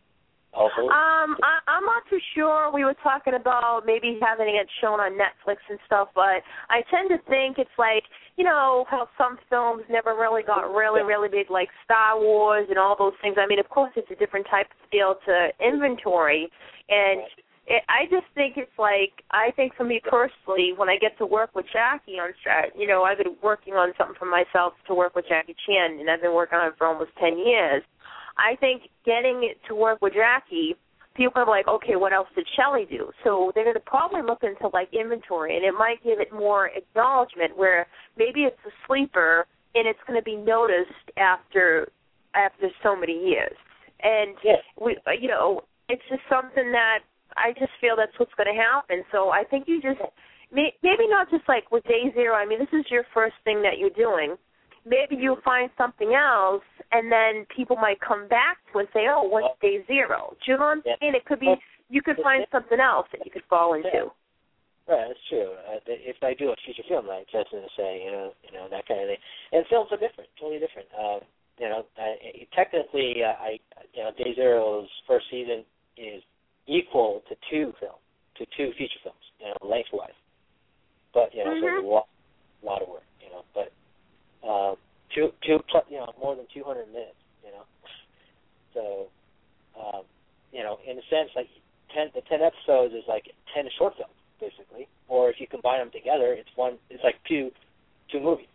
also? Um, I, I'm not too sure. We were talking about maybe having it shown on Netflix and stuff, but I tend to think it's like, you know, how some films never really got really, really big, like Star Wars and all those things. I mean, of course, it's a different type of feel to inventory, and it, I just think it's like, I think for me personally, when I get to work with Jackie on strat, you know, I've been working on something for myself to work with Jackie Chan, and I've been working on it for almost ten years. I think getting it to work with Jackie, people are like, okay, what else did Shelley do? So they're going to probably look into, like, inventory, and it might give it more acknowledgement where maybe it's a sleeper and it's going to be noticed after after so many years. And, yeah. we, you know, it's just something that I just feel that's what's going to happen. So I think you just, maybe not just like with Day Zero. I mean, this is your first thing that you're doing. Maybe you'll find something else, and then people might come back to and say, oh, what's Day Zero? Do you know what I'm saying? It could be, you could find something else that you could fall into. Right, that's true. Uh, if I do a feature film, like Justin is saying, you know, you know that kind of thing. And films are different, totally different. Um, you know, I, technically, uh, I, you know, Day Zero's first season is equal to two films, to two feature films, you know, lengthwise. But you know, mm-hmm. so it's a lot, lot of work, you know. But uh, two, two, you know, more than two hundred minutes, you know. So, um, you know, in a sense, like ten, the ten episodes is like ten short films, basically. Or if you combine them together, it's one. It's like two, two movies.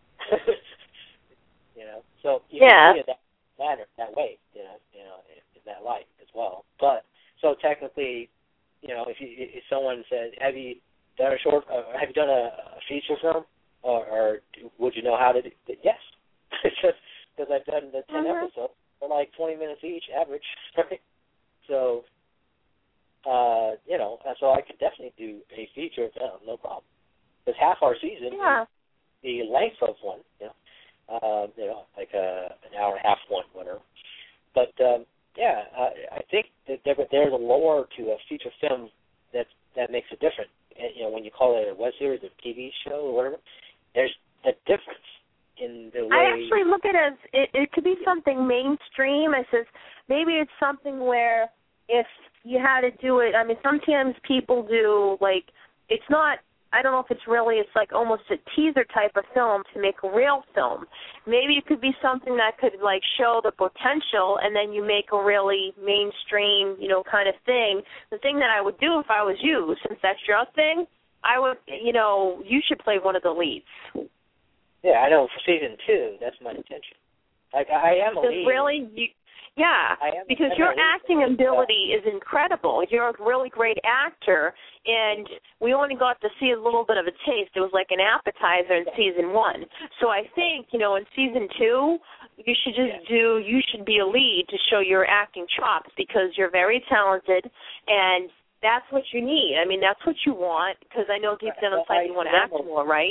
You know, so you yeah. can see it that manner, that way, you know, you know, in, in that light as well. But so technically, you know, if you if someone says, "Have you done a short? Uh, have you done a, a feature film, or, or would you know how to do it?" Yes, just because I've done the ten mm-hmm. episodes. They're like twenty minutes each, average, right? So, uh, you know, so I could definitely do a feature film, no problem. Because half our season yeah. is the length of one, you know. Uh, you know, like a, an hour and a half one, whatever. But um, yeah, uh, I think that there, there's a lore to a feature film that that makes it different. And, you know, when you call it a web series, a T V show, or whatever, there's a difference in the way. I actually look at it as it, it could be something mainstream. I says maybe it's something where if you had to do it. I mean, sometimes people do like it's not. I don't know if it's really, it's like almost a teaser type of film to make a real film. Maybe it could be something that could, like, show the potential, and then you make a really mainstream, you know, kind of thing. The thing that I would do if I was you, since that's your thing, I would, you know, you should play one of the leads. Yeah, I know, for season two, that's my intention. Like, I am a lead. Really? You, yeah, because your acting ability is incredible. You're a really great actor, and we only got to see a little bit of a taste. It was like an appetizer in season one. So I think, you know, in season two, you should just do, you should be a lead to show your acting chops because you're very talented, and that's what you need. I mean, that's what you want, because I know deep down inside you want to act more, right?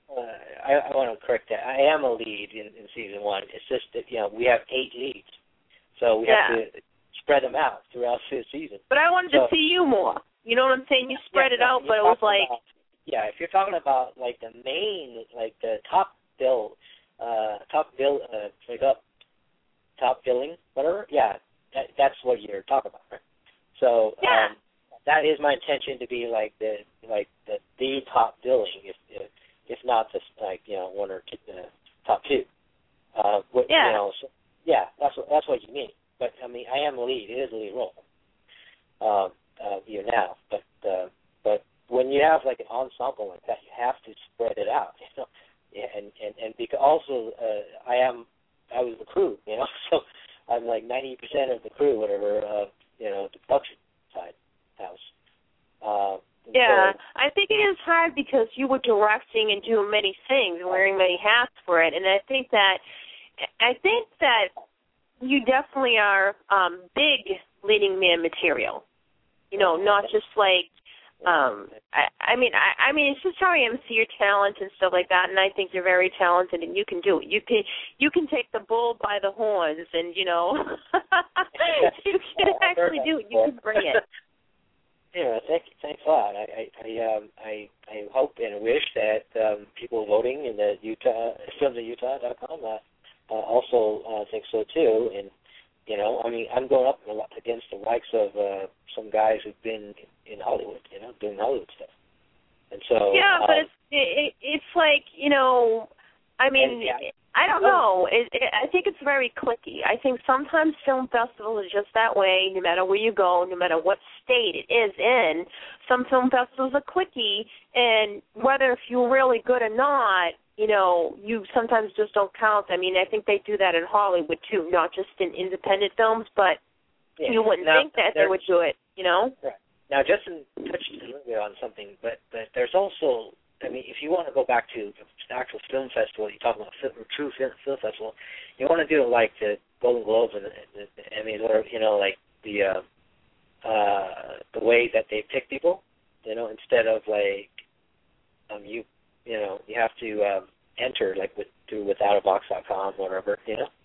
uh, I, I want to correct that. I am a lead in, in season one. It's just that, you know, we have eight leads. So we yeah. have to spread them out throughout the season. But I wanted so, to see you more. You know what I'm saying? You spread yeah, it out, but it was like... About, yeah, if you're talking about, like, the main, like, the top bill, uh, top bill, uh, like up, top billing, whatever, yeah, that, that's what you're talking about, right? So yeah. um, that is my intention to be, like, the, like, the, the top billing, if, if, if not just, like, you know, one or two, uh, top two. Uh, what, yeah. You know, so, yeah, that's what, that's what you mean. But, I mean, I am a lead. It is a lead role. Um, uh, you now, but uh, but when you have like an ensemble like that, you have to spread it out, you know, and and and because also uh, I am I was the crew, you know, so I'm like ninety percent of the crew, whatever, uh, you know, the production side house. Uh, yeah, so, I think it is hard because you were directing and doing many things and wearing many hats for it, and I think that I think that you definitely are um, big leading man material. You know, not just like, um, I, I mean, I, I mean, it's just how I am, see your talent and stuff like that, and I think you're very talented, and you can do it. You can, you can take the bull by the horns, and you know, you can actually do it. You can bring it. Yeah, thank you, thanks a lot. I, I, I, um, I, I hope and wish that um, people voting in the Utah films of Utah dot com uh, uh, also uh, think so too, and. You know, I mean, I'm going up against the likes of uh, some guys who've been in Hollywood, you know, doing Hollywood stuff. And so yeah, um, but it's it, it's like, you know, I mean, yeah, I don't know. It, it, I think it's very cliquey. I think sometimes film festivals are just that way. No matter where you go, no matter what state it is in, some film festivals are cliquey, and whether if you're really good or not. You know, you sometimes just don't count. I mean, I think they do that in Hollywood, too, not just in independent films, but yeah. you wouldn't now, think that they would do it, you know? Right. Now, Justin touched a little bit on something, but, but there's also, I mean, if you want to go back to the actual film festival, you talk about film, true film, film festival, you want to do it like the Golden Globes and the, the Emmys, or, you know, like the, uh, uh, the way that they pick people, you know, instead of like, um, you, you know, you have to um, enter like with through without a box dot com or whatever, you know.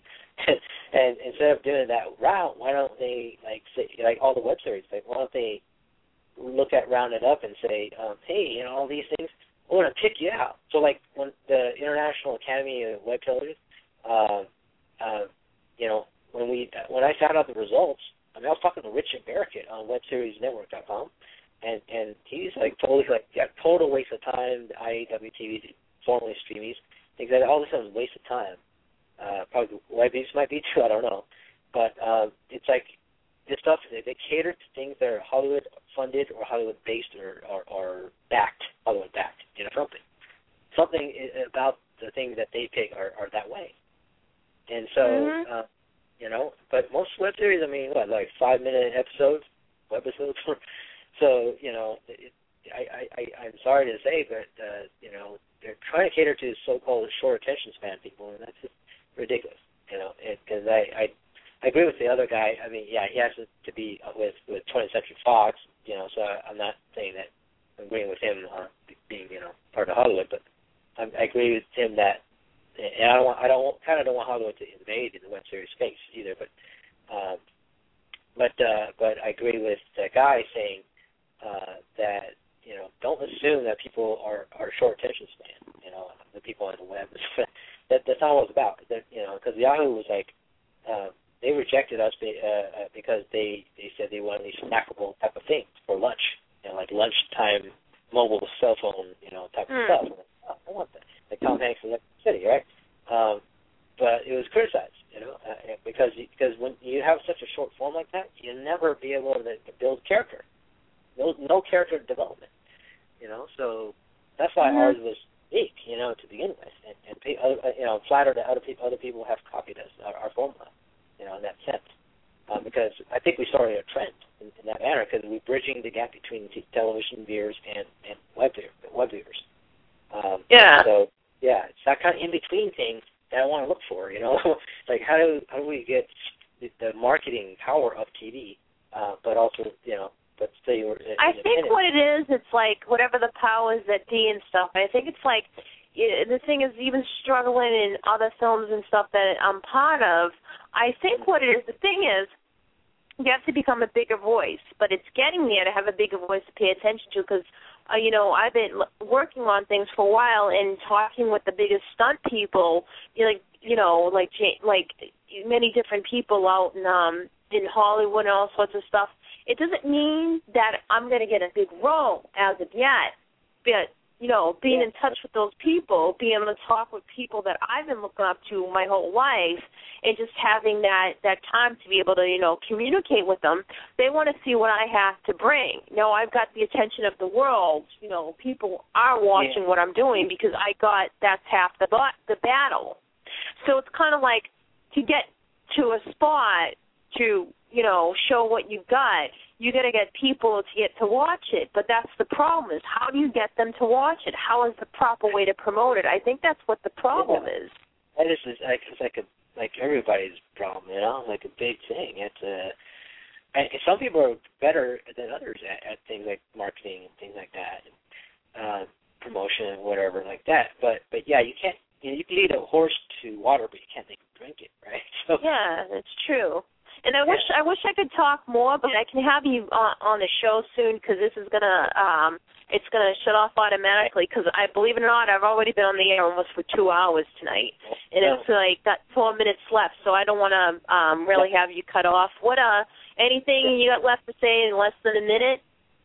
And instead of doing that route, why don't they like say, like all the web series? Like why don't they look at round it up and say, um, hey, you know, all these things, I want to pick you out. So like when the International Academy of Web Television, uh, uh, you know, when we when I found out the results, I mean, I was talking to Richard Barricott on web series network dot com. And and he's like totally like yeah, total waste of time. The I A W T V, formerly Streamies, thinks that all this is a waste of time. Uh, probably Webies might be too. I don't know, but um, it's like this stuff. They, they cater to things that are Hollywood funded or Hollywood based or, or, or backed, Hollywood backed. You know, something something about the things that they pick are, are that way. And so mm-hmm. uh, you know, but most web series, I mean, what like five minute episodes, webisodes. So, you know, it, I, I, I'm sorry to say, but, uh, you know, they're trying to cater to so-called short attention span people, and that's just ridiculous, you know, because I, I I agree with the other guy. I mean, yeah, he has to be with, with twentieth Century Fox, you know, so I'm not saying that I'm agreeing with him on being, you know, part of Hollywood, but I, I agree with him that, and I don't want, I don't kind of don't want Hollywood to invade in the web series space either, but, um, but, uh, but I agree with the guy saying, Uh, that, you know, don't assume that people are, are short attention span, you know, the people on the web. that, that's not what it's about. That, you know, because Yahoo was like, uh, they rejected us be, uh, because they, they said they wanted these snackable type of things for lunch, you know, like lunchtime mobile cell phone, you know, type of mm. stuff. Like, oh, I want that. Like Tom Hanks in Electric City, right? Um, but it was criticized, you know, uh, because, because when you have such a short form like that, you'll never be able to, to build character. No, no character development, you know. So that's why mm-hmm. ours was unique, you know, to begin with. And, and uh, you know, flattered that other people, other people have copied us, our, our formula, you know, in that sense. Um, because I think we started a trend in, in that manner because we're bridging the gap between t- television viewers and, and web, view, web viewers. Um, yeah. So yeah, it's that kind of in between thing that I want to look for, you know. Like how do how do we get the, the marketing power of T V, uh, but also, you know. But still, I think what it is, it's like whatever the powers that be and stuff. I think it's like it, the thing is, even struggling in other films and stuff that I'm part of, I think what it is, the thing is, you have to become a bigger voice, but it's getting there to have a bigger voice to pay attention to because, uh, you know, I've been l- working on things for a while and talking with the biggest stunt people, you know, like, you know, like like many different people out in um, in Hollywood and all sorts of stuff. It doesn't mean that I'm going to get a big role as of yet, but you know, being in touch with those people, being able to talk with people that I've been looking up to my whole life, and just having that, that time to be able to, you know, communicate with them, they want to see what I have to bring. You know, I've got the attention of the world. You know, people are watching yeah. what I'm doing because I got, that's half the, the battle. So it's kind of like to get to a spot to, you know, show what you've got, you got to get people to get to watch it. But that's the problem is how do you get them to watch it? How is the proper way to promote it? I think that's what the problem yeah. is. That is like, it's like a like everybody's problem, you know, like a big thing. It's a, and some people are better than others at, at things like marketing and things like that, and, uh, promotion and whatever like that. But but yeah, you can't. You know, you can lead a horse to water, but you can't make him drink it, right? So, yeah, that's true. And I wish I wish I could talk more, but I can have you on, on the show soon because this is gonna um it's gonna shut off automatically because I believe it or not I've already been on the air almost for two hours tonight, and it's like got four minutes left, so I don't want to um really have you cut off. What uh anything you got left to say in less than a minute?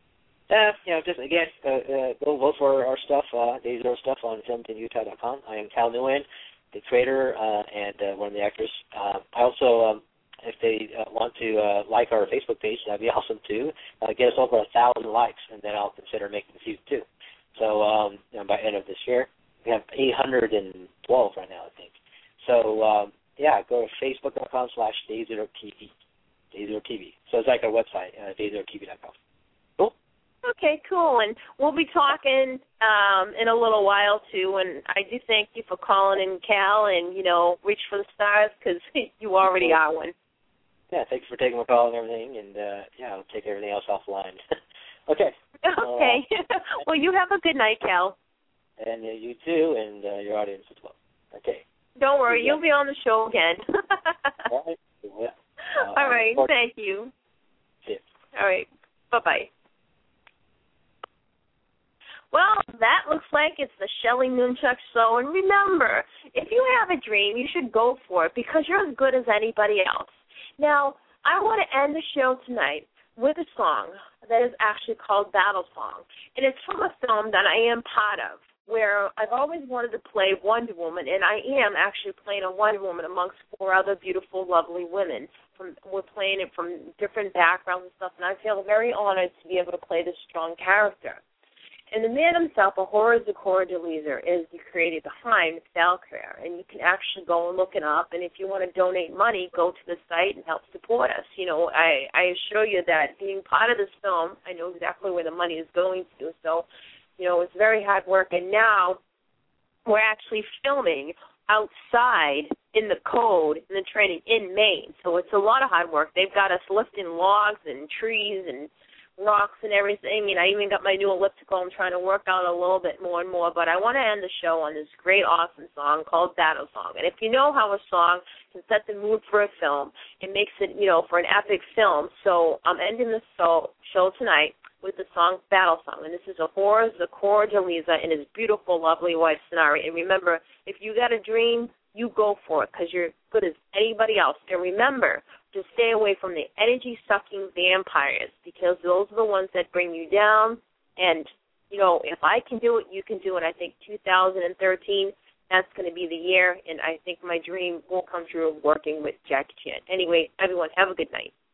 Uh, you know, just again, uh, uh, go vote for our stuff, uh, Day Zero stuff on filmed in utah dot com. I am Cal Nguyen, the creator uh, and uh, one of the actors. Uh, I also. Um, If they uh, want to uh, like our Facebook page, that'd be awesome too. Uh, get us over a thousand likes, and then I'll consider making a few too. So um, you know, by end of this year, we have eight hundred twelve right now, I think. So um, yeah, go to facebook dot com slash day zero T V. day zero T V. So it's like our website, uh, day zero T V dot com. Cool. Okay, cool. And we'll be talking um, in a little while, too. And I do thank you for calling in, Cal, and, you know, reach for the stars because you already are one. Yeah, thanks for taking my call and everything. And, uh, yeah, I'll take everything else offline. Okay. Okay. Uh, well, you have a good night, Cal. And uh, you too, and uh, your audience as well. Okay. Don't worry. You'll be on the show again. All right. Well, uh, All right. Thank you. See you. All right. Bye-bye. Well, that looks like it's the Shelly Nunchuk Show. And remember, if you have a dream, you should go for it because you're as good as anybody else. Now, I want to end the show tonight with a song that is actually called Battle Song. And it's from a film that I am part of, where I've always wanted to play Wonder Woman, and I am actually playing a Wonder Woman amongst four other beautiful, lovely women. From, we're playing it from different backgrounds and stuff, and I feel very honored to be able to play this strong character. And the man himself, Ahura Zakor Delezer, is the creator behind Valkyrie, and you can actually go and look it up. And if you want to donate money, go to the site and help support us. You know, I, I assure you that being part of this film, I know exactly where the money is going to. So, you know, it's very hard work. And now we're actually filming outside in the code in the training in Maine. So it's a lot of hard work. They've got us lifting logs and trees and rocks and everything, and I even got my new elliptical. I'm trying to work out a little bit more and more, but I want to end the show on this great, awesome song called Battle Song. And if you know how a song can set the mood for a film, it makes it, you know, for an epic film. So I'm ending the show, show tonight with the song Battle Song, and this is Ahura Zakor Delezer and his beautiful, lovely wife, Sonari. And remember, if you got a dream, you go for it because you're good as anybody else. And remember to stay away from the energy-sucking vampires because those are the ones that bring you down. And, you know, if I can do it, you can do it. I think two thousand thirteen, that's going to be the year, and I think my dream will come true of working with Jackie Chan. Anyway, everyone, have a good night.